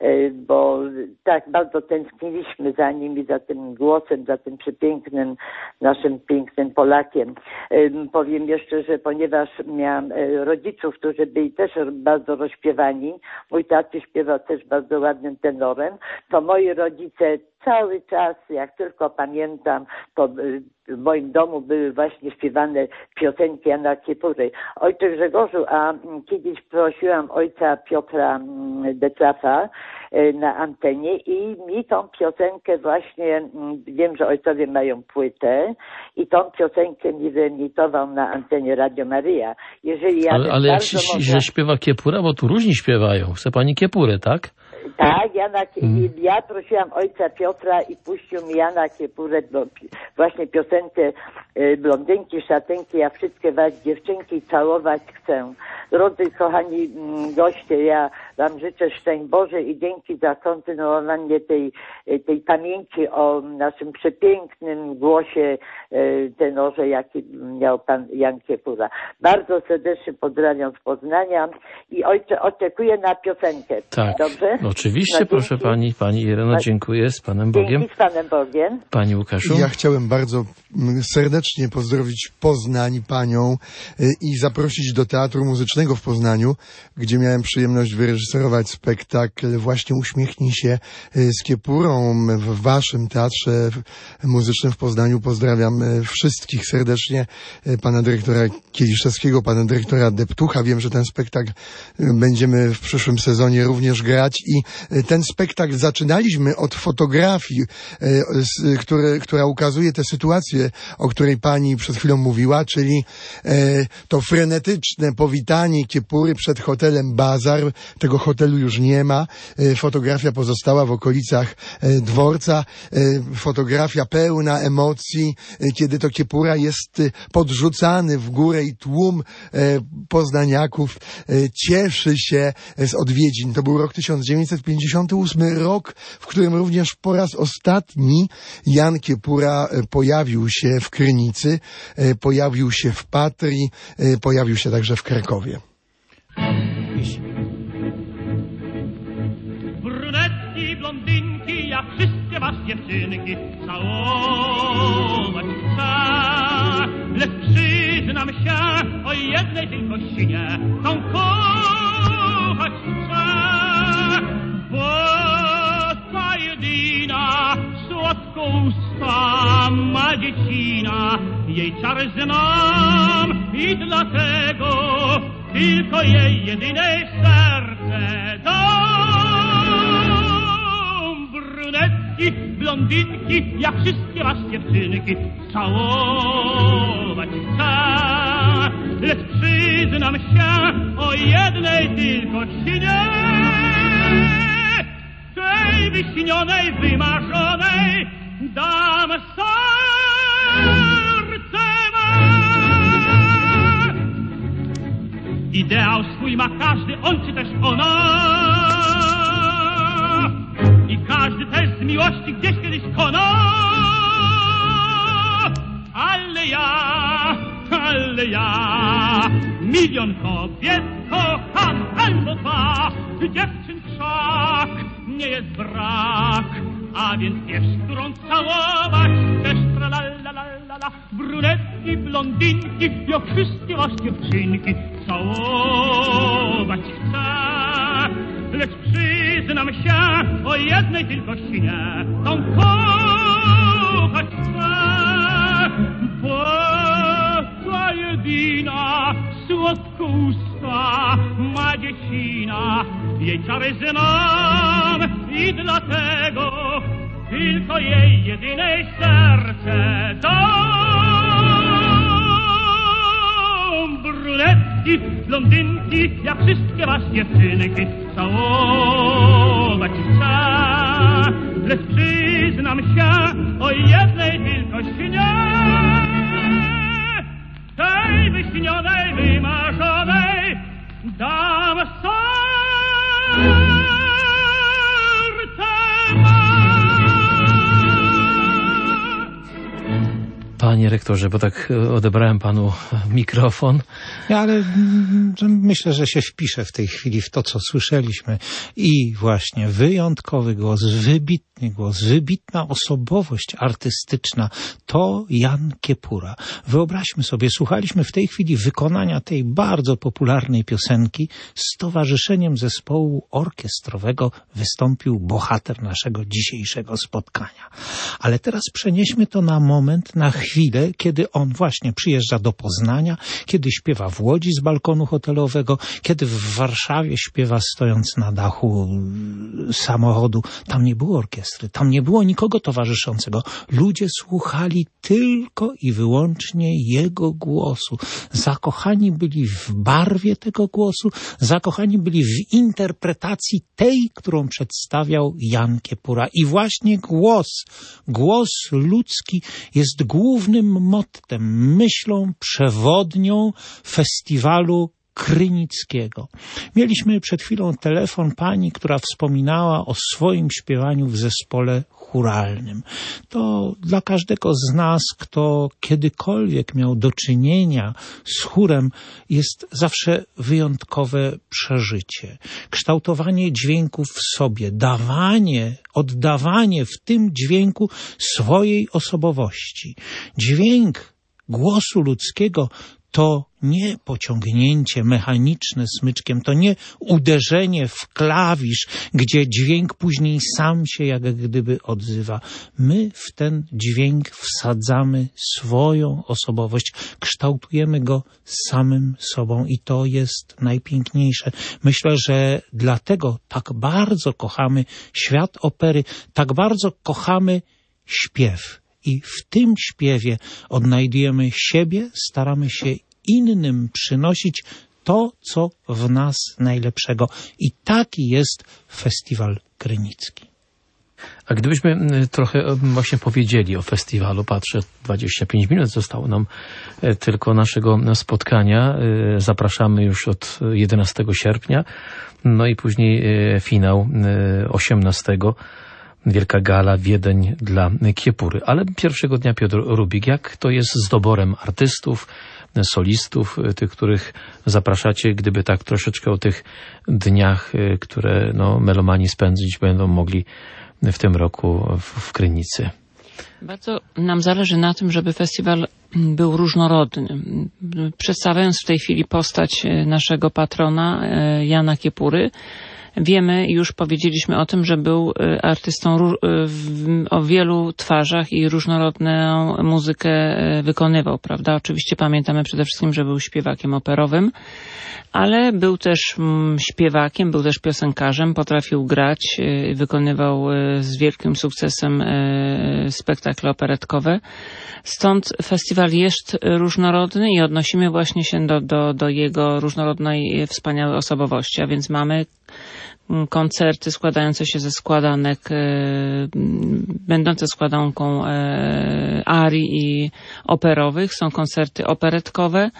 bo tak bardzo tęskniliśmy za nim i za tym głosem, za tym przepięknym, naszym pięknym Polakiem. Powiem jeszcze, że ponieważ miałam rodziców, którzy byli też bardzo rozśpiewani, mój taty śpiewał też bardzo ładnym tenorem, to moi rodzice cały czas, jak tylko pamiętam, to w moim domu były właśnie śpiewane piosenki Jana Kiepury. Ojcze Grzegorzu, a kiedyś prosiłam ojca Piotra Detrafa na antenie i mi tą piosenkę właśnie, wiem, że ojcowie mają płytę i tą piosenkę mi wyemitował na antenie Radio Maryja. Jeżeli ja ale jak się śpiewa Kiepura, bo tu różni śpiewają. Chce pani Kiepurę, tak? Tak, ja prosiłam ojca Piotra i puścił mi Jana Kiepurę, właśnie piosenkę blondynki, szatynki, ja wszystkie was dziewczynki całować chcę. Drodzy kochani goście, ja wam życzę szczęść Boże i dzięki za kontynuowanie tej pamięci o naszym przepięknym głosie tenorze, jaki miał pan Jan Kiepura. Bardzo serdecznie pozdrawiam z Poznania i ojcze oczekuję na piosenkę. Tak, dobrze? Oczywiście, no, proszę pani Ireno, dziękuję, z Panem Bogiem. Dzięki, z Panem Bogiem. Pani Łukaszu. Ja chciałem bardzo serdecznie pozdrowić Poznań, panią i zaprosić do Teatru Muzycznego w Poznaniu, gdzie miałem przyjemność wyreżyserować spektakl właśnie Uśmiechnij się z Kiepurą w waszym Teatrze Muzycznym w Poznaniu. Pozdrawiam wszystkich serdecznie, pana dyrektora Kieliszewskiego, pana dyrektora Deptucha. Wiem, że ten spektakl będziemy w przyszłym sezonie również grać i ten spektakl zaczynaliśmy od fotografii, która ukazuje tę sytuację, o której pani przed chwilą mówiła, czyli to frenetyczne powitanie Kiepury przed hotelem Bazar, tego Tego hotelu już nie ma. Fotografia pozostała w okolicach dworca. Fotografia pełna emocji, kiedy to Kiepura jest podrzucany w górę i tłum poznaniaków cieszy się z odwiedzin. To był rok 1958, rok, w którym również po raz ostatni Jan Kiepura pojawił się w Krynicy, pojawił się w Patrii, pojawił się także w Krakowie. Brunetki, blondynki, ja wszystkie was dziewczynki całować chcę. Lecz przyznam się, o jednej tylko sinie tą kochać chcę. Bo ta jedyna słodko usta ma dziecina, jej czary znam i dlatego tylko jej jedynej serce dam. Brunetki, blondynki, jak wszystkie was dziewczynki całować chcę. Lecz przyznam się, o jednej tylko sinie, tej wyśnionej, wymarzonej dam serce me. Ideał swój ma każdy, on czy też ona, i każdy też z miłości gdzieś kiedyś skona. Ale ja milion kobiet kocham, albo dwa, dziewczyn wszak nie jest brak. A więc wiesz, którą całować też tralalalala. Brunetki, blondynki, jak wszystkie was dziewczynki całować chcę. Lecz przyznam się, o jednej tylko sinie tą kochać chcę. Bo ta jedyna słodko usta ma dziecina, jej czary znam i dlatego tylko jej jedynej serce dam. Brunetki, blondynki, jak wszystkie was dziewczynki całować chcę. Lecz przyznam się, o jednej tylko sinie, tej wyśnionej, wymarzonej dam serce me. Panie rektorze, bo tak odebrałem panu mikrofon. Ale myślę, że się wpiszę w tej chwili w to, co słyszeliśmy. I właśnie wyjątkowy głos, wybitny głos, wybitna osobowość artystyczna to Jan Kiepura. Wyobraźmy sobie, słuchaliśmy w tej chwili wykonania tej bardzo popularnej piosenki. Z towarzyszeniem zespołu orkiestrowego wystąpił bohater naszego dzisiejszego spotkania. Ale teraz przenieśmy to na moment, na chwilę, kiedy on właśnie przyjeżdża do Poznania, kiedy śpiewa w Łodzi z balkonu hotelowego, kiedy w Warszawie śpiewa stojąc na dachu samochodu. Tam nie było orkiestry, tam nie było nikogo towarzyszącego. Ludzie słuchali tylko i wyłącznie jego głosu. Zakochani byli w barwie tego głosu, zakochani byli w interpretacji tej, którą przedstawiał Jan Kiepura. I właśnie głos ludzki jest głównym mottem, myślą przewodnią festiwalu krynickiego. Mieliśmy przed chwilą telefon pani, która wspominała o swoim śpiewaniu w zespole chóralnym. To dla każdego z nas, kto kiedykolwiek miał do czynienia z chórem, jest zawsze wyjątkowe przeżycie. Kształtowanie dźwięków w sobie, oddawanie w tym dźwięku swojej osobowości. Dźwięk głosu ludzkiego to nie pociągnięcie mechaniczne smyczkiem, to nie uderzenie w klawisz, gdzie dźwięk później sam się jak gdyby odzywa. My w ten dźwięk wsadzamy swoją osobowość, kształtujemy go samym sobą i to jest najpiękniejsze. Myślę, że dlatego tak bardzo kochamy świat opery, tak bardzo kochamy śpiew. I w tym śpiewie odnajdujemy siebie, staramy się innym przynosić to to, co w nas najlepszego. I taki jest Festiwal Krynicki. A gdybyśmy trochę właśnie powiedzieli o festiwalu, patrzę, 25 minut zostało nam tylko naszego spotkania. Zapraszamy już od 11 sierpnia, no i później finał 18. Wielka gala Wiedeń dla Kiepury. Ale pierwszego dnia Piotr Rubik, jak to jest z doborem artystów, solistów, tych, których zapraszacie, gdyby tak troszeczkę o tych dniach, które melomani spędzić będą mogli w tym roku w Krynicy? Bardzo nam zależy na tym, żeby festiwal był różnorodny. Przedstawiając w tej chwili postać naszego patrona Jana Kiepury, wiemy, już powiedzieliśmy o tym, że był artystą o wielu twarzach i różnorodną muzykę wykonywał, prawda? Oczywiście pamiętamy przede wszystkim, że był śpiewakiem operowym, ale był też śpiewakiem, był też piosenkarzem, potrafił grać, wykonywał z wielkim sukcesem spektakle operetkowe. Stąd festiwal jest różnorodny i odnosimy właśnie się do jego różnorodnej, wspaniałej osobowości, a więc mamy koncerty składające się ze składanek, będące składanką arii i operowych, są koncerty operetkowe,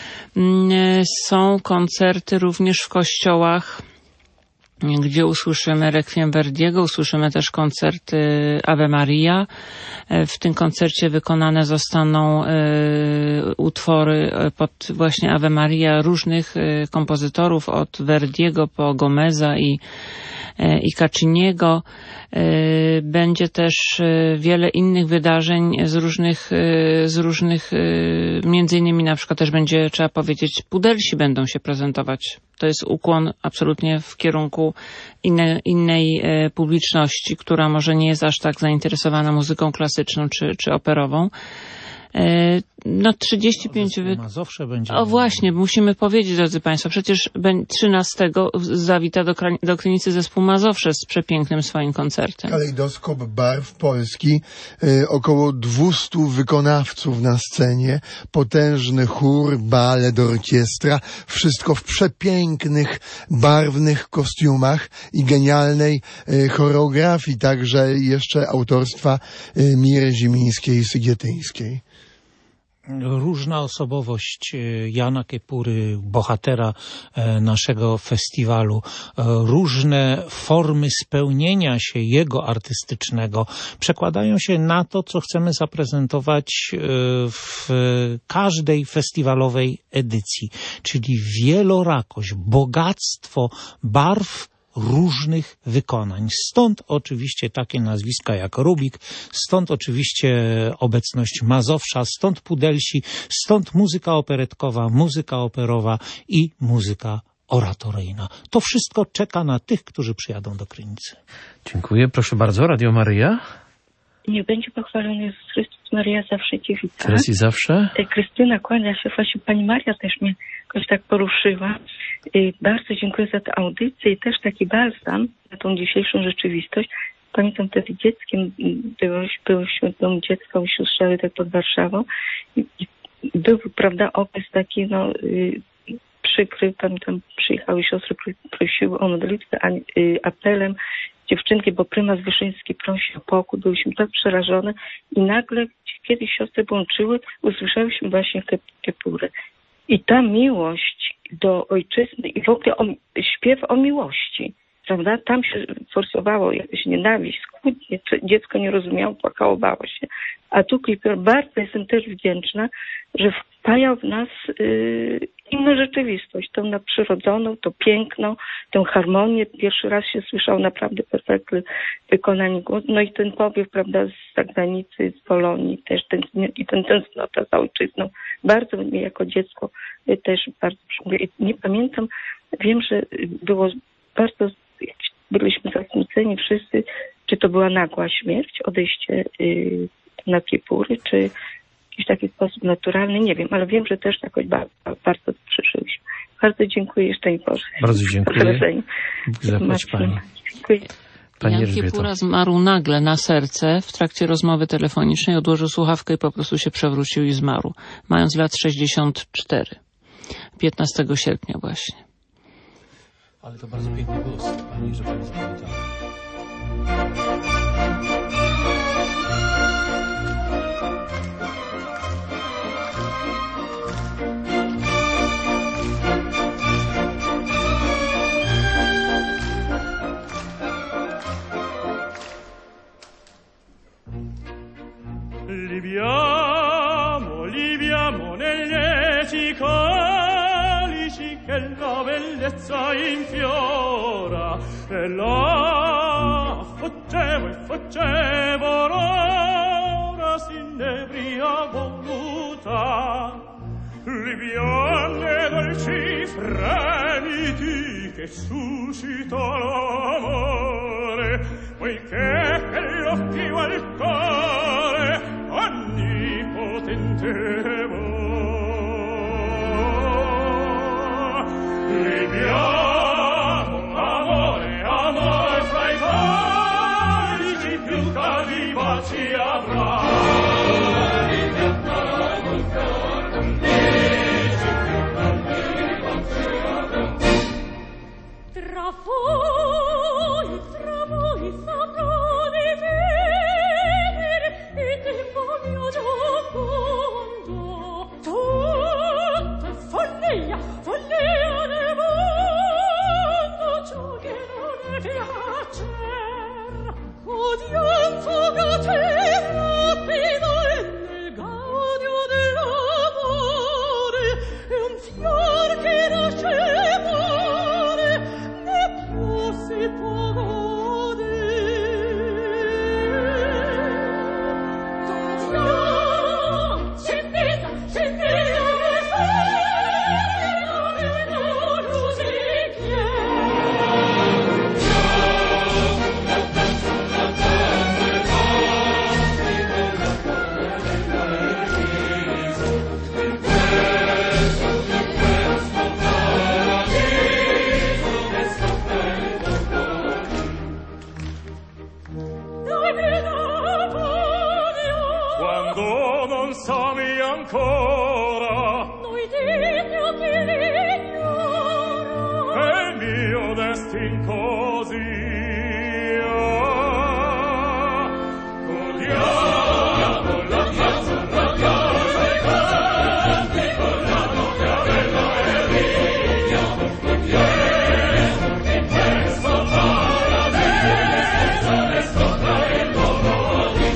są koncerty również w kościołach, gdzie usłyszymy Requiem Verdiego, usłyszymy też koncerty Ave Maria. W tym koncercie wykonane zostaną utwory pod właśnie Ave Maria różnych kompozytorów, od Verdiego po Gomeza i Cacciniego. Będzie też wiele innych wydarzeń z różnych, między innymi na przykład też będzie, trzeba powiedzieć, Pudelsi będą się prezentować. To jest ukłon absolutnie w kierunku innej publiczności, która może nie jest aż tak zainteresowana muzyką klasyczną czy operową. 35... Mazowsze będzie. O właśnie, musimy powiedzieć, drodzy Państwo, przecież 13 zawita do Krynicy zespół Mazowsze z przepięknym swoim koncertem. Kalejdoskop barw Polski, około 200 wykonawców na scenie, potężny chór, balet, orkiestra, wszystko w przepięknych, barwnych kostiumach i genialnej choreografii, także jeszcze autorstwa Miry Zimińskiej-Sygietyńskiej. Różna osobowość Jana Kiepury, bohatera naszego festiwalu, różne formy spełnienia się jego artystycznego przekładają się na to, co chcemy zaprezentować w każdej festiwalowej edycji, czyli wielorakość, bogactwo barw, różnych wykonań. Stąd oczywiście takie nazwiska jak Rubik, stąd oczywiście obecność Mazowsza, stąd Pudelsi, stąd muzyka operetkowa, muzyka operowa i muzyka oratoryjna. To wszystko czeka na tych, którzy przyjadą do Krynicy. Dziękuję. Proszę bardzo, Radio Maryja. Niech będzie pochwalony Jezus Chrystus, Maryja zawsze Cię wita. Teraz i zawsze. Krystyna kłania się, właśnie Pani Maria też mnie jakoś tak poruszyła. Bardzo dziękuję za tę audycję i też taki balsam na tą dzisiejszą rzeczywistość. Pamiętam wtedy dzieckiem, byłyśmy w domu dziecka u sióstr tak pod Warszawą i był, prawda, okres taki, przykry. Pamiętam, przyjechały siostry, prosiły o modlitwę apelem. Dziewczynki, bo prymas Wyszyński prosi o pokój, byliśmy tak przerażone i nagle, kiedy siostry połączyły, usłyszałyśmy właśnie Kiepurę. I ta miłość do ojczyzny i w ogóle śpiew o miłości, prawda? Tam się forsowało jakaś nienawiść, kłótnie, dziecko nie rozumiało, płakało, bało się. A tu bardzo jestem też wdzięczna, że wpajał w nas inną rzeczywistość, tą nadprzyrodzoną, to piękną, tę harmonię. Pierwszy raz się słyszał naprawdę perfektny wykonanie głosu. No i ten powiew, prawda, z zagranicy, z Polonii też, ten tęsknota za ojczyzną. Bardzo mnie jako dziecko też bardzo przemówiło. Nie pamiętam, wiem, że było bardzo, byliśmy zasmuceni wszyscy, czy to była nagła śmierć, odejście na Kiepury, czy w jakiś taki sposób naturalny, nie wiem, ale wiem, że też jakoś bardzo przyszłyśmy. Bardzo dziękuję jeszcze i Boże. Bardzo dziękuję. Bóg zapłać Pani. Dziękuję. Jan Kiepura zmarł nagle na serce w trakcie rozmowy telefonicznej, odłożył słuchawkę i po prostu się przewrócił i zmarł, mając lat 64. 15 sierpnia właśnie. Ale to bardzo piękny głos, Pani, że Pani zapamiętała. Liviamo negli eti calici che la bellezza infiora e la fuggevo l'ora s'inebria voluta liviane dolci fremiti che suscita l'amore poiché l'occhio al cuore onnipotente liviamo amore fra i calici più vivaci avrà tra voi saprò di vivere il tempo mio giocondo tutta follia del mondo ciò che non è piacer udienza che rapido e nel gaudio dell'amore è un fior che nasce si può godere certezza quando non sami ancora noi degno che l'ignora è il mio destin così godiamo la piazza i canti con la notte bella e ridiamo in questo paradiso ne sopra il mondo di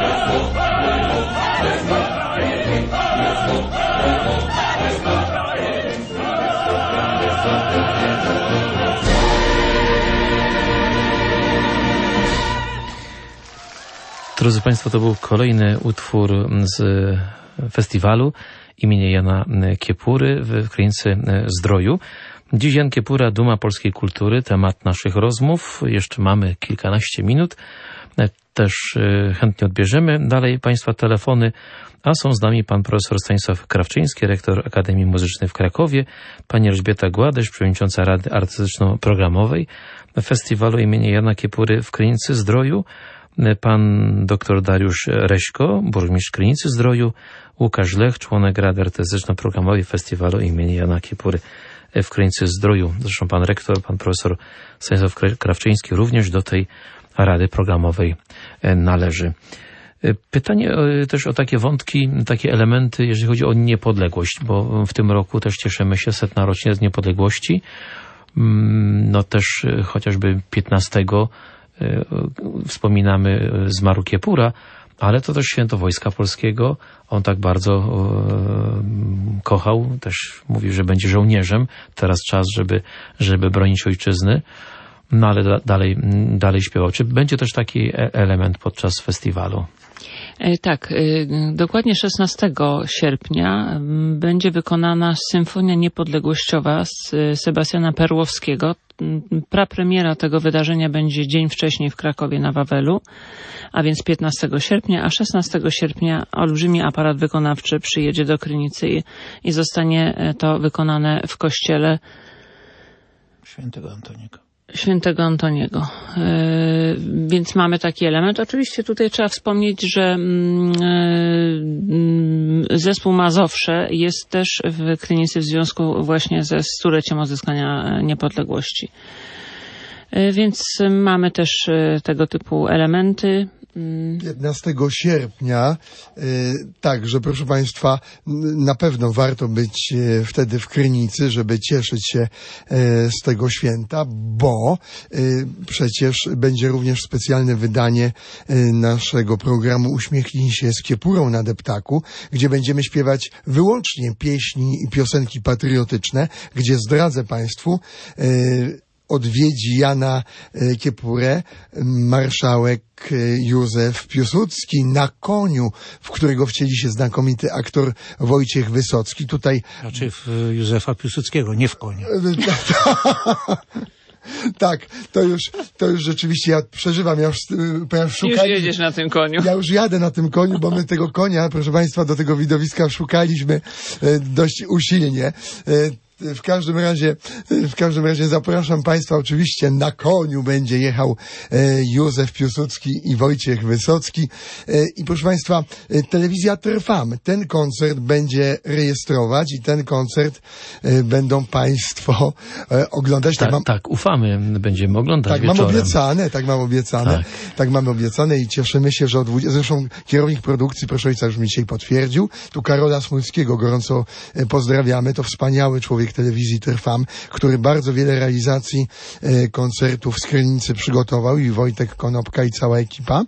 Drodzy Państwo, to był kolejny utwór z festiwalu imienia Jana Kiepury w Krynicy Zdroju. Dziś Jan Kiepura, duma polskiej kultury, temat naszych rozmów. Jeszcze mamy kilkanaście minut. Też chętnie odbierzemy dalej Państwa telefony, a są z nami pan profesor Stanisław Krawczyński, rektor Akademii Muzycznej w Krakowie, pani Elżbieta Gładysz, przewodnicząca Rady Artystyczno-Programowej Festiwalu imienia Jana Kiepury w Krynicy Zdroju, pan dr Dariusz Reśko, burmistrz Krynicy Zdroju, Łukasz Lech, członek Rady Artystyczno-Programowej Festiwalu imienia Jana Kiepury w Krynicy Zdroju. Zresztą pan rektor, pan profesor Stanisław Krawczyński również do tej Rady Programowej należy. Pytanie też o takie wątki, takie elementy, jeżeli chodzi o niepodległość, bo w tym roku też cieszymy się 100. rocznicę niepodległości. No też chociażby 15 wspominamy zmarł Kiepura, ale to też święto Wojska Polskiego. On tak bardzo kochał, też mówił, że będzie żołnierzem. Teraz czas, żeby bronić ojczyzny. No ale dalej śpiewał. Czy będzie też taki element podczas festiwalu? Tak, dokładnie 16 sierpnia będzie wykonana Symfonia Niepodległościowa z Sebastiana Perłowskiego. Prapremiera tego wydarzenia będzie dzień wcześniej w Krakowie na Wawelu, a więc 15 sierpnia, a 16 sierpnia olbrzymi aparat wykonawczy przyjedzie do Krynicy i zostanie to wykonane w kościele Świętego Antoniego. Więc mamy taki element. Oczywiście tutaj trzeba wspomnieć, że zespół Mazowsze jest też w Krynicy w związku właśnie ze 100-leciem odzyskania niepodległości. Więc mamy też tego typu elementy. 15 sierpnia, także proszę Państwa, na pewno warto być wtedy w Krynicy, żeby cieszyć się z tego święta, bo przecież będzie również specjalne wydanie naszego programu Uśmiechnij się z Kiepurą na deptaku, gdzie będziemy śpiewać wyłącznie pieśni i piosenki patriotyczne, gdzie zdradzę Państwu, odwiedzi Jana Kiepurę marszałek Józef Piłsudski na koniu, w którego wcieli się znakomity aktor Wojciech Wysocki. Tutaj znaczy w Józefa Piłsudskiego, nie w konia. Tak, to już rzeczywiście ja przeżywam, ja już szukałem. Już jedziesz na tym koniu. Ja już jadę na tym koniu, bo my tego konia, proszę Państwa, do tego widowiska szukaliśmy dość usilnie. W każdym razie zapraszam Państwa, oczywiście na koniu będzie jechał Józef Piłsudski i Wojciech Wysocki. I proszę Państwa, telewizja Trwam ten koncert będzie rejestrować i ten koncert będą Państwo oglądać. Tak, ufamy, będziemy oglądać wieczorem. Tak mamy obiecane i cieszymy się, że zresztą kierownik produkcji, proszę ojca, już mi dzisiaj potwierdził. Tu Karola Smulskiego gorąco pozdrawiamy, to wspaniały człowiek telewizji Trwam, który bardzo wiele realizacji koncertów z Krynicy przygotował, i Wojtek Konopka i cała ekipa.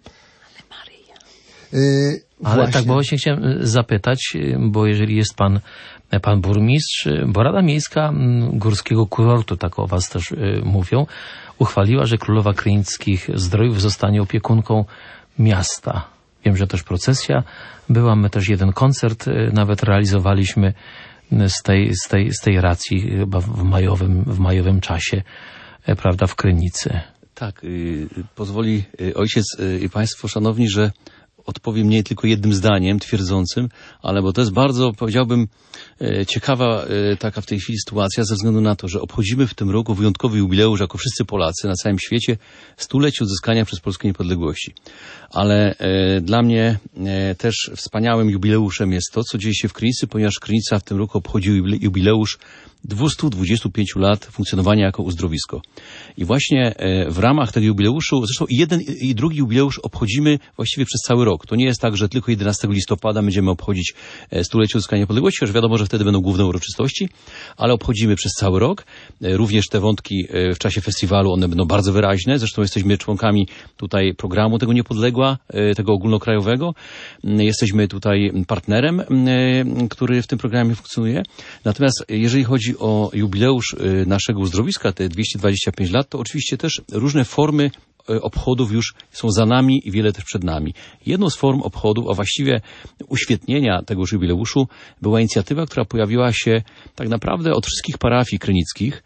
Ale tak, bo właśnie chciałem zapytać, bo jeżeli jest pan burmistrz, bo Rada Miejska Górskiego Kurortu, tak o was też mówią, uchwaliła, że Królowa Krynickich Zdrojów zostanie opiekunką miasta. Wiem, że też procesja była, my też jeden koncert nawet realizowaliśmy z tej racji chyba w majowym czasie, prawda, w Krynicy. Tak, pozwoli ojciec i państwo szanowni, że odpowiem nie tylko jednym zdaniem twierdzącym, ale bo to jest bardzo, powiedziałbym, ciekawa taka w tej chwili sytuacja ze względu na to, że obchodzimy w tym roku wyjątkowy jubileusz jako wszyscy Polacy na całym świecie 100-lecie odzyskania przez Polskę niepodległości. Ale dla mnie też wspaniałym jubileuszem jest to, co dzieje się w Krynicy, ponieważ Krynica w tym roku obchodzi jubileusz 225 lat funkcjonowania jako uzdrowisko. I właśnie w ramach tego jubileuszu, zresztą jeden i drugi jubileusz obchodzimy właściwie przez cały rok. To nie jest tak, że tylko 11 listopada będziemy obchodzić 100-lecie odzyskania niepodległości, chociaż wiadomo, że wtedy będą główne uroczystości, ale obchodzimy przez cały rok. Również te wątki w czasie festiwalu, one będą bardzo wyraźne. Zresztą jesteśmy członkami tutaj programu tego Niepodległa, tego ogólnokrajowego. Jesteśmy tutaj partnerem, który w tym programie funkcjonuje. Natomiast jeżeli chodzi o jubileusz naszego uzdrowiska, te 225 lat, to oczywiście też różne formy obchodów już są za nami i wiele też przed nami. Jedną z form obchodów, a właściwie uświetnienia tegoż jubileuszu, była inicjatywa, która pojawiła się tak naprawdę od wszystkich parafii krynickich,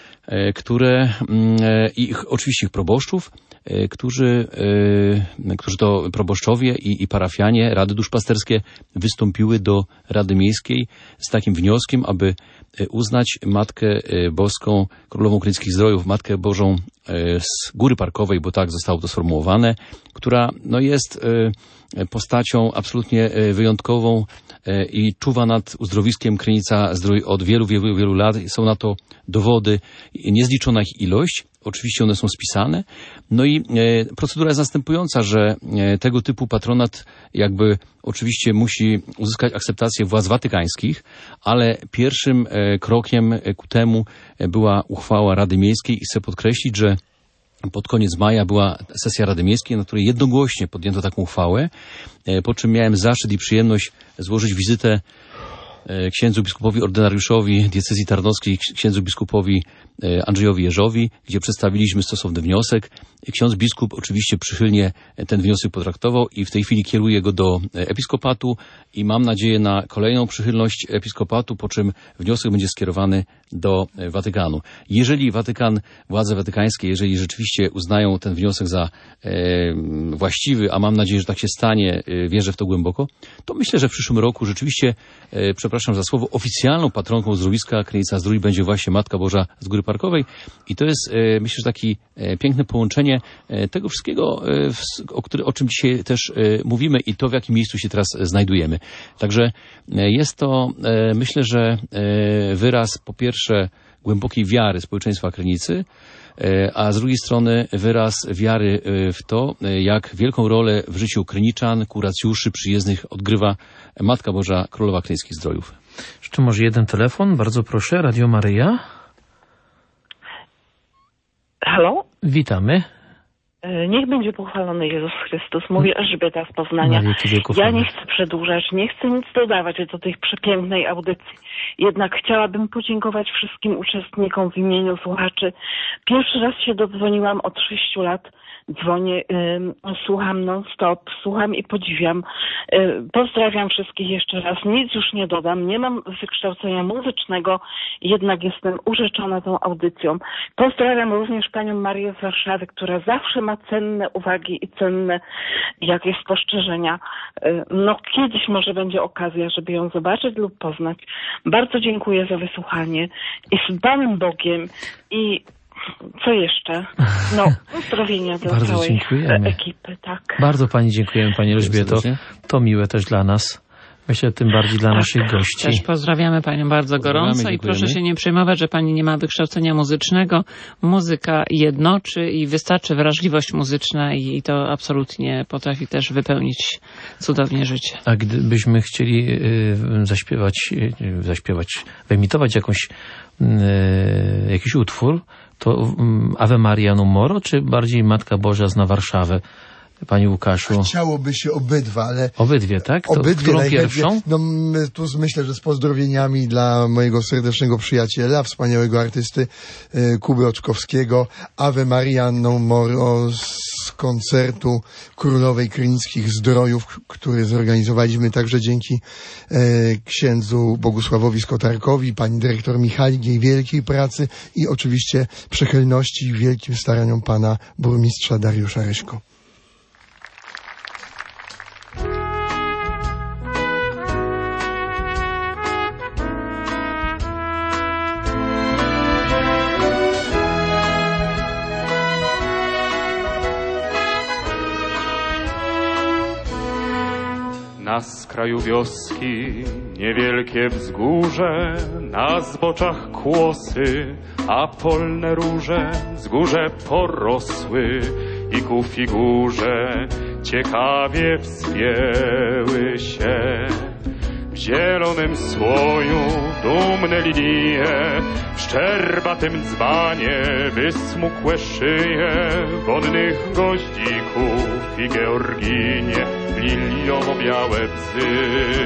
i oczywiście ich proboszczów, którzy to proboszczowie i parafianie, rady duszpasterskie wystąpiły do Rady Miejskiej z takim wnioskiem, aby uznać Matkę Boską, Królową Krynickich Zdrojów, Matkę Bożą z Góry Parkowej, bo tak zostało to sformułowane, która jest postacią absolutnie wyjątkową i czuwa nad uzdrowiskiem Krynica Zdrój od wielu, wielu, wielu lat. Są na to dowody, niezliczona ich ilość. Oczywiście one są spisane. No i procedura jest następująca, że tego typu patronat jakby oczywiście musi uzyskać akceptację władz watykańskich, ale pierwszym krokiem ku temu była uchwała Rady Miejskiej i chcę podkreślić, że pod koniec maja była sesja Rady Miejskiej, na której jednogłośnie podjęto taką uchwałę, po czym miałem zaszczyt i przyjemność złożyć wizytę księdzu biskupowi ordynariuszowi diecezji tarnowskiej, księdzu biskupowi Andrzejowi Jerzowi, gdzie przedstawiliśmy stosowny wniosek. Ksiądz biskup oczywiście przychylnie ten wniosek potraktował i w tej chwili kieruje go do episkopatu i mam nadzieję na kolejną przychylność episkopatu, po czym wniosek będzie skierowany do Watykanu. Jeżeli władze watykańskie, jeżeli rzeczywiście uznają ten wniosek za właściwy, a mam nadzieję, że tak się stanie, wierzę w to głęboko, to myślę, że w przyszłym roku rzeczywiście, przepraszam za słowo, oficjalną patronką zdrowiska Krynica-Zdrój będzie właśnie Matka Boża z Góry Parkowej i to jest, myślę, że taki piękne połączenie tego wszystkiego, o czym dzisiaj też mówimy i to, w jakim miejscu się teraz znajdujemy. Także jest to, myślę, że wyraz po pierwsze głębokiej wiary społeczeństwa Krynicy, a z drugiej strony wyraz wiary w to, jak wielką rolę w życiu kryniczan, kuracjuszy przyjezdnych odgrywa Matka Boża Królowa Krynickich Zdrojów. Jeszcze może jeden telefon, bardzo proszę, Radio Maryja. Halo? Witamy. Niech będzie pochwalony Jezus Chrystus. Mówię Elżbieta z Poznania. Ja nie chcę przedłużać, nie chcę nic dodawać do tej przepięknej audycji. Jednak chciałabym podziękować wszystkim uczestnikom w imieniu słuchaczy. Pierwszy raz się dodzwoniłam od 6 lat. Dzwonię, słucham non-stop, słucham i podziwiam. Pozdrawiam wszystkich jeszcze raz. Nic już nie dodam. Nie mam wykształcenia muzycznego, jednak jestem urzeczona tą audycją. Pozdrawiam również panią Marię z Warszawy, która zawsze ma cenne uwagi i cenne jakieś spostrzeżenia. No kiedyś może będzie okazja, żeby ją zobaczyć lub poznać. Bardzo dziękuję za wysłuchanie i z Panem Bogiem i co jeszcze? No, pozdrowienia dla całej ekipy, tak. Bardzo pani dziękujemy, pani Elżbieto. To miłe też dla nas. Myślę, tym bardziej dla naszych gości. Też pozdrawiamy panią bardzo gorąco i proszę się nie przejmować, że pani nie ma wykształcenia muzycznego. Muzyka jednoczy i wystarczy wrażliwość muzyczna i to absolutnie potrafi też wypełnić cudownie życie. A gdybyśmy chcieli wyemitować jakiś utwór, to Ave Maria Numero, czy bardziej Matka Boża zna Warszawę? Panie Łukaszu. Chciałoby się obydwa, ale... Obydwie, tak? To obydwie którą pierwszą? No, tu myślę, że z pozdrowieniami dla mojego serdecznego przyjaciela, wspaniałego artysty Kuby Oczkowskiego. Ave Maria Numero z koncertu Królowej Krynickich Zdrojów, który zorganizowaliśmy także dzięki księdzu Bogusławowi Skotarkowi, pani dyrektor Michalik, jej wielkiej pracy i oczywiście przychylności i wielkim staraniom pana burmistrza Dariusza Ryśko. Na skraju wioski niewielkie wzgórze, na zboczach kłosy, a polne róże wzgórze porosły i ku figurze ciekawie wspięły się. W zielonym słoju dumne lilie, w szczerbatym dzbanie wysmukłe szyje wodnych goździków i georginie, liliowo-białe bzy.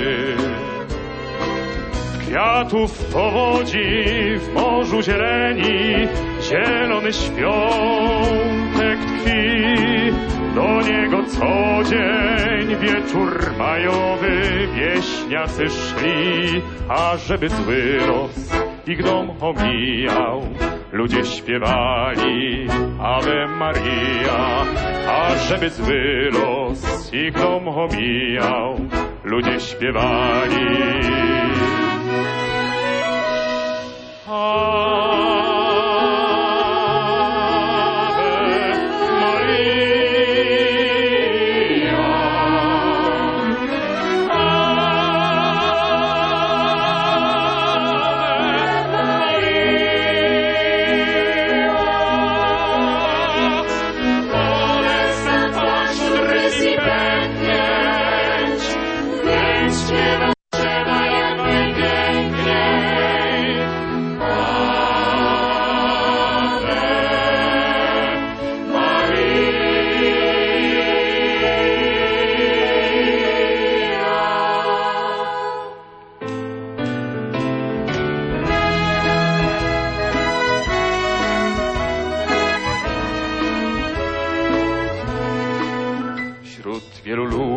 Kwiatów powodzi w morzu zieleni, zielony świątek tkwi. Do niego co dzień wieczór majowy wieśniacy szli, a żeby zły los ich dom omijał, ludzie śpiewali Ave Maria. A żeby zły los ich dom omijał, ludzie śpiewali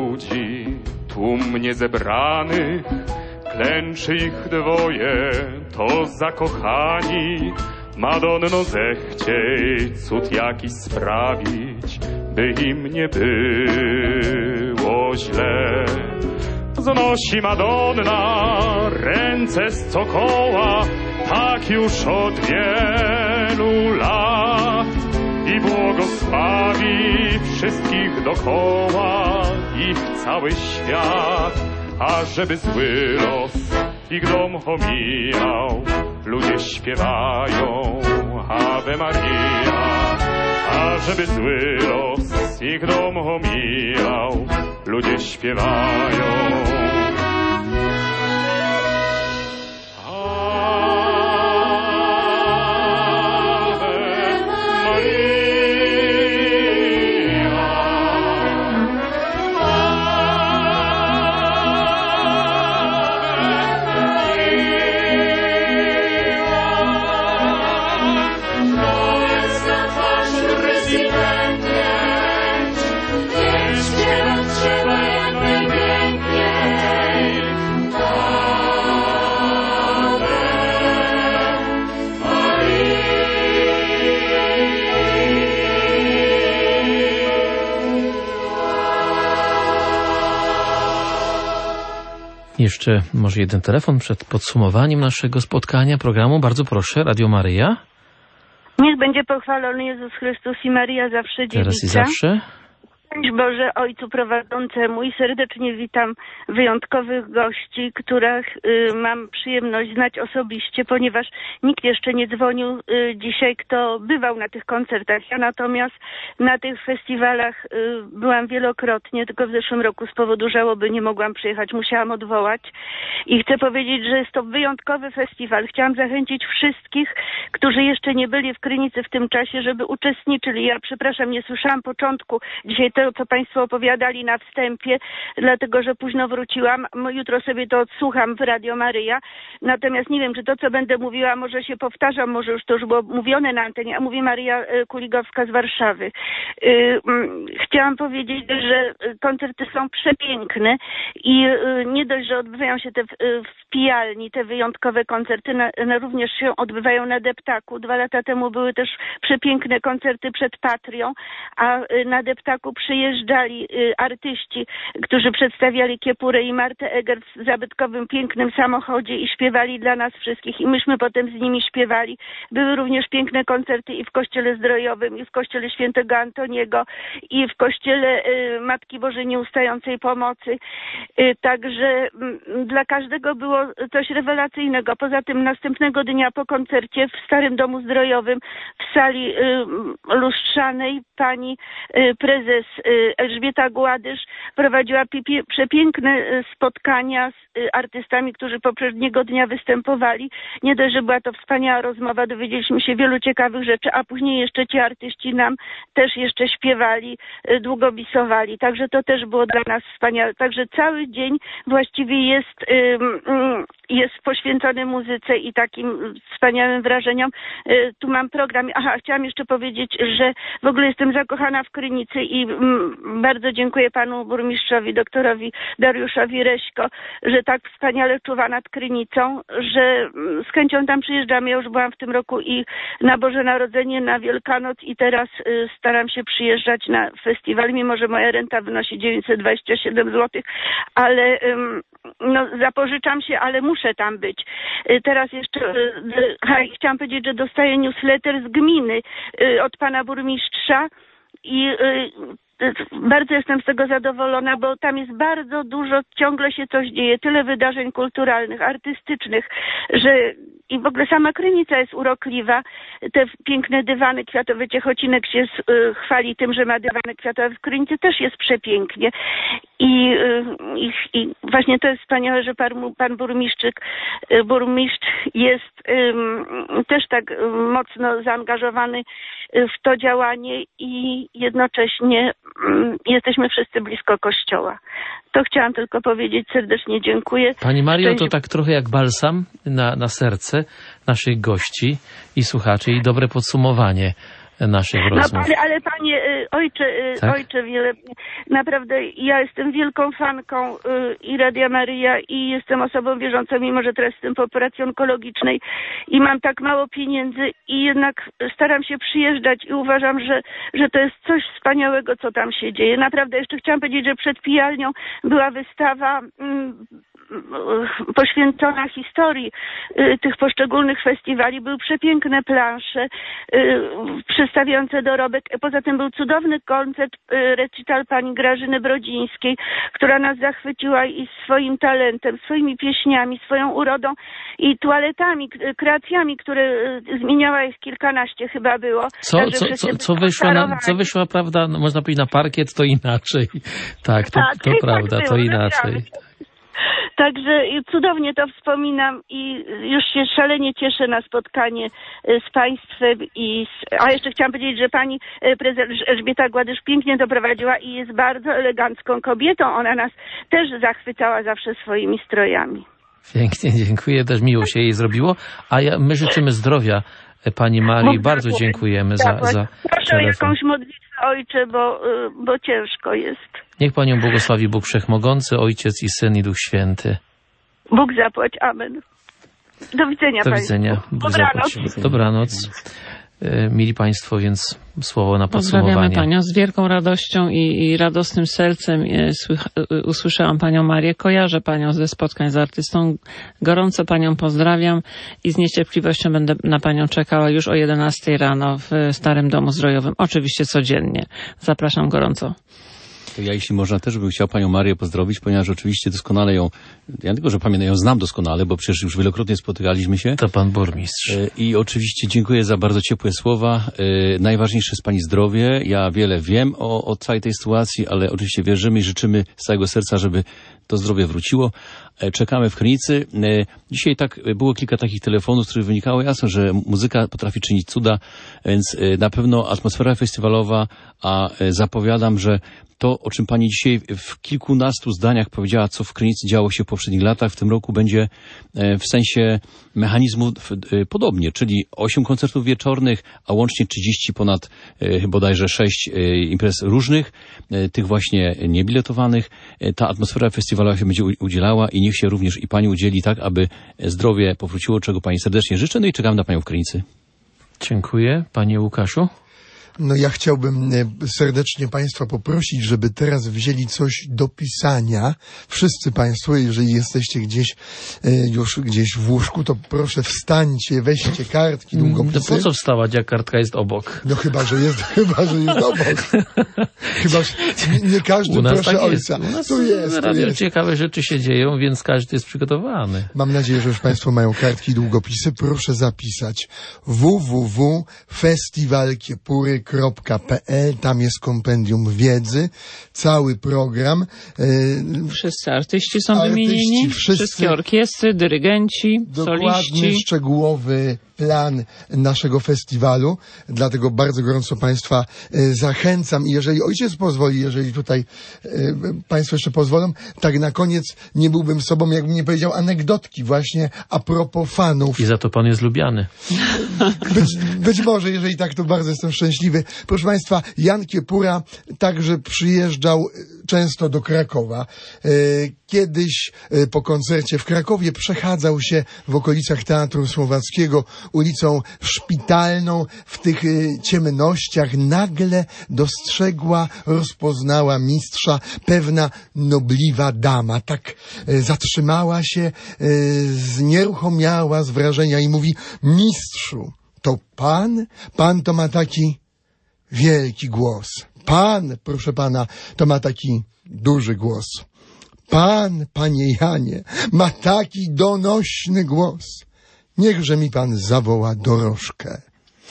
zebranych, klęczy ich dwoje, to zakochani. Madonno, zechciej cud jakiś sprawić, by im nie było źle. Znosi Madonna ręce z cokoła, tak już od wielu lat, i błogosławi wszystkich dokoła, ich cały świat. A żeby zły los ich dom omijał, ludzie śpiewają Ave Maria. A żeby zły los ich dom omijał, ludzie śpiewają Jeszcze może jeden telefon przed podsumowaniem naszego spotkania, programu. Bardzo proszę, Radio Maryja. Niech będzie pochwalony Jezus Chrystus i Maryja zawsze dziewica. Teraz i zawsze. Szczęść Boże, Ojcu prowadzącemu, i serdecznie witam wyjątkowych gości, których mam przyjemność znać osobiście, ponieważ nikt jeszcze nie dzwonił dzisiaj, kto bywał na tych koncertach. Ja natomiast na tych festiwalach byłam wielokrotnie, tylko w zeszłym roku z powodu żałoby nie mogłam przyjechać, musiałam odwołać. I chcę powiedzieć, że jest to wyjątkowy festiwal. Chciałam zachęcić wszystkich, którzy jeszcze nie byli w Krynicy w tym czasie, żeby uczestniczyli. Ja przepraszam, nie słyszałam początku dzisiaj to, co Państwo opowiadali na wstępie, dlatego że późno wróciłam. Jutro sobie to odsłucham w Radio Maryja. Natomiast nie wiem, czy to, co będę mówiła, może się powtarzam, może już to już było mówione na antenie, a mówi Maria Kuligowska z Warszawy. Chciałam powiedzieć, że koncerty są przepiękne i nie dość, że odbywają się te w pijalni, te wyjątkowe koncerty, również się odbywają na Deptaku. 2 lata temu były też przepiękne koncerty przed Patrią, a na Deptaku przyjeżdżali artyści, którzy przedstawiali Kiepurę i Martę Eger w zabytkowym, pięknym samochodzie i śpiewali dla nas wszystkich i myśmy potem z nimi śpiewali. Były również piękne koncerty i w Kościele Zdrojowym, i w Kościele Świętego Antoniego, i w Kościele Matki Bożej Nieustającej Pomocy. Także dla każdego było coś rewelacyjnego. Poza tym następnego dnia po koncercie w Starym Domu Zdrojowym w sali lustrzanej pani prezes Elżbieta Gładysz prowadziła przepiękne spotkania z artystami, którzy poprzedniego dnia występowali. Nie dość, że była to wspaniała rozmowa, dowiedzieliśmy się wielu ciekawych rzeczy, a później jeszcze ci artyści nam też jeszcze śpiewali, długobisowali. Także to też było dla nas wspaniałe. Także cały dzień właściwie jest poświęcony muzyce i takim wspaniałym wrażeniom. Tu mam program. Aha, chciałam jeszcze powiedzieć, że w ogóle jestem zakochana w Krynicy i bardzo dziękuję panu burmistrzowi, doktorowi Dariuszowi Reśko, że tak wspaniale czuwa nad Krynicą, że z chęcią tam przyjeżdżam. Ja już byłam w tym roku i na Boże Narodzenie, na Wielkanoc i teraz staram się przyjeżdżać na festiwal, mimo że moja renta wynosi 927 zł, ale zapożyczam się, ale muszę tam być. Teraz jeszcze chciałam powiedzieć, że dostaję newsletter z gminy od pana burmistrza i bardzo jestem z tego zadowolona, bo tam jest bardzo dużo, ciągle się coś dzieje, tyle wydarzeń kulturalnych, artystycznych, że i w ogóle sama Krynica jest urokliwa. Te piękne dywany kwiatowe, Ciechocinek się chwali tym, że ma dywany kwiatowe. W Krynicy też jest przepięknie. I właśnie to jest wspaniałe, że pan burmistrz jest też tak mocno zaangażowany w to działanie i jednocześnie jesteśmy wszyscy blisko Kościoła. To chciałam tylko powiedzieć, serdecznie dziękuję. Pani Mario, to tak trochę jak balsam na serce naszych gości i słuchaczy i dobre podsumowanie naszych rozmów. No, ale panie ojcze, tak? ojcze wielebny, naprawdę ja jestem wielką fanką i Radia Maryja i jestem osobą wierzącą, mimo że teraz jestem po operacji onkologicznej i mam tak mało pieniędzy i jednak staram się przyjeżdżać i uważam, że to jest coś wspaniałego, co tam się dzieje. Naprawdę jeszcze chciałam powiedzieć, że przed pijalnią była wystawa poświęcona historii tych poszczególnych festiwali. Były przepiękne plansze przedstawiające dorobek. Poza tym był cudowny koncert, recital pani Grażyny Brodzińskiej, która nas zachwyciła i swoim talentem, swoimi pieśniami, swoją urodą i toaletami, kreacjami, które zmieniała ich kilkanaście chyba było. Co wyszła, prawda, no, można powiedzieć na parkiet, to inaczej. Tak, to prawda, to inaczej. Także cudownie to wspominam i już się szalenie cieszę na spotkanie z państwem a jeszcze chciałam powiedzieć, że pani prezes Elżbieta Gładysz pięknie to prowadziła i jest bardzo elegancką kobietą. Ona nas też zachwycała zawsze swoimi strojami. Pięknie, dziękuję. Też miło się jej zrobiło. My życzymy zdrowia pani Marii. Bardzo dziękujemy za Proszę o jakąś modlitwę, ojcze, bo ciężko jest. Niech panią błogosławi Bóg Wszechmogący, Ojciec i Syn i Duch Święty. Bóg zapłać. Amen. Do widzenia. Do widzenia. Dobranoc. Mili Państwo, więc słowo na podsumowanie. Pozdrawiamy Panią z wielką radością i radosnym sercem. Usłyszałam Panią Marię, kojarzę Panią ze spotkań z artystą. Gorąco Panią pozdrawiam i z niecierpliwością będę na Panią czekała już o 11 rano w Starym Domu Zdrojowym. Oczywiście codziennie. Zapraszam gorąco. To ja, jeśli można, też bym chciał panią Marię pozdrowić, ponieważ oczywiście doskonale ją, ja tylko, że pamiętam, ją znam doskonale, bo przecież już wielokrotnie spotykaliśmy się. To pan burmistrz. I oczywiście dziękuję za bardzo ciepłe słowa. Najważniejsze jest pani zdrowie. Ja wiele wiem o całej tej sytuacji, ale oczywiście wierzymy i życzymy z całego serca, żeby to zdrowie wróciło. Czekamy w Krynicy. Dzisiaj było kilka takich telefonów, z których wynikało jasno, że muzyka potrafi czynić cuda, więc na pewno atmosfera festiwalowa, a zapowiadam, że to, o czym pani dzisiaj w kilkunastu zdaniach powiedziała, co w Krynicy działo się w poprzednich latach, w tym roku będzie w sensie mechanizmu podobnie, czyli 8 koncertów wieczornych, a łącznie 30 ponad bodajże 6 imprez różnych, tych właśnie niebiletowanych. Ta atmosfera festiwalowa się będzie udzielała i niech się również i pani udzieli tak, aby zdrowie powróciło, czego pani serdecznie życzę. No i czekam na panią w Krynicy. Dziękuję. Panie Łukaszu? No ja chciałbym serdecznie Państwa poprosić, żeby teraz wzięli coś do pisania. Wszyscy Państwo, jeżeli jesteście już gdzieś w łóżku, to proszę wstańcie, weźcie kartki, długopisy. To po co wstawać, jak kartka jest obok? No chyba, że jest obok. Chyba, że nie każdy proszę tak ojca. Tu jest. Ciekawe rzeczy się dzieją, więc każdy jest przygotowany. Mam nadzieję, że już Państwo mają kartki i długopisy. Proszę zapisać www.festiwalkiepury.pl. Tam jest kompendium wiedzy, cały program. Wszyscy artyści są wymienieni, wszystkie orkiestry, dyrygenci, dokładny, soliści. Szczegółowy plan naszego festiwalu, dlatego bardzo gorąco Państwa zachęcam i jeżeli ojciec pozwoli, jeżeli tutaj Państwo jeszcze pozwolą, tak na koniec nie byłbym sobą, jakbym nie powiedział anegdotki właśnie a propos fanów. I za to Pan jest lubiany. Być może, jeżeli tak, to bardzo jestem szczęśliwy. Proszę Państwa, Jan Kiepura także przyjeżdżał często do Krakowa. Kiedyś po koncercie w Krakowie przechadzał się w okolicach Teatru Słowackiego ulicą Szpitalną. W tych ciemnościach nagle rozpoznała mistrza pewna nobliwa dama. Tak zatrzymała się, znieruchomiała z wrażenia i mówi: mistrzu, to pan? Pan to ma taki wielki głos. Pan, proszę pana, to ma taki duży głos. Pan, panie Janie, ma taki donośny głos. Niechże mi pan zawoła dorożkę.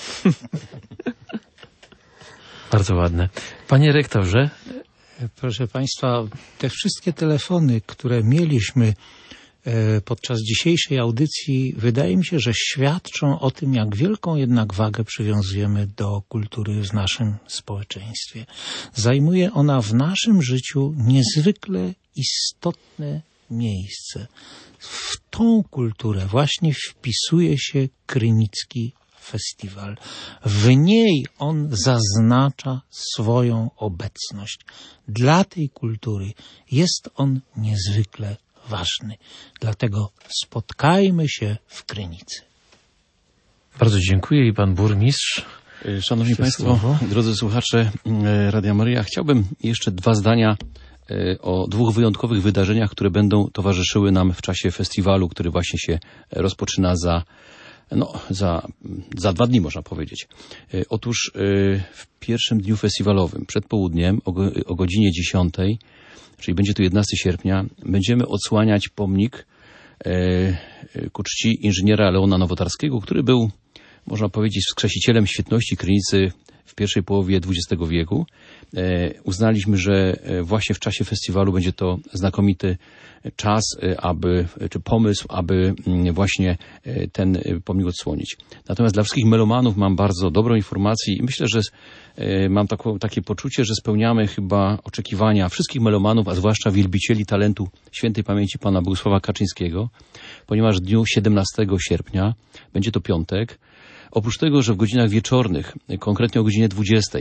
Bardzo ładne. Panie rektorze. Proszę państwa, te wszystkie telefony, które mieliśmy podczas dzisiejszej audycji, wydaje mi się, że świadczą o tym, jak wielką jednak wagę przywiązujemy do kultury w naszym społeczeństwie. Zajmuje ona w naszym życiu niezwykle istotne miejsce. W tą kulturę właśnie wpisuje się Krynicki festiwal. W niej on zaznacza swoją obecność. Dla tej kultury jest on niezwykle ważny. Dlatego spotkajmy się w Krynicy. Bardzo dziękuję i pan burmistrz. Szanowni Państwo, drodzy słuchacze Radia Maryja, chciałbym jeszcze 2 zdania o 2 wyjątkowych wydarzeniach, które będą towarzyszyły nam w czasie festiwalu, który właśnie się rozpoczyna za 2 dni, można powiedzieć. Otóż w pierwszym dniu festiwalowym, przed południem, o godzinie 10, czyli będzie to 11 sierpnia, będziemy odsłaniać pomnik ku czci inżyniera Leona Nowotarskiego, który był, można powiedzieć, wskrzesicielem świetności Krynicy w pierwszej połowie XX wieku. Uznaliśmy, że właśnie w czasie festiwalu będzie to znakomity czas, czy pomysł, aby właśnie ten pomnik odsłonić. Natomiast dla wszystkich melomanów mam bardzo dobrą informację i myślę, że mam takie poczucie, że spełniamy chyba oczekiwania wszystkich melomanów, a zwłaszcza wielbicieli talentu świętej pamięci pana Bogusława Kaczyńskiego, ponieważ w dniu 17 sierpnia, będzie to piątek, oprócz tego, że w godzinach wieczornych, konkretnie o godzinie 20,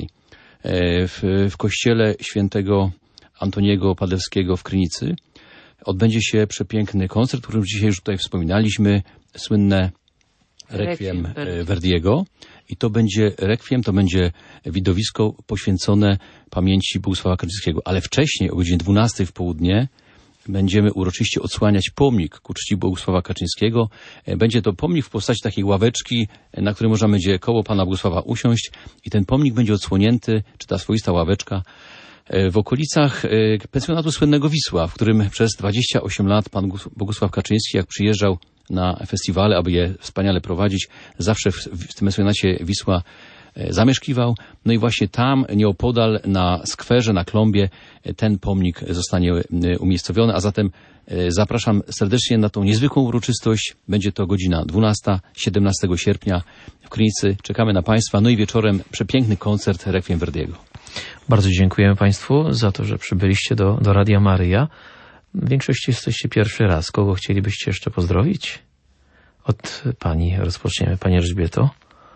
w kościele świętego Antoniego Padewskiego w Krynicy odbędzie się przepiękny koncert, o którym dzisiaj już tutaj wspominaliśmy, słynne Requiem Verdiego. I to będzie Requiem, to będzie widowisko poświęcone pamięci Bogusława Kaczyńskiego. Ale wcześniej, o godzinie 12 w południe, będziemy uroczyście odsłaniać pomnik ku czci Bogusława Kaczyńskiego. Będzie to pomnik w postaci takiej ławeczki, na której można będzie koło pana Bogusława usiąść i ten pomnik będzie odsłonięty, czy ta swoista ławeczka, w okolicach pensjonatu słynnego Wisła, w którym przez 28 lat pan Bogusław Kaczyński, jak przyjeżdżał na festiwale, aby je wspaniale prowadzić, zawsze w tym pensjonacie Wisła zamieszkiwał. No i właśnie tam, nieopodal, na skwerze, na klombie, ten pomnik zostanie umiejscowiony, a zatem zapraszam serdecznie na tą niezwykłą uroczystość. Będzie to godzina 12, 17 sierpnia w Krynicy. Czekamy na Państwa. No i wieczorem przepiękny koncert Requiem Verdiego. Bardzo dziękujemy Państwu za to, że przybyliście do Radia Maryja. W większości jesteście pierwszy raz. Kogo chcielibyście jeszcze pozdrowić? Od Pani rozpoczniemy. Pani Elżbieto.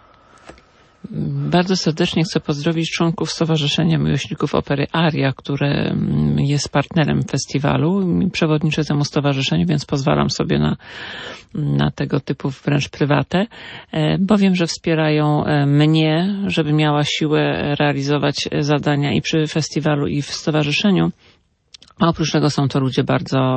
Bardzo serdecznie chcę pozdrowić członków Stowarzyszenia Miłośników Opery Aria, które jest partnerem festiwalu. Przewodniczę temu stowarzyszeniu, więc pozwalam sobie na tego typu wręcz prywatę, bo wiem, że wspierają mnie, żeby miała siłę realizować zadania i przy festiwalu, i w stowarzyszeniu. A oprócz tego są to ludzie bardzo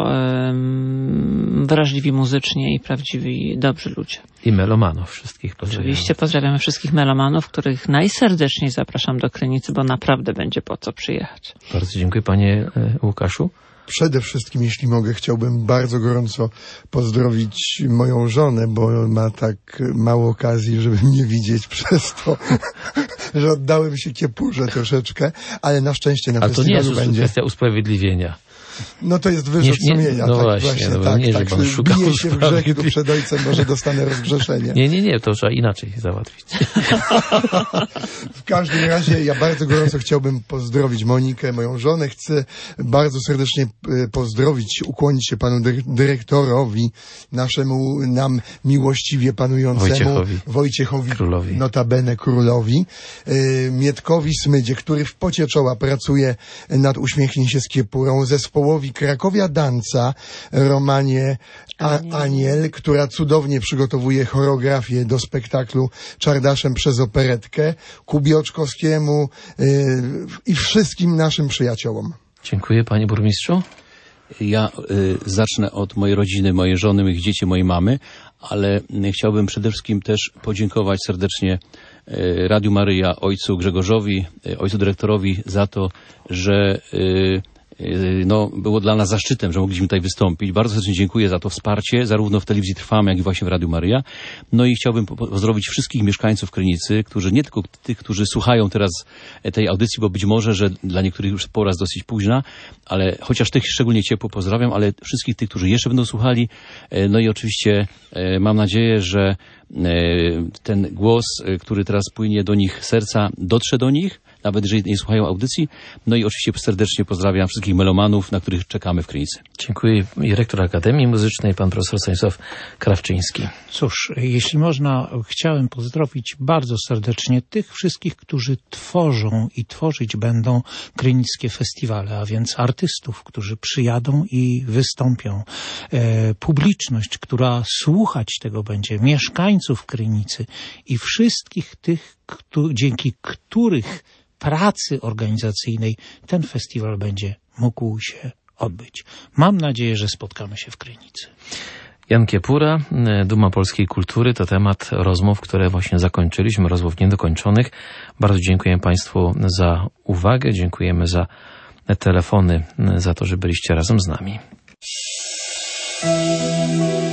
wrażliwi muzycznie i prawdziwi, dobrzy ludzie. I melomanów wszystkich pozdrawiamy. Oczywiście pozdrawiamy wszystkich melomanów, których najserdeczniej zapraszam do Krynicy, bo naprawdę będzie po co przyjechać. Bardzo dziękuję, panie Łukaszu. Przede wszystkim, jeśli mogę, chciałbym bardzo gorąco pozdrowić moją żonę, bo ma tak mało okazji, żeby mnie widzieć przez to, że oddałem się kiepurze troszeczkę, ale na szczęście na festiwalu będzie. Ale to nie jest kwestia usprawiedliwienia. No to jest wyrzut sumienia. No tak, właśnie, no tak, nie, tak, że pan szukał bije się w grzech, tu przed ojcem, może dostanę rozgrzeszenie. Nie, to trzeba inaczej załatwić. W każdym razie ja bardzo gorąco chciałbym pozdrowić Monikę, moją żonę. Chcę bardzo serdecznie pozdrowić, ukłonić się panu dyrektorowi, naszemu nam miłościwie panującemu Wojciechowi Królowi. Notabene Królowi, Mietkowi Smydzie, który w pocie czoła pracuje nad Uśmiechnij się z kiepurą, zespołowi Krakowia Danca, Romanie Aniel, która cudownie przygotowuje choreografię do spektaklu Czardaszem przez operetkę, Kubie Oczkowskiemu i wszystkim naszym przyjaciołom. Dziękuję, panie burmistrzu. Ja zacznę od mojej rodziny, mojej żony, moich dzieci, mojej mamy, ale chciałbym przede wszystkim też podziękować serdecznie Radiu Maryja, ojcu Grzegorzowi, ojcu dyrektorowi za to, że było dla nas zaszczytem, że mogliśmy tutaj wystąpić. Bardzo serdecznie dziękuję za to wsparcie, zarówno w Telewizji Trwamy, jak i właśnie w Radiu Maryja. No i chciałbym pozdrowić wszystkich mieszkańców Krynicy, którzy nie tylko tych, którzy słuchają teraz tej audycji, bo być może, że dla niektórych już po raz dosyć późna, ale chociaż tych szczególnie ciepło pozdrawiam, ale wszystkich tych, którzy jeszcze będą słuchali. No i oczywiście mam nadzieję, że ten głos, który teraz płynie do nich z serca, dotrze do nich. nawet jeżeli nie słuchają audycji. No i oczywiście serdecznie pozdrawiam wszystkich melomanów, na których czekamy w Krynicy. Dziękuję. I rektor Akademii Muzycznej, pan profesor Stanisław Krawczyński. Cóż, jeśli można, chciałem pozdrowić bardzo serdecznie tych wszystkich, którzy tworzą i tworzyć będą krynickie festiwale, a więc artystów, którzy przyjadą i wystąpią, publiczność, która słuchać tego będzie, mieszkańców Krynicy i wszystkich tych, dzięki których pracy organizacyjnej ten festiwal będzie mógł się odbyć. Mam nadzieję, że spotkamy się w Krynicy. Jan Kiepura, Duma Polskiej Kultury, to temat rozmów, które właśnie zakończyliśmy, rozmów niedokończonych. Bardzo dziękuję Państwu za uwagę, dziękujemy za telefony, za to, że byliście razem z nami.